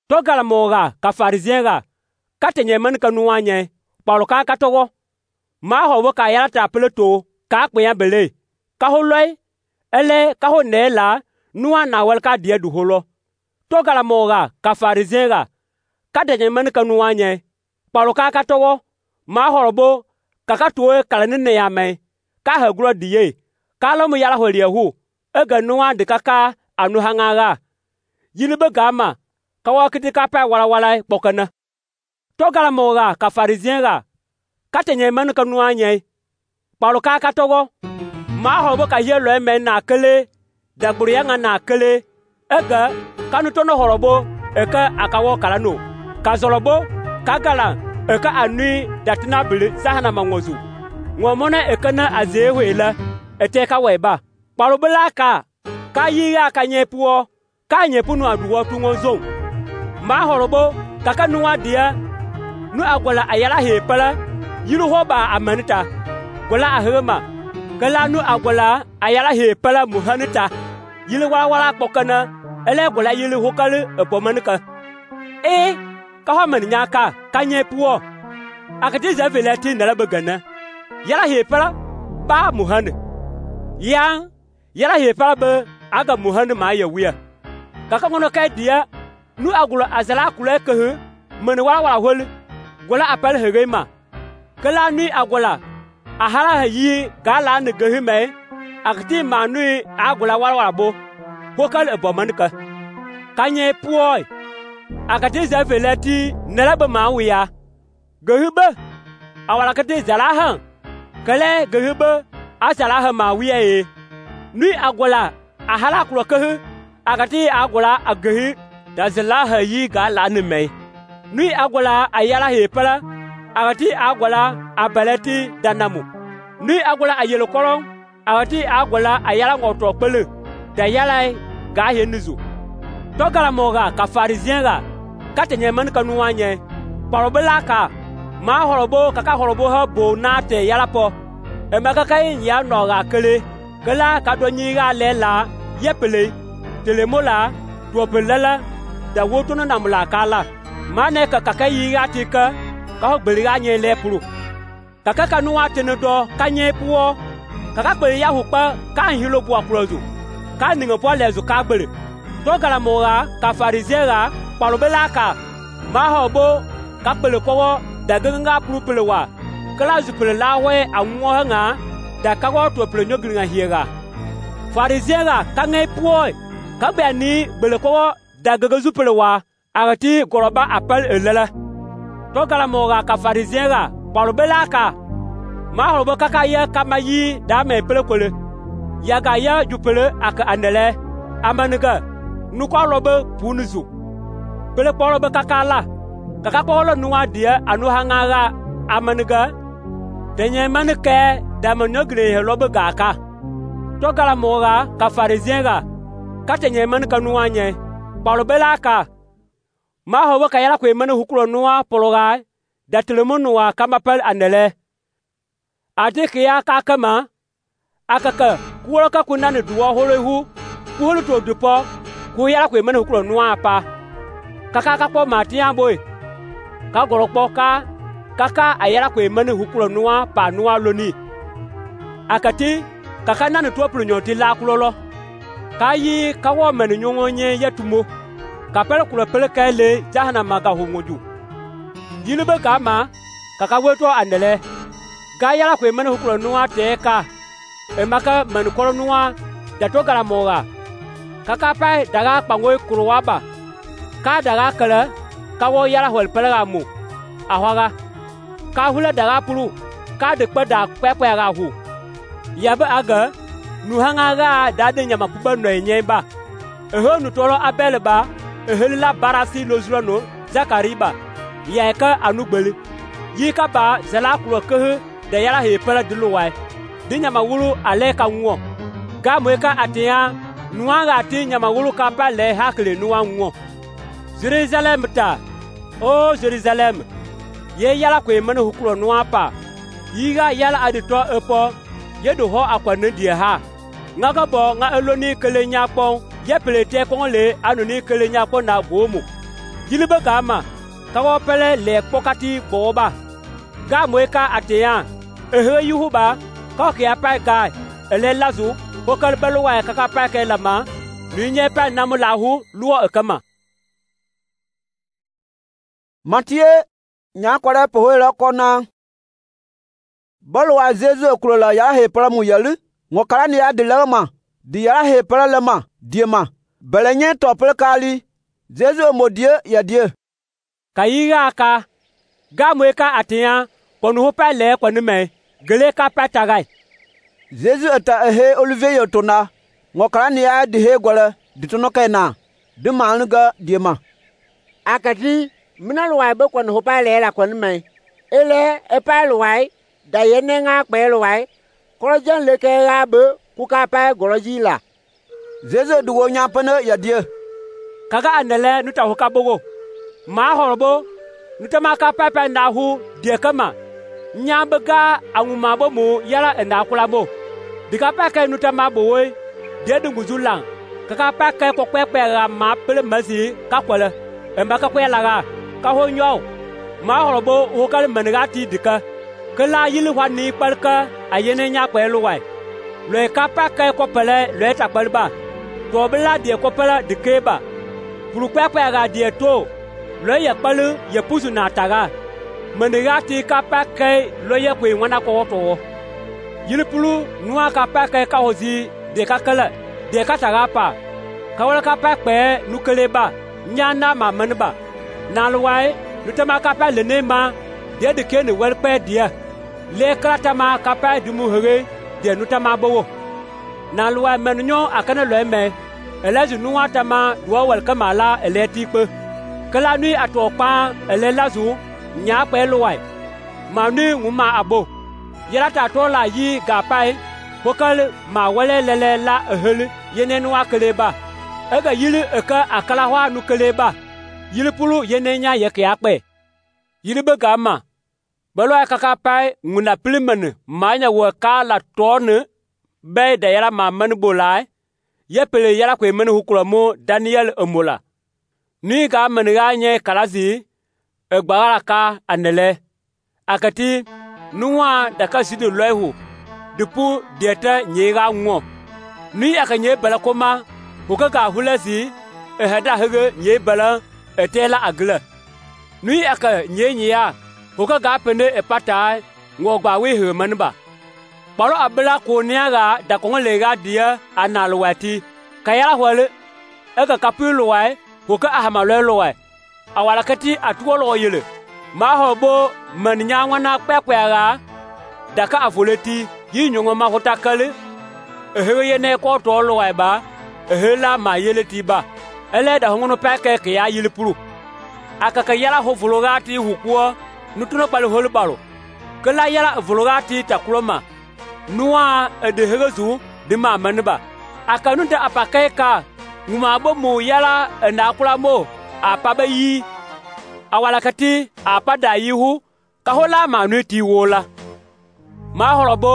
To galamoga ka Pharisien-ga ka te nye men ka nuwa nye kparo ka ka togo ma ho wo ka yala ta pleto ka kpe bele ka ho loy ele ka ho ne la nuwa na wel ka die du holo. To galamoga ka Pharisien-ga ka te nye men ka nuwa nye kparo ka ka togo ma ho bo ka ka to kala ne ya me ka ha gro die ka lo mu yala ho liehu e ga nuwa de ka anu hangaga yini be gama ka wa kiti ka pa wala wala pokana. To galamoga ka Pharisien-ga ka te nye men ka nuwa nye kparo ka ka togo ma ho bo ka ye lo me na kele da gburu ya na kele ega kanu to no horobo e ka akawo kala no ka zorobo ka gala e ka anui datina bili sahana mangozu ngomona e kana azehwela ete ka weba kparo bela ka yiga ka nyepuo ka nyepunu aduwo tungozo ma horobo ka nuwa dia nu agwala ayala hepala yiru hoba amanita gwala ahema kala nu agwala ayala hepala muhanita yili wala kpokana ele gwala yili hokalu epomanika ka homan nyaka ka nyepuo akati zavelati nala bagana yala hepala ba muhane yala hepala ba aga muhane ma yawiya kaka ngono ka dia nu agula azala kula ke men wala hol gwala apal hegema kala nu agula ahara yi gala ne gehime akati manu agula wala bo hokal ebomanika kanye puoi akati zavelati nalaba mawiya gehube awala kati zalaha kale gehube azalaha mawiya nu agula ahara kula ke akati agula agehi da zalaha yi gala ne me nu agula ayala hepala akati agula abalati danamu nu agula ayelo kolon akati agula ayala ngoto pele da yala ga henizu. To galamoga ka Pharisien-ga ka te nye men ka nuwa nye parobela ka ma horobo ka horobo ha bo na te yala po e maka ka ya no ga kele kala ka do nyi ga lela yepele telemola to pelela da woto na namla kala mane ka yi ga tika ka gbeli ga nye le puru ka nuwa te no do ka nye puo ka gbeli ya hukpa ka hilo bu akrozu ka ningo po lezu ka gbeli. To galamoga ka Pharisien-ga parobela ka ma hobo ka pele ko da ganga puru pele wa kala zu pele la we anwo nga da ka go to pele nyogringa hiega Pharisien-ga ka ngai puoi ka be ni bele ko da gaga zu pele wa agati goroba apel elela. To galamoga ka Pharisien-ga parobela ka ma hobo ka ye kamayi da me pele kole ya ga ya ju pele aka andele amaniga nuko robe punuzu pele porobe kakala kaka polo nuwa dia anu hangaga amaniga tenye manike da manogre helobe gaka. To galamoga ka Pharisien-ga ka tenye manika nuwa nye parobela ka ma hobo ka yala kwe manu hukuro nuwa poroga da telemo nuwa kama pel andele atike ya kama akaka kuwolo ka kunani duwa holohu kuhulu to dupo ku yala kwe manu hukuro nuwa pa kaka po matia boy ka gorokpo kaka ayala kwe manu hukuro nuwa pa nuwa loni akati kaka nanu to plonyoti la kulolo kayi kawo manu nyongonye yetumo kapele kula pele kale jahana maga hongoju yilube kama kaka weto andele ga yala kwe manu hukuro nuwa teka emaka manu kolo nuwa dato galamoga kaka pai daga kpangoi kuruwaba ka daga kala ka wo yala hol pelaga mu ahwaga ka hula daga pulu ka de kpa da kpekpe ga hu yabe aga nu hanga ga da de nyama puba no enyeba eho nu toro abelba ehelila barasi lozulo zakariba yeka anugbeli yika ba zala kuro ke de yala he pela diluwai de nyama wulu ale ka nwo ga moeka atia nuanga ati nyama wulu ka pa le hakle nuwa nwo Jerusalem ta o Jerusalem ye yala kwe mane hukuro nuwa pa yiga yala adito epo ye do ho akwane die ha ngaga bo nga eloni kele nya pon ye pelete kon le anoni kele nya pon na gomu yilibe gama ka wo pele le pokati boba ga moika ateya ehe yuhuba ka ke apa ga ele lazu ko kal belwa ka pa ke lama ninye pa namulahu luo ekama Matie nya kware pohoela kona bolwa zezu kulola ya he pramu yalu ngokara ni ya dilama di ya he pralama diema belenye topel kali zezu modie ya die kayiga ka gamweka atiya konu hopa le konu me gele ka patagai zezu ata he olive yotona ngokara ni ya di he gole ditono kaina de manuga diema akati minalwai be konu hopa le la konu me ele epalwai da yene nga kpelwai korojan le ke ga be ku ka pa goroji la zezu duwo nya pane ya die kaga anele nuta hoka bogo ma horobo nuta maka papa na hu die kama nyambaga anguma bo mu yara enda kula bo dika pa ke nuta ma bowe de dungu zulang kaga pa ke ko pepe ga ma pele masi ka kwala emba ka kwela ga ka ho nyo ma horobo ho ka menga ti dika kala yili wani palka ayene nya kwelu wai le ka pa ke ko pele le ta palba to bla die ko pele dikeba puru pepe ga die to le ya palu ya pusu na taga menega ti ka pa ke le ya kwe wana ko to yili pulu nuwa ka pa ke ka hozi de ka kala de ka taga pa ka wala ka pa pe nu keleba nyana ma menba na lwai lutama ka pa le ne ma de ke ne wel pe dia le krata ma ka pa du mu hege de nutama bowo na lwai menyo akana le me elezu nuwa tama duwa wel kamala eletikpe kala ni atokpa ele lazu nya pe lwai ma ni nguma abo yata tola yi gapai kokal ma wele lele la ehele yene nuwa keleba ega yili eka akala hwa nu keleba yili pulu yene nya yeke akpe yili be gama balo akaka pai nguna plimene manya wo kala tone be da yara ma man bolai yepele yara kwe men hukulamo Daniel emola ni ga men ga nye kalazi egbara ka anele akati nuwa da ka sidu loihu dupu dieta nyega ngo ni akanye bala koma hukaga hulasi ehada hege nye bala etela agla ni aka nye nya hukaga pene epata ngogba we he manba baro abla ko niaga da ko lega dia analwati kayala hwale ega kapulu wai hoka ahamalo lowai awala kati atuolo yele ma hobo manya wana kpekwera daka avoleti yinyongo ma hotakale eheye ne ko to lowai ba ehela ma yele tiba ele da hongono peke ke ya yele puru akaka yala ho vologati hukua nutuno pale holbalo kala yala vologati takuloma nuwa edehegezu de ma manba akanunta apakeka nguma bo mu yala na kulamo apaba yi awala kati apada yihu kahola manu ti wola ma horobo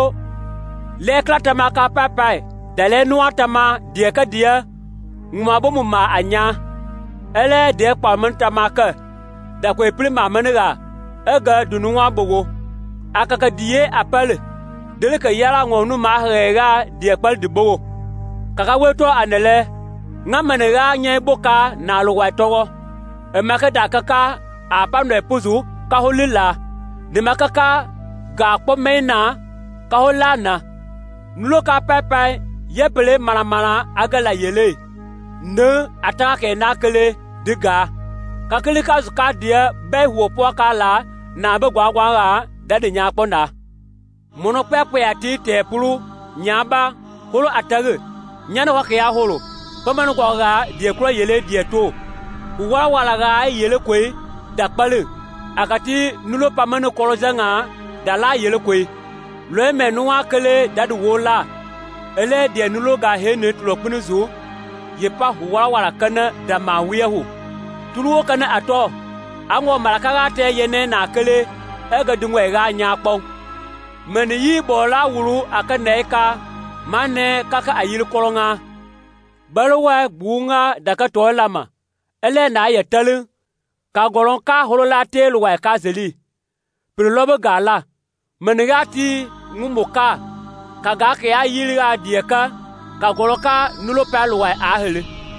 le klata maka papai dale nuata ma die ka dia nguma bo mu ma anya ele de kwamanta maka da kwe prima manega ega dunuwa bogo akaka die apale dele ka yala ngonu ma hega die pal de bogo kaka weto anele ngamenega nye boka na lugwa togo emaka dakaka apando epuzu kaholila de makaka ga pomena kaholana nuloka pepe yepele malamala agala yele ne ataka ke nakele diga kakele kazuka dia be wopo kala na be gwagwara dade nya kpona mono pepe ati tepulu nyaba holo atage nyana wake ya holo pamanu kwa die kura yele die to wala ga yele kwe dakpale akati nulo pamanu korozanga dala yele kwe le menua kele dadu wola ele die nulo ga hene tulo kunuzu yepa wala kana da mawiyahu tuluo kana ato ango malaka te yene na kele ega dungwe ga nya kpon meni yi bola wuru akaneka mane kaka ayil kolonga balwa bunga daka tolama ele na ya talu ka golon ka holola tel wa ka zeli pele lobe gala menigati ngumuka ka ga ke ayiri ga dieka ka golon ka nulo pelu wa ahele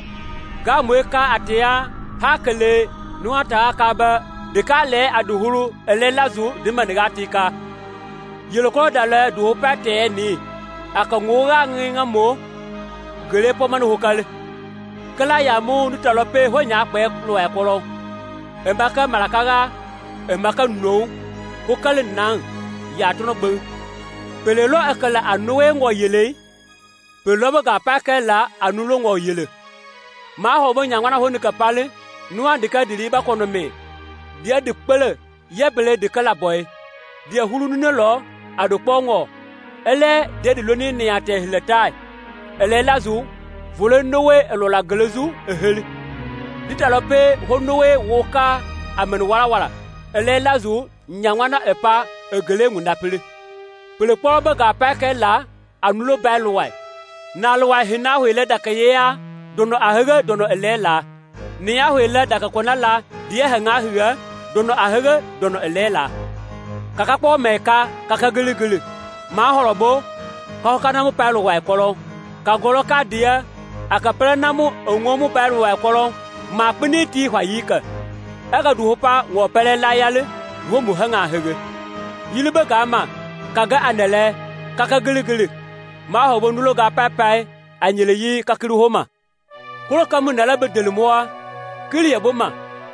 ga mwe ka atia hakele nuata ka ba de ka le aduhuru ele lazu de menigati ka yeloko dale du pate ni aka ngura nginga mo gele po manu hokale kala ya mu nutalope ho nya pe lo e kolo embaka malakaga embaka no hokale nan ya tono gbe pelelo akala anowe ngo yele pelo ba pa kala anulo ngo yele ma ho bo nya ngwana ho ni kapale nuwa de ka diri ba kono me dia de pele yebele de kala boy dia hulu ne lo adopongo ele de loni ni ate hletai ele lazu vole nowe elola gelezu eheli ditalope honowe woka amen wala ele lazu nyangwana epa egele ngunapele pele po ba ga pake la anulo balwai na lwa hina hwele dakayeya dono ahege dono elela ni ya hwele dakakona la die hanga hwe dono ahege dono elela kaka po meka kaka gele ma horobo ka kana mu palo wa kolo ka golo ka dia akapere namu onwomu palo wa kolo ma piniti hwa yika aga du hopa wo pele la yale wo mu hanga hege yilibe ka ma kaga anele kaka gele ma hobo nulo ga papai anyele yi kakiru homa kulo kamu nala bedel moa kili yaboma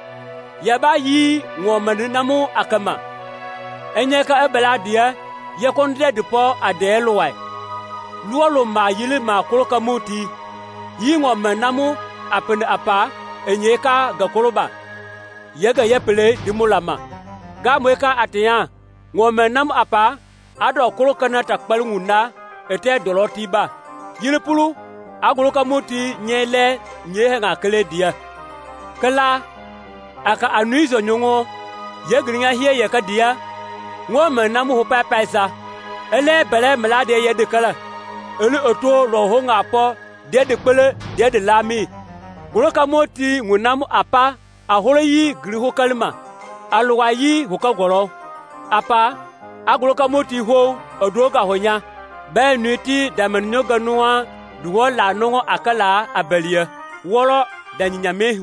yaba yi wo manu namu akama enye ka ebela dia ye konde de po adelwai luolo ma yile ma koloka muti yingo menamu apene apa enye ka ga koloba yega yepele dimulama ga mweka atiya ngo menamu apa ado koloka na takpal nguna ete dolotiba yile pulu agoloka muti nyele nyehenga kele dia kala aka anuizo nyongo yegrinya hie yeka dia ngo menamu ho papaisa ele bele melade ye de kala ele oto lo ho ngapo de pele de lami goloka moti ngunamu apa aholo yi gri ho kalma alwa yi ho ka goro apa agoloka moti ho odroga honya be nuiti damanyo ganua duwo la nongo akala abelia woro danyinya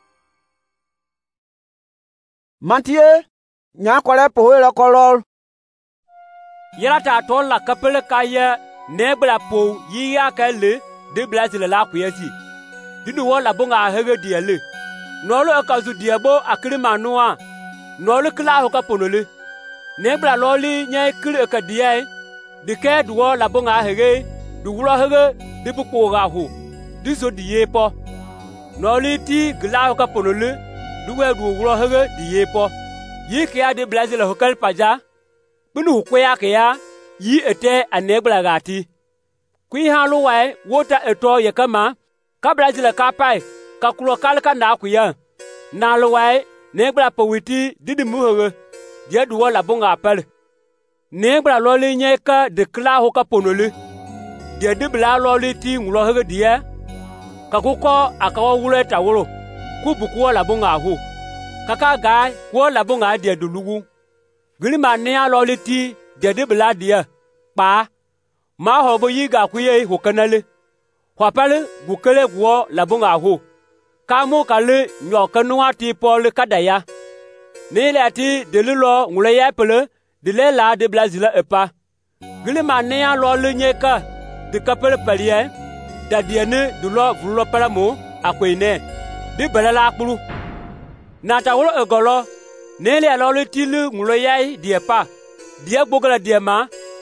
Mantie nya kwale pohela kolol yela ta tol la kapele kaya nebla po yiya kale de blazile la kuyezi didu wala bonga hege diele nolo akazu diabo akrima noa nolo kla ho kaponole nebla loli nya kire ka diai de ke duwo la bonga hege du wuro hege de buko ga ho diso diye po noli ti gla ho kaponole duwe du wuro hege diye po yi kia de blazile ho kal paja bunu kwea kya yi ete anebla gati kwi halu wai wota eto yekama kabla zile kapai ka kulo kalka na kuya na lu wai nebla powiti didi muhoge dia duwa la bonga apel nebla loli nyeka de kla ho ka ponole dia de bla loli ti ngulo hege dia ka kuko akawa wule tawolo ku buku la bonga ho kaka ga ko la bonga dia dulugu Gilima ne aloli ti de bladia pa ma hobo yiga kuye ho kanale hwapale gukele gwo labunga ho kamu kale nyo kanwa ti pol kadaya ne lati de lilo ngule ya pele de lela de blazila epa Gilima ne aloli nyeka de kapele palie da diene de lo vulo palamo akwene de belala akpuru na tawolo egolo nele alolo tilu ngulo yai diepa dia bogala diema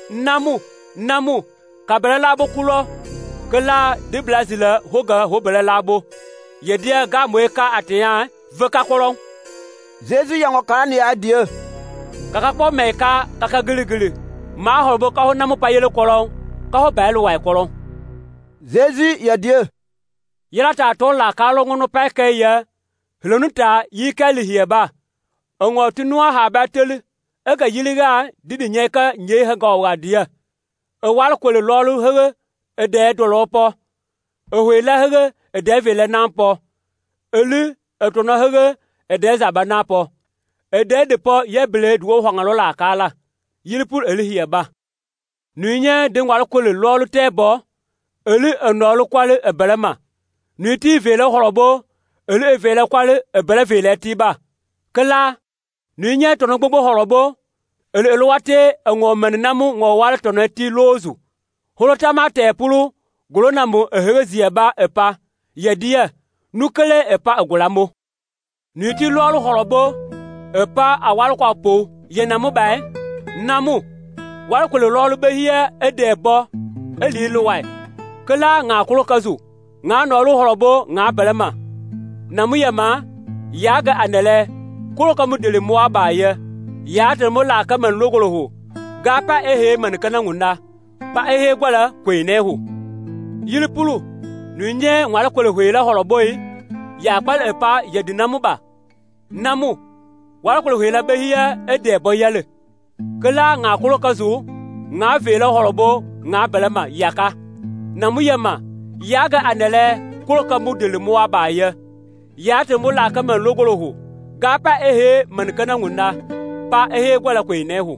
namu kabela bokulo kala de blazila hoga hobela labo yedia ga mweka atia veka kolon Jésus yango kani adie kaka po meka kaka giligili ma hobo ka ho namu payele kolon ka ho belu wai kolon Jésus ya die yela ta to la ka lo ngono peke ya hlonuta yikali hieba ongo tunua ha batele ega yiliga didi nyeka nyeha gawa dia e wal kwele lolu hege ede dolopo e wela hege ede vele nampo elu etona hege ede za ba na po ede de po ye bele duo hwangalo la kala yilipul eli hieba nuinye de ngwal kole lolu tebo eli enolu kwale ebelema nuiti vele horobo eli vele kwale ebele vele tiba kala nuinye tono gbogbo horobo eli elwate ngo mennamu ngo wal tono ti lozu holota mate pulu golonamu ehezieba epa yediye nukele epa agulamo nuiti lolu horobo epa awal kwa po yenamu bai namu wal kule lolu behie edebo eli luwai kala nga kulo kazu nga nolu horobo nga belema namu yema yaga anele kulo kamu dele mo abaye ya te mo la kaman logolo ho gapa ehe man kana ngunda pa ehe gwala kwenehu yilipulu nunye ngwala kule hwela horoboy ya pal epa yedinamu ba namu wala kule hwela behia edebo yale kala nga kulo kazu nga vela horobo nga belema yaka namu yema yaga anele kulo kamu dele mo abaye ya te mo la kaman logolo ho gapa ehe man kana ngunda pa ehe gwala kwenehu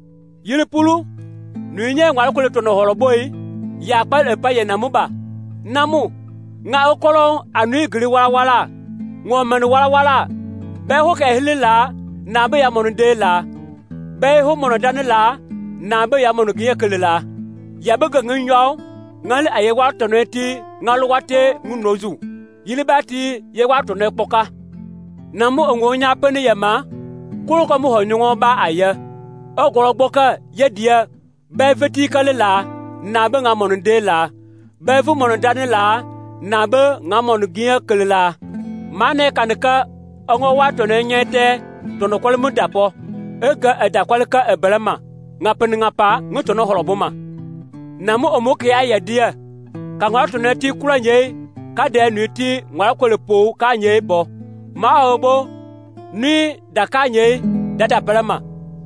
yilipulu nunye ngwala kule tono horoboy ya pal epa yenamu ba namu nga okolo anu igri wala ngo man wala be ho ke hilila na be ya monu de la be ho mono dan la na be ya monu giye kelela ya be gangen yo ngal aye wa tono ti ngal wate ngunozu yilibati ye wa tono poka namu ongonya pene yema kulo ko mu honyongo ba aye ogoro gboka ye dia be feti kelela na be nga monu de la be fu mono dan la na be nga monu giye kelela mane kanaka ongo wa tono nyete tono kwal mu dapo ega edakwal ka ebelema ngapen ngapa ngotono horoboma namu omoke ya dia ka ngwa tono ti kula nye ka de nuti ngwa kwale po ka nye bo ma obo ni daka nye dada belema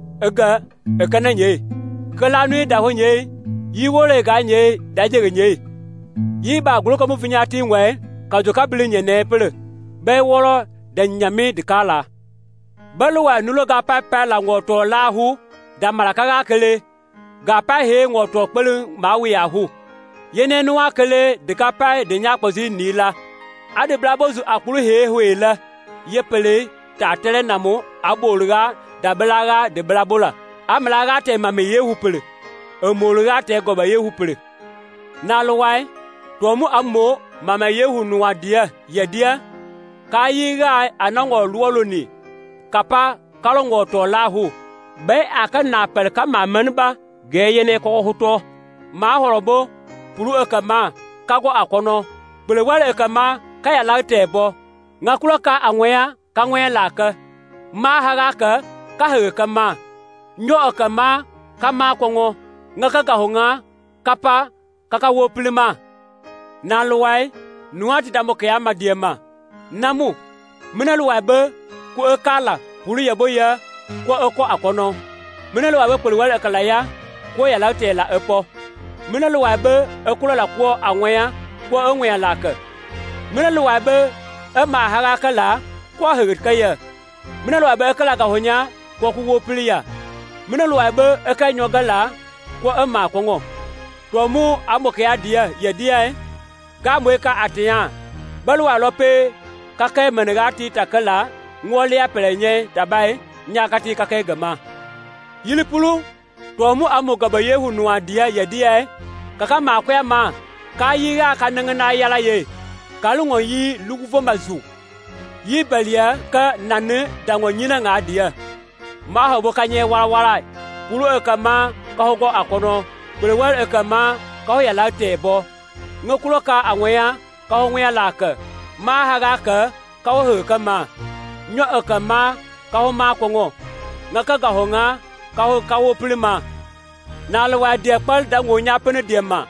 ega ekana nye kala ni da ho nye yi wole ga nye daje nye yi ba gro ko mu finya ti nwe ka jo ka bili nye ne pele be woro de nyame de kala balwa nulo ga pa la ngoto lahu da maraka ga kele ga pa he ngoto pelu mawi ahu yene nu akele de ka pa de nya kpozi nila ade blabozu akuru he huela yepele ta tele namu abolga da belaga de blabola amlaga te mame yehu pele emolga te goba yehu pele na lowai tomu ammo mama yehu nuwa dia yedia kayiga anango luoloni kapa kalongo to lahu be aka na per kama menba geyene ko huto ma horobo pulu ekama kago akono bulewale ekama kaya lautebo ngakula ka anwea ka nwe laka ma haga ka hekama nyo ekama kama kongo ngaka ka honga kapa kaka wo plima na luwai nuati damoke ya madiema namu minalu wabe ku ekala pulu yaboya ko eko akono minalu wabe pulu wala kala ya ko ya lautela epo minalu wabe ekula la ko anwea ko enwea laka minalu wabe ema haga kala ko hegit kaya minalu wabe kala ka honya ko ku wo pliya minalu wabe ekanyo gala ko ema kongo to mu amoke ya dia ga mo ka atiya balwa lope kake menegati takala ngole apelenye dabai nyakati kake gama yilipulu to mu amuga yehu nuwa dia kaka makwa ma kayiga kanangana yala ye kalungo yi lugufo mazu yi belia ka nane dango nyina nga dia ma hobo kanye wala pulu ekama ka hogo akono bulewal ekama ka yala tebo ngokulo ka anwea ka ngwea laka ma haga ka ho kama nyo kama ka ho ma kongo ngaka ga honga ka ho plima na lo wa de pal da ngonya pene de ma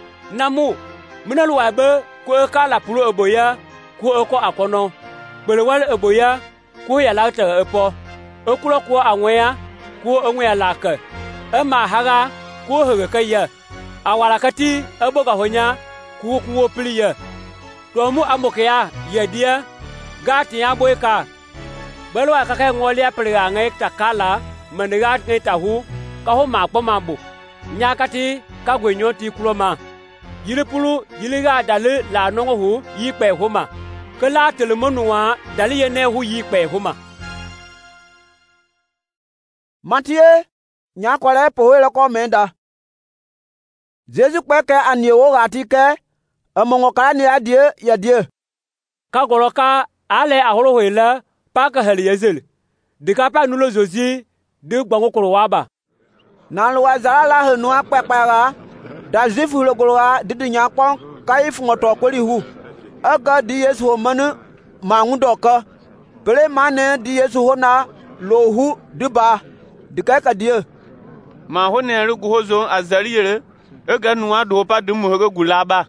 namu munalo wa be ko ka la pulo oboya ko ko akono bele wal oboya ko ya la ta epo okulo ko anwea ko onwea laka e ma haga ko ho ka ya awala kati ebo ga honya ko pliya to mu amoke ya dia gati ya boyka Belwa ka ke ngolia pria ngai takala menega ngai tahu ka ho ma kpo mambo. Nyakati ka gwenyo ti kuloma. Yilipulu yiliga dale la nongo hu yi pe homa. Kala telemonwa dale yene hu yi pe homa. Mathieu nya kwale po le ko menda. Jésus pe ke aniewo gati ke amongo kala ni adie ya die. Ka goroka ale ahoro hoila pa ka heli yezel. De ka pa nulo zozi de gbango koro waba. Na lo wazala la henu apepara da jifu lo goroa de nya pon kai fungoto kweli hu. Aga di Yesu ho manu ma ngudoka. Pele mane di Yesu ho na lo hu de ba. De ka die. Ma ho ne ru gozo azariyere ega nuwa do pa de mu hege gulaba.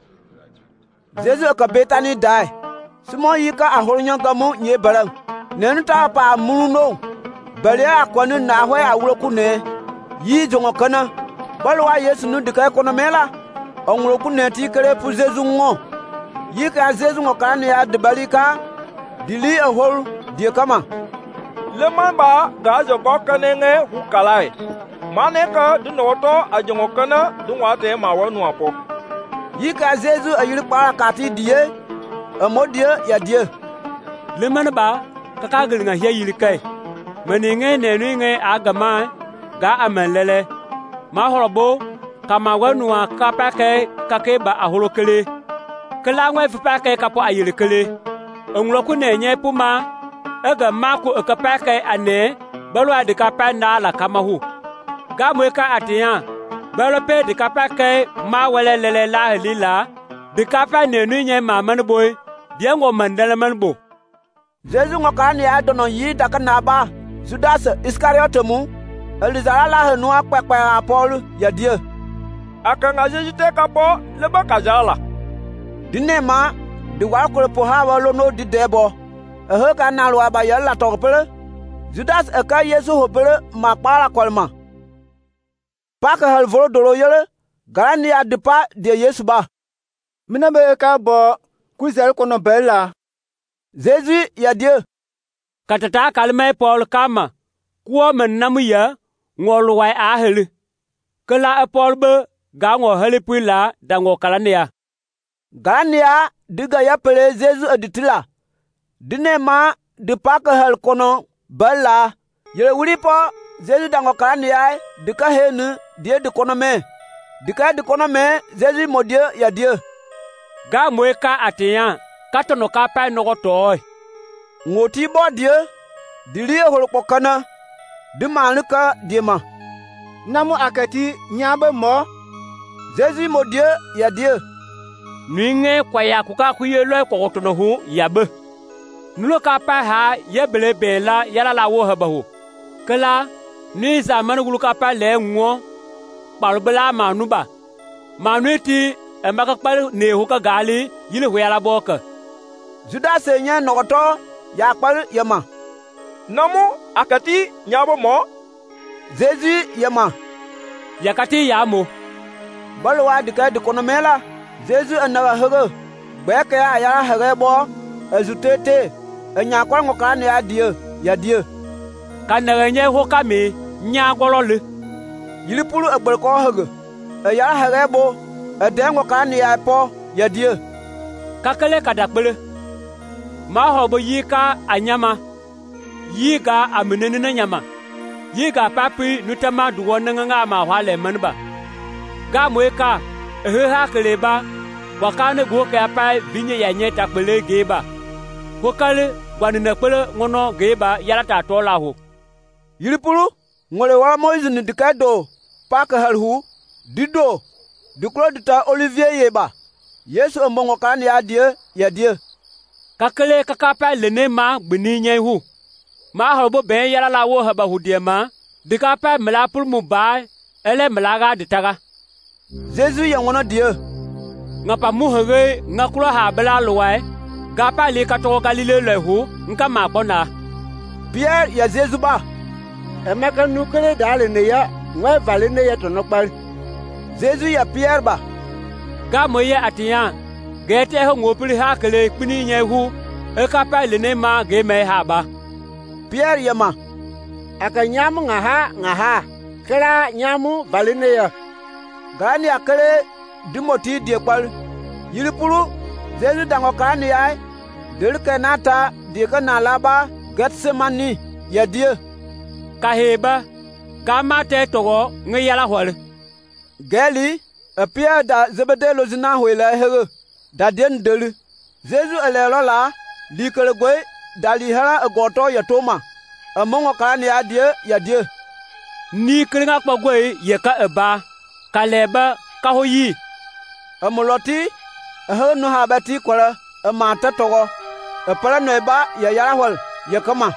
Jésus ka betani dai. Simon yika ahornyo gamu nye balang. Nenu ta pa muno. Bale akwanu na ho ya wuroku ne. Yi jongo kana. Balwa Yesu nu de ka kono mela. Onwuroku ne ti kere pu Jésus ngo. Yika Jésus ngo kana ya de balika. Dili ahor die kama. Le mamba ga zo ko kanenge hukalai. Mane ka du noto ajongo kana du wate ma wonu apo. Yika Jésus ayiri para kati die. Amodie ya die. Le manba ka gilnga hiya yili kai. Maninge nenu nge agama ga amelele. Ma horobo kama wonu ka pake ka ke ba aholo kele. Kala ngwe fu pake ka po ayili kele. Onwloku nenye puma ega mako ekapake ane balwa de kapa na la kamahu. Ga mweka atiyan balope de kapake ma wele lele la helila de kapa nenu nye ma manboy biengo mandala manbo. Jésus ngoka ni adono yi dakana ba Judas Iscariote mu elizara la henu apekpe Paul ya die. Akanga Jésus te kapo leba kajala. Dinema de wakole po ha walo no di debo. Ka na lo aba ya la tokpele. Judas eka Yesu hopele ma para kolma. Pa ka hal volo dolo yele garani adipa de Yesu ba. Mina be ka bo kuzel kono bella. Jésus ya die. Katata kalme Paul kama. Kuo men namuya ngolo wai a heli. Kala Paul be ga ngo heli pula da ngo kalania. Garania diga ya pele Jésus aditila. Dinema de paka hel kono bala yele wuri po Jésus dango karani ya de ka henu die de kono me de kono me Jésus modie ya die ga mweka atiyan katono ka pa no toy ngoti bo die dili hol kokana de manuka die ma namu akati nyabe mo Jésus modie ya die ninge kwa ya kuka kuyelo ko tono hu yabe nulo ka pa ha ye belebe la yala la wo habahu kala ni zaman gulu ka pa le ngo parbala manuba manuti embaka pal ne hu ka gali yile hu yala boka Judas nya noto ya pal yama namu akati nyabo mo Jésus yama yakati yamo balwa dika de kono mela Jésus anawa hege beke ya hege bo azutete enya kwa ngoka ne ya die kana nye ho kame nya golole yilipulu egbel ko hege ya hege bo ede ngoka ne ya po ya die kakele kadakbele ma hobo yika anyama yiga amenene na nyama yiga papi nutama duwo nga ma hwale manba ga mweka ha keleba wakane go ka pa binye ya nye takbele geba kokale wanina kpele ngono geba yala ta tola ho yilipulu ngole wa Moise ni dikado paka halhu dido diklo dita Olivier yeba Yesu mbongo kan ya die kakele kakapa lene ma gbini nye hu ma hobo ben yala la wo haba hu die ma dikapa mela pul mu ba ele melaga ditaga Jésus ya ngono die ngapa mu hege ngaklo ha bela loai gapa le ka to Galile le hu nka ma bona Pierre ya Jésus ba emeka nukele dale ne ya ngwe vale ne ya tono kpal Jésus ya Pierre ba ga moye atiya gete ho ngopri ha kele kpini nye hu e ka pa le ne ma ge me ha ba Pierre yema. Aka nyamu ngaha. Kela nyamu balineya. Gani akele Dimoti diekwal. Yilipulu Zezu dango kani ai. Delke nata dieka nalaba Getsemani ya die. Kaheba kamate togo ngiyala hwal. Geli Pierre da Zebede lozina hwela hege. Da den delu. Zezu elelo la likele gwe dalihara agoto ya toma. Amongo kani ya die. Ni kringa kwa gwe yeka eba. Kaleba kahoyi. Amuloti no habati kwala amata togo. Apara noeba ya yarahwal yakama.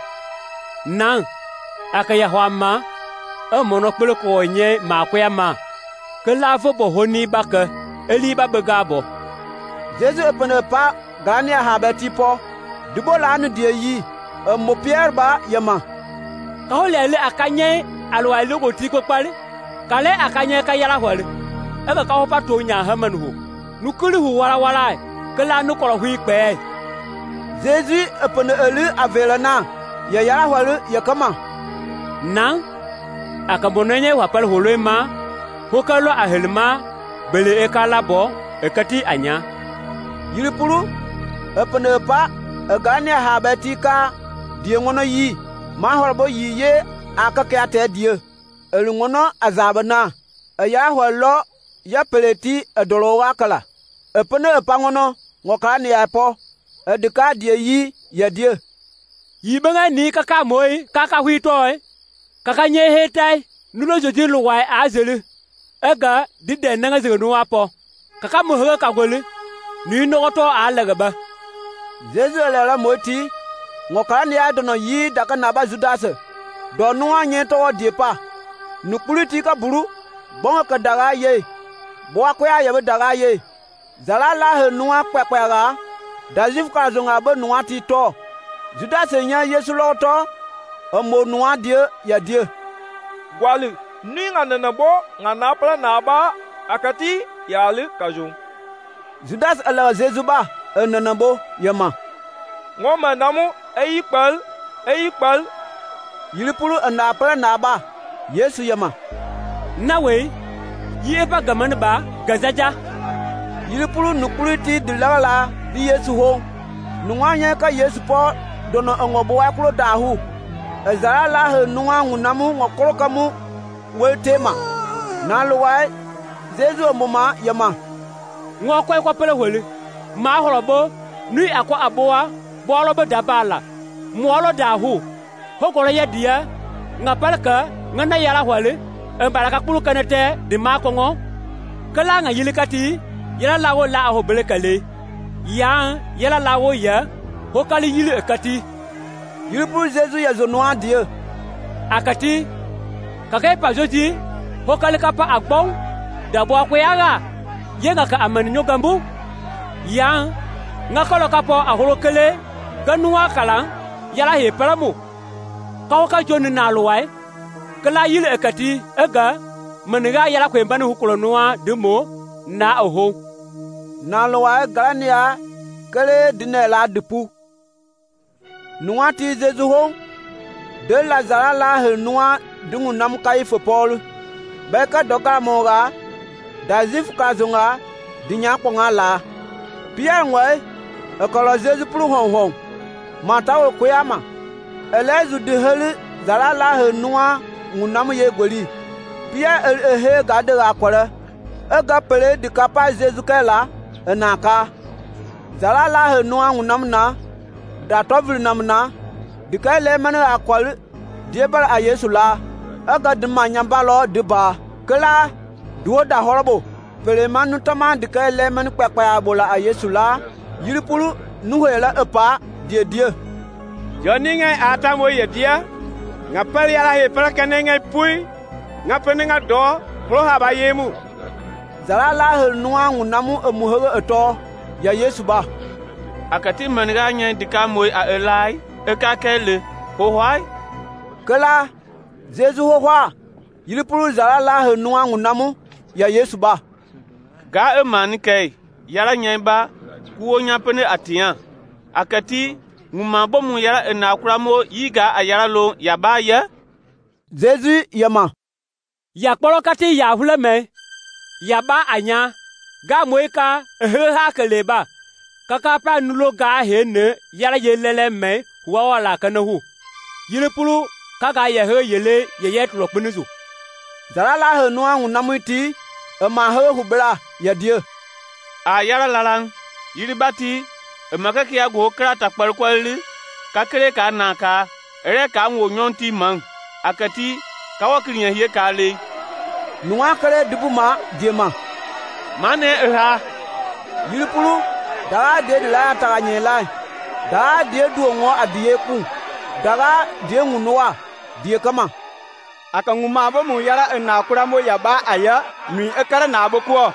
Nan akaya hwama amono kpele ko nye makwya ma. Kelafo bo honi baka eliba begabo. Jesu epene pa gani habati po. Dubola anu die yi. Mo Pierre ba yama. Kahole akanye alwa go tiko pale. Kale akanye ka yarahwal. Ega ka hopa to nya hamanu. Nukuli hu wala kela nukoro hui kpe. Jésus epene elu avelana ya yarahwal yakama. Nan akabonenye wapal holema hokalo ahelma bele ekalabo ekati anya. Yilipulu epene pa agane habati ka diengono yi mahorbo yiye akake ate die elungono azabana ayahwalo ya peleti adolo wakala epene epangono ngokani yapo edika die yi ya die yibanga ni kaka moy kaka huitoy kaka nye hetai nulo jodi luwai azelu ega dide nanga zenu wapo kaka mohe kagole ni noto alagaba. Jesu elela moti ngokani ya dono yi daka naba Judase donu anye to diepa nukuliti ka buru bonga ka daga ye bo akoya ye daga ye zalala he nuwa kwekwega dazif ka zonga be nuwa ti to Judase nya Yesu loto omo nuwa die ya die gwali ni ngana bo ngana pla na ba akati yali kajun. Judas ala Jesu ba enanabo yama ngoma namu eyipal yilipulu anapala na ba Yesu yama nawe yeba gaman ba gazaja yilipulu nukuliti dilala di Yesu ho nuwanya ka Yesu po dono ngobo wa kulo dahu ezara la he nuwa ngunamu ngokoro kamu weltema naluwa Jesu moma yama ngokwe kwa pele hole ma horobo ni akwa aboa bolo be dabala muolo dahu hokoro ya dia ngapalka ngana yara hwale embaraka kulu kanete de makongo kala nga yilikati yala lawo la ho belekale ya yala lawo ya hokali yili ekati yilipu Jesu ya zonwa die akati kake pajoti hokali kapa agbon dabo akwayaga yenga ka amani nyogambu ya ngakolo kapo ahorokele ganuwa kala yala he palamu kawka joni naluwai kala yile ekati ega maniga yala kwembani hukulo nuwa demo na oho naluwai galania kele dinela dipu nuwa ti Jesu ho de la zara la he nuwa dungu nam kai fo Paul beka doka moga dazif kazunga dinya ponga la Pierre ngwe ekolo Jesu plu hon matawo kuyama elezu de heli zala la he nuwa ngunamu ye goli Pierre ehe gade akwara ega pele de kapa Jesu kala enaka zala la he nuwa ngunam na da tovil namna de kale mana akwal de bar a Yesu la ega de manyambalo de ba kala duo da horobo pele manu tama de kale man kwekwa abola a Yesu la yiripulu nuhela epa die joni ngai ata mo ye dia ngapel yala he pela kanengai pui ngapenenga do pro haba yemu zala la he nuwa ngunamu emuhege eto ya Yesu ba akati maniga nya dika moy a elai ekakele ho hwai kala Jesu ho hwa yilipulu zala la he nuwa ngunamu ya Yesu ba ga emani kai yala nya ba kuwo nya pene atian akati nguma bomu yara na kuramo yiga ayara lo ya ba ya. Jésus yama. Ya kpolo kati ya huleme. Ya ba anya. Ga moika ha keleba. Kaka pa nulo ga hene yara yelele me wala kanahu. Yile pulu kaka ya he yele ye tulo kpenuzu. Zalala he no anu namuti ma he hubla ya die. A yara lalang yiri bati maka ki ago krata kparkwali kakere ka naka ere ka nwo nyonti man akati ka wakrinya hie kale nuwa kare dubuma diema mane ha yiri pulu da de la ta nyela da de duongo adie ku daga de ngunoa die kama aka nguma bo mu yara na kuramo ya ba aya mi ekara na bo ko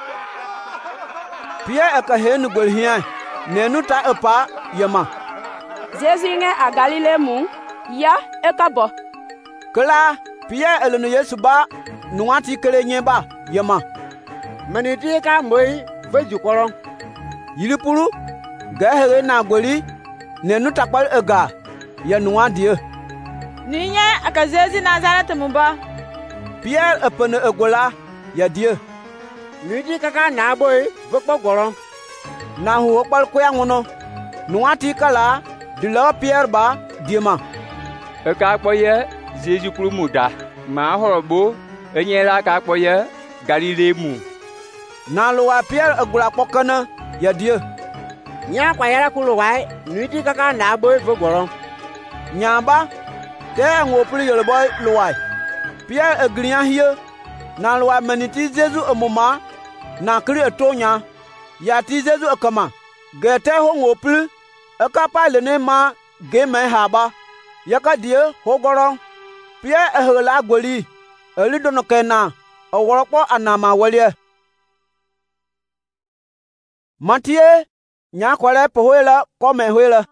Pierre aka henu golhia nenu ta apa yama Jésus nge a Galilée mu ya ekabo kala Pierre elenu Yesu ba nuati kere nyeba yama maniti ka moi feju kolon yiri pulu ga here na goli nenu ta kwal ega ya nuwa die Ninye aka Jésus Nazareth mu ba Pierre apene egola ya die Nidi kaka na boy vokpo golon na hu kwal ko yangono nuati kala dilo Pierre ba diema ka kpoye Jésus krumuda ma horobo enyela ka kpoye Galilée mu na lo wa Pierre agula kokana ya die nya kwa yara kulo wai nidi kaka na boy vogolon nyamba te ngopuli yele boy lo wai Pierre agrian hie na lo wa maniti Jésus amoma na kri etonya ya ti Jésus akama gete ho ngopuli aka pa le ne ma ge me haba yaka die ho goron Pierre ehla goli eli dono kena oworopo anama walie Matie nya kwale pohoela kome hoela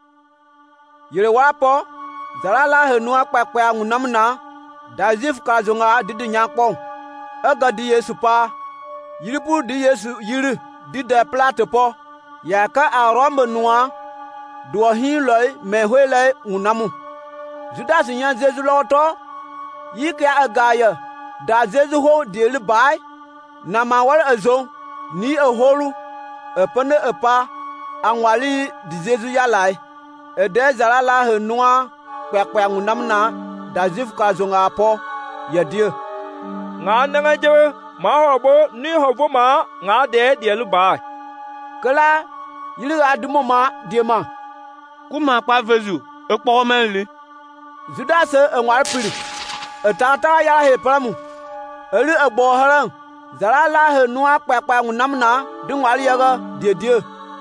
yele wapo zalala henu akpakpe angunamna dazif kazonga didi nya kpon aga di Yesu pa yiripu di Yesu yiri di de plate po ya ka arombe noa do hin loy me hoela ngunamu Judas nya Jésus loto yika agaya da Jésus ho deli bai na mawal azo ni eholu epene epa anwali di Jésus yalai ede zalala henua kwekwe ngunamna da zif kazonga po yedie nga nanga je ma hobo ni hobo ma nga de dielu ba kala yili adumo ma diema kuma pa vezu ekpo menle Judas enwar piri etata ya he pramu eli egbo haran zalala henua kwekwe ngunamna dingwali yaga die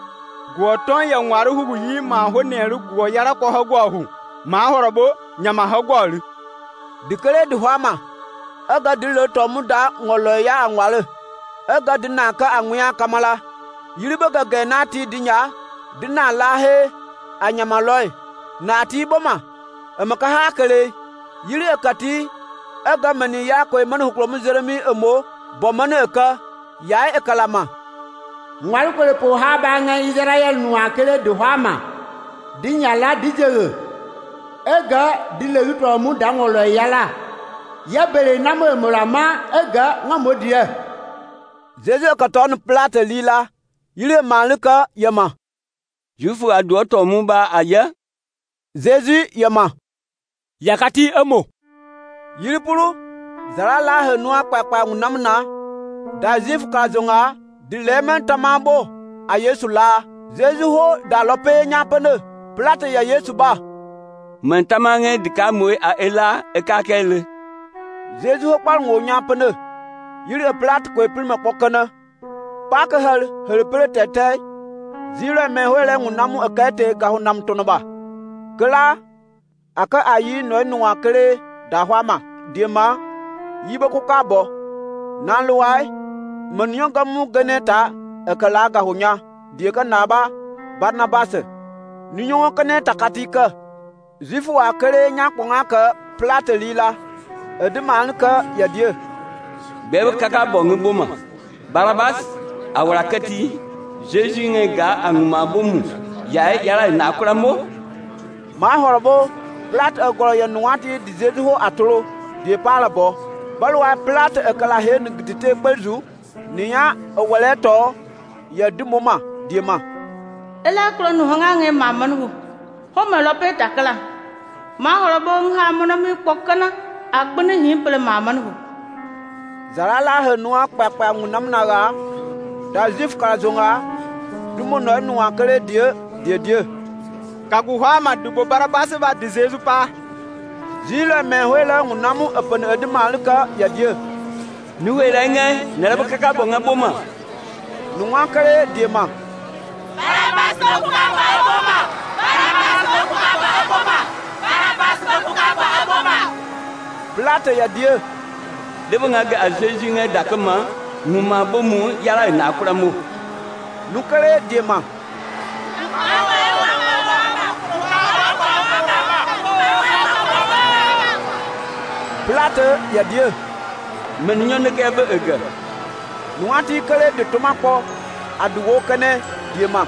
Guoton ya ngwaru hugu yi ma ho neru guo yara ko hagu ahu ma horobo nyama hagu ali dikere di hwama aga dilo to muda ngolo ya anwale aga dinaka anwya kamala yiribe gaga na ti dinya dina lahe anyamaloy na ti boma amaka hakele yiri akati aga mani ya ko manu huklo Jeremi emo bomane eka ya ekalama ngwal ko po ha ba nga Israel nuwa kele de hwama dinyala dijege ega dile to mu dangolo yala ya bere na mo emorama ega ngamodie Jésus katon plate lila yile malika yama Jufu aduoto mu ba aya Jésus yama yakati emo yiri pulu zalala henua kpakpa ngunamna da zif kazonga di lemen tamambo a Yesu la Jésus ho da lope nyapene plate ya Yesu ba Mentamange dika moe a ela ekakele Jésus ho kwal ngo nyapene yiri plate ko epilme kokana pak hal pele tete zire me hoele ngunamu akete ga hunam tonoba kala aka ayi no nuwa kere da hwama diema yibe ko kabo nan luwai Manyonga mu geneta ekala ga hunya dieka naba Barnabas ninyo kaneta katika zifu akere nya kponga ka plate lila edman ka yadie bebe kaka bongu boma Barnabas awrakati Jésus nge ga anguma bomu ya yara na kuramo ma horbo plat agoro ya nuati di Jésus ho atoro di pala bo balwa plat akala hen gidite kpezu niya waleto ya dumoma di ma ela klo nu hanga nge mamanu ho me lope takala ma horbo ha mona mi pokana akbene himpele mamanu zarala henua kpakpa ngunamnaga da zif kalazonga dumo no nuwa kale die kagu hwa ma dubo barabas ba di Jésus pa zile me hoela ngunamu apen edmalika ya die nu wela ngai na ba kaka bonga boma nuwa kale die ma Barabas ko kaba boma Barabas ko kaba boma Barabas ko kaba boma plate ya die de bonga ga Jésus ngai dakama nguma bomu yara na kuramo nu kale die ma plate ya die men nyone ke be ega nuati kale de tomapo aduwo kene die ma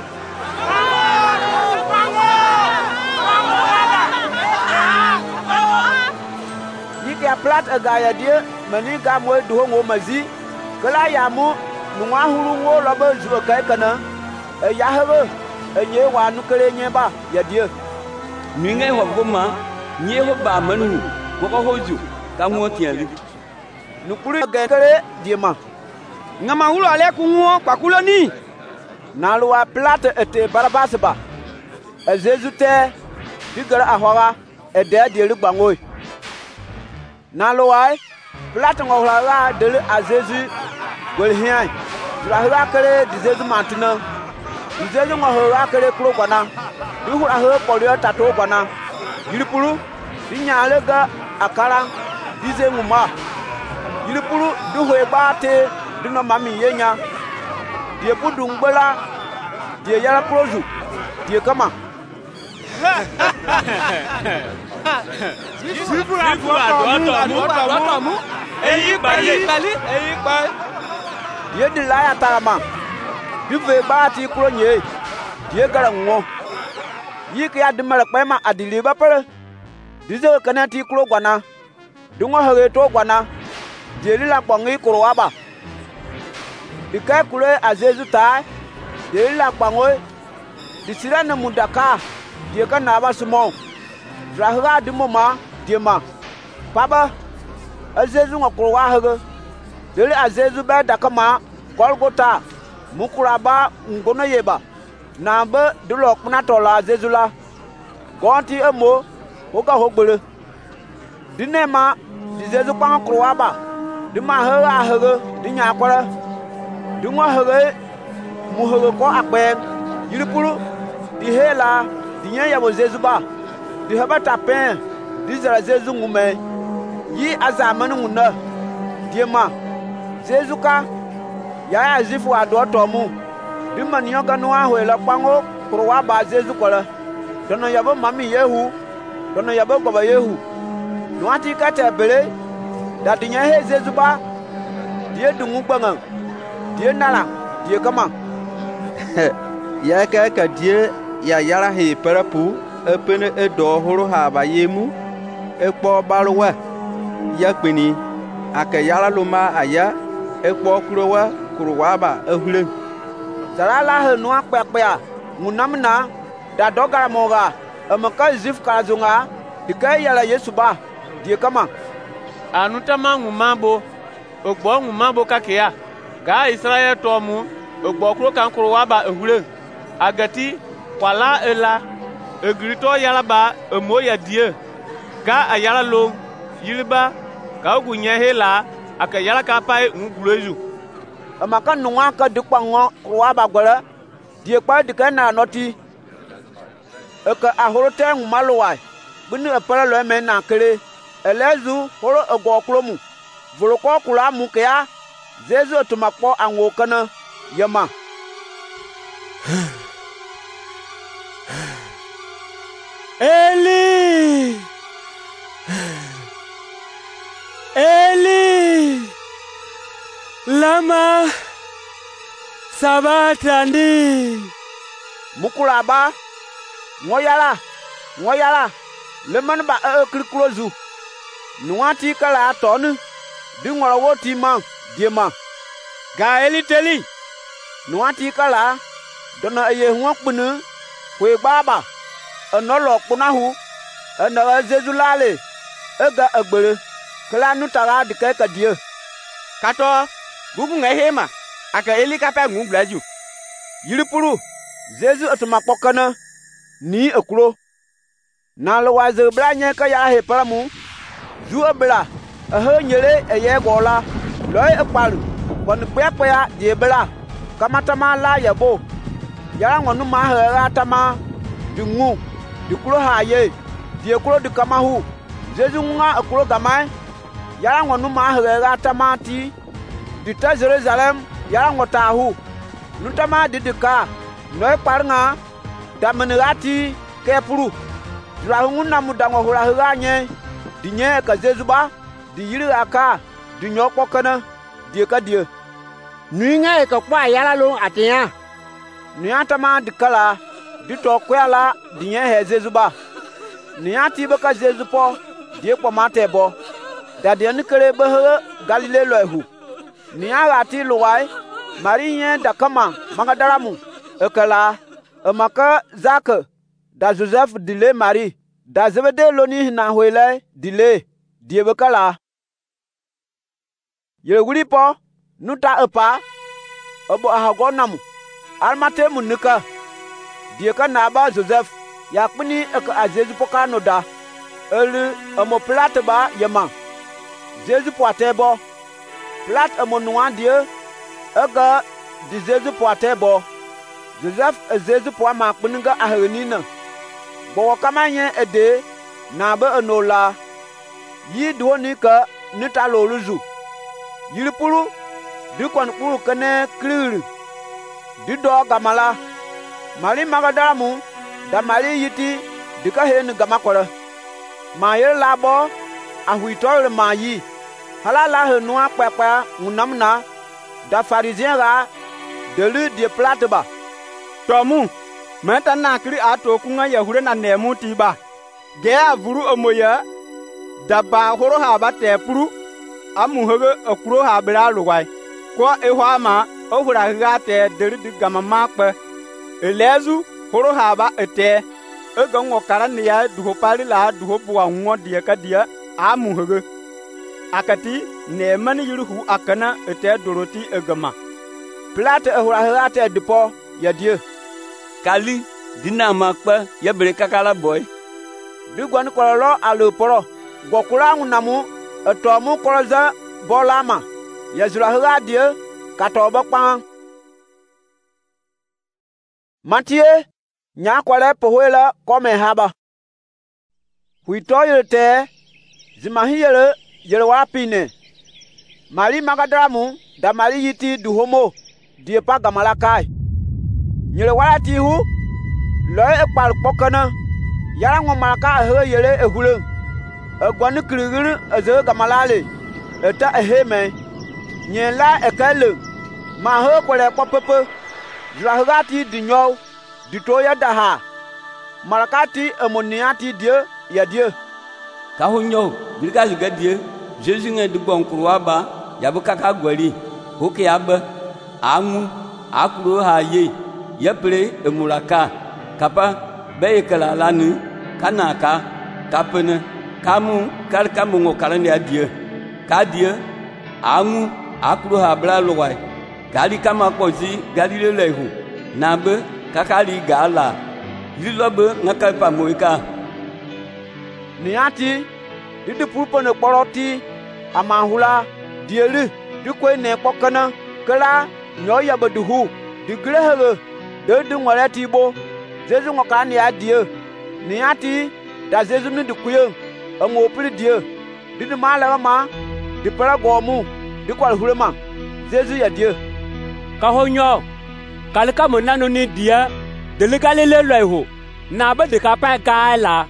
yike plate aga ya die mani ga mo do ngo mazi kala ya mu nuwa huru ngo lobe zuwa kai kana ya habe enye wa nu kale nye ba ya die ni ngai ho boma nye ho ba manu ko hoju ka ngo tiali nukuri kale die ma ngama hulo ale ku ngo pakulo ni na luwa plate ete Barabas ba Jésus te digara ahwa ede die rugbangoi na luwa plate ngola de a Jésus gol hian la kale di Jésus mantuna di Jésus ngola kale kro kwana di hura he polio tato kwana yiripuru di nyale ga akara di ze nguma yiripuru di hoe bate di no mami yenya di budung bela di yara proju di kama di di laya tarama di ve bati kro nye di gara ngo yi ke adimara kpema adiliba pere di ze kana ti kro gwana dungo hage to gwana di la kwangi kro aba di kai kure a Jésus ta di la kwangoi di sirana mundaka di kana ba sumo rahga di moma di ma paba a Jésus ngakro wa hage di a Jésus ba dakama Golgota mukuraba ngono yeba na be de lok na tola Jésus la gonti emo oga hogbere dinema di Jésus pa kroa ba di ma hege di nya kwara di ngwa hege mu hege ko akben yiripuru di hela di nya ya bo Jésus ba di haba tapen di zara Jésus ngume yi azamanu nguna di ma Jésus ka ya zifu ado tomu di maniyo kanu ahwe la kwango kroa ba Jésus kola dono yabo mami yehu dono yabo goba yehu nuati kata bele da dinya he Jésus ba die dungu bangang die nala die kama ya ka die ya yara he parapu epene edo horo ha ba yemu ekpo baruwa ya peni aka yara luma aya ekpo kurowa kuruwaba ehule zarala he nuwa kpekpea ngunamna da dogara moga amaka zif kalazunga dikai yala Yesu ba die kama anutama ngumabo ogbo ngumabo kakeya ga Israel tomu ogbo kuro kan kuruwaba ehule agati kwala ela egrito yala ba emoya die ga ayala lo yiliba ka ogunye hela aka yala ka pai nguguleju amaka nuwa ka dikpango kroa bagwala die kwa dikana noti eka ahorote ngumalwa bunu epara lo men na kere elezu horo ego kromu voloko kula mu kya Jésus tumakpo anwo kana yama Eli Eli lama sabatani mukula ba ngoyala le man ba kriklozu nuati kala tonu di ngoro woti ma diema ga eliteli nuati kala dona ye huakpunu kwe baba anolo kunahu ana zezulale ega agbere kala nutara dike kadie kato gugu ngehema aka elikapa ngblaju yiripuru zezu atmakpokana ni akuro na lwaze branye ka ya he paramu zu abla nyere eye gola loy akparu kon pepea de bla kamatama la yabo ya ngonu ma ha tama dungu dikuro haye die kuro dikamahu zezu nga akuro gamai ya ngonu ma ha tama ti dita Jerusalem ya ngotahu nutama didika noy parnga damanati kepuru rahunna mudango hurahanye dinye ka zezuba di yiri aka di nyokpo kana di ka die nuinga ka kwa yala lo atia nuatama dikala di to kwala dinye he zezuba nuati be ka zezupo di po matebo da de nkere be Galile lohu nuati luwai marinye dakama magadaramu ekala amaka zaka da Joseph dile Marie da Zebede loni na hoile dile diebekala yewuri po nuta epa obo ahagonamu almate munika dieka na ba Joseph yakpini ek azezu poka noda elu omo plate ba yema zezu poatebo plat omo nuan die ega di zezu poatebo Joseph zezu po ma kpinga ahenina bo kamanye ede na ba enola yi duoni ka nita loluzu yiripuru dikon puru kene kriri dido gamala mari magadamu da mari yiti dika hen gamakora ma yer labo ahuitore ma yi halala henu akpapa unamna da Pharisien ga delu die plateba tomu meta na kri ato kunga yahure na nemu tiba ge avuru omoya daba horo ha ba te puru amu hege akuro ha bra luwai ko ehwa ma ohura ga te deri di gamama kpe elezu horo ha ba ete ega ngo karan ya duho pali la duho buwa ngo dia ka dia amu hege akati ne mani yuruhu akana ete doroti egama plate ehura ga te dipo ya die kali dina makpa ya bere kakala boy bigwan kololo aloporo gokura ngunamu etomu koloza bolama ya zura die katoba pan Matie nya kwale pohwela kome haba huito yote zimahiyele yele wapine mari magadamu da mari yiti duhomo die pa gamalakai nyele walati hu loy ekpal pokana yara ngomalaka he yele ehule egwani kirigiri eze gamalale eta eheme nyela ekale ma he kwele popepe zrahati dinyo ditoya daha marakati emoniati die ya die ka hunyo bilka juga die Jesus nge du bon kurwa ba ya bu kaka gwari hoke ya ba angu akuro ha ye yapre emuraka kapa be kala lanu kanaka kapene kamu kar kamu ngo karande adie ka die angu akuro ha bra lowai gali kama kozi gali lehu nabe kakali gala lilobe ngaka pa moika niati didi pulpone poroti amahula dielu dikwe ne pokana kala nyoya baduhu digrehe de ngwale tibo Jesu ngokani adie niati da Jesu ni dikuye ngopiri die didi mala ma di para gomu di kwal hulema Jesu ya die ka honyo kalika monano ni dia delikale leho na ba de ka pa gala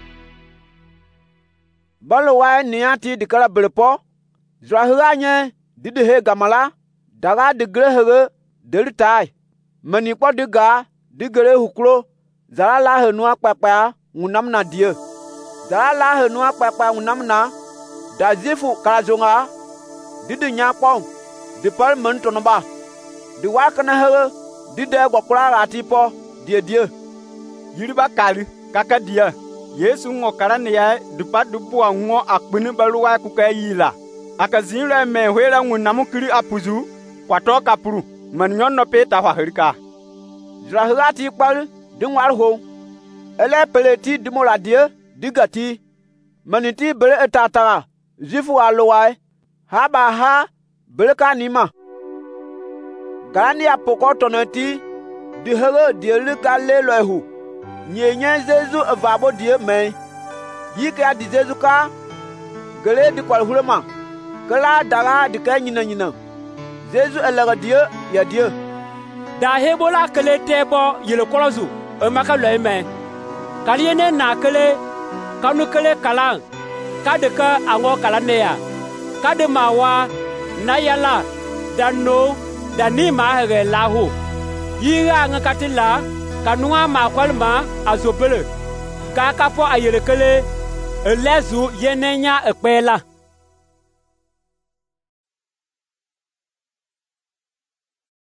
balwa niati dikala blepo zrahanye didi he gamala daga digrehe delitai mani kwa diga digere hukro zara la he nua kpakpa ŋunam na die. Zara la he nua kpakpa ŋunam na da zifu kalazonga di de nya kpong di pal men tonoba di wa kana he di de gokura rati po die yiriba kali kaka dia Yesu ngo karane ya di pa du po ngo akpini baluwa ku ka yila aka zinle me hwela ŋunam kiri apuzu kwato kapuru man nyon no pe ta hahirika zrahati kpal di ngwar ho ele peleti di moladie di gati maniti bele etatara zifu alowai haba ha bele kanima garani apoko toneti di here di lika le lohu nyenye Zezu evabo die me yika di Zezu ka gele di kwal hulema kala dara di ka nyina Zezu elega die ya die da hebola kele tebo yele kolozu e maka loy me kaliene na kele kanu kele kala kade ka ango kala ne ya kade mawa na yala dano dani ma hege lahu yira ngakatila kanua ma kwalma azobele ka kapo ayele kele elezu yenenya ekpela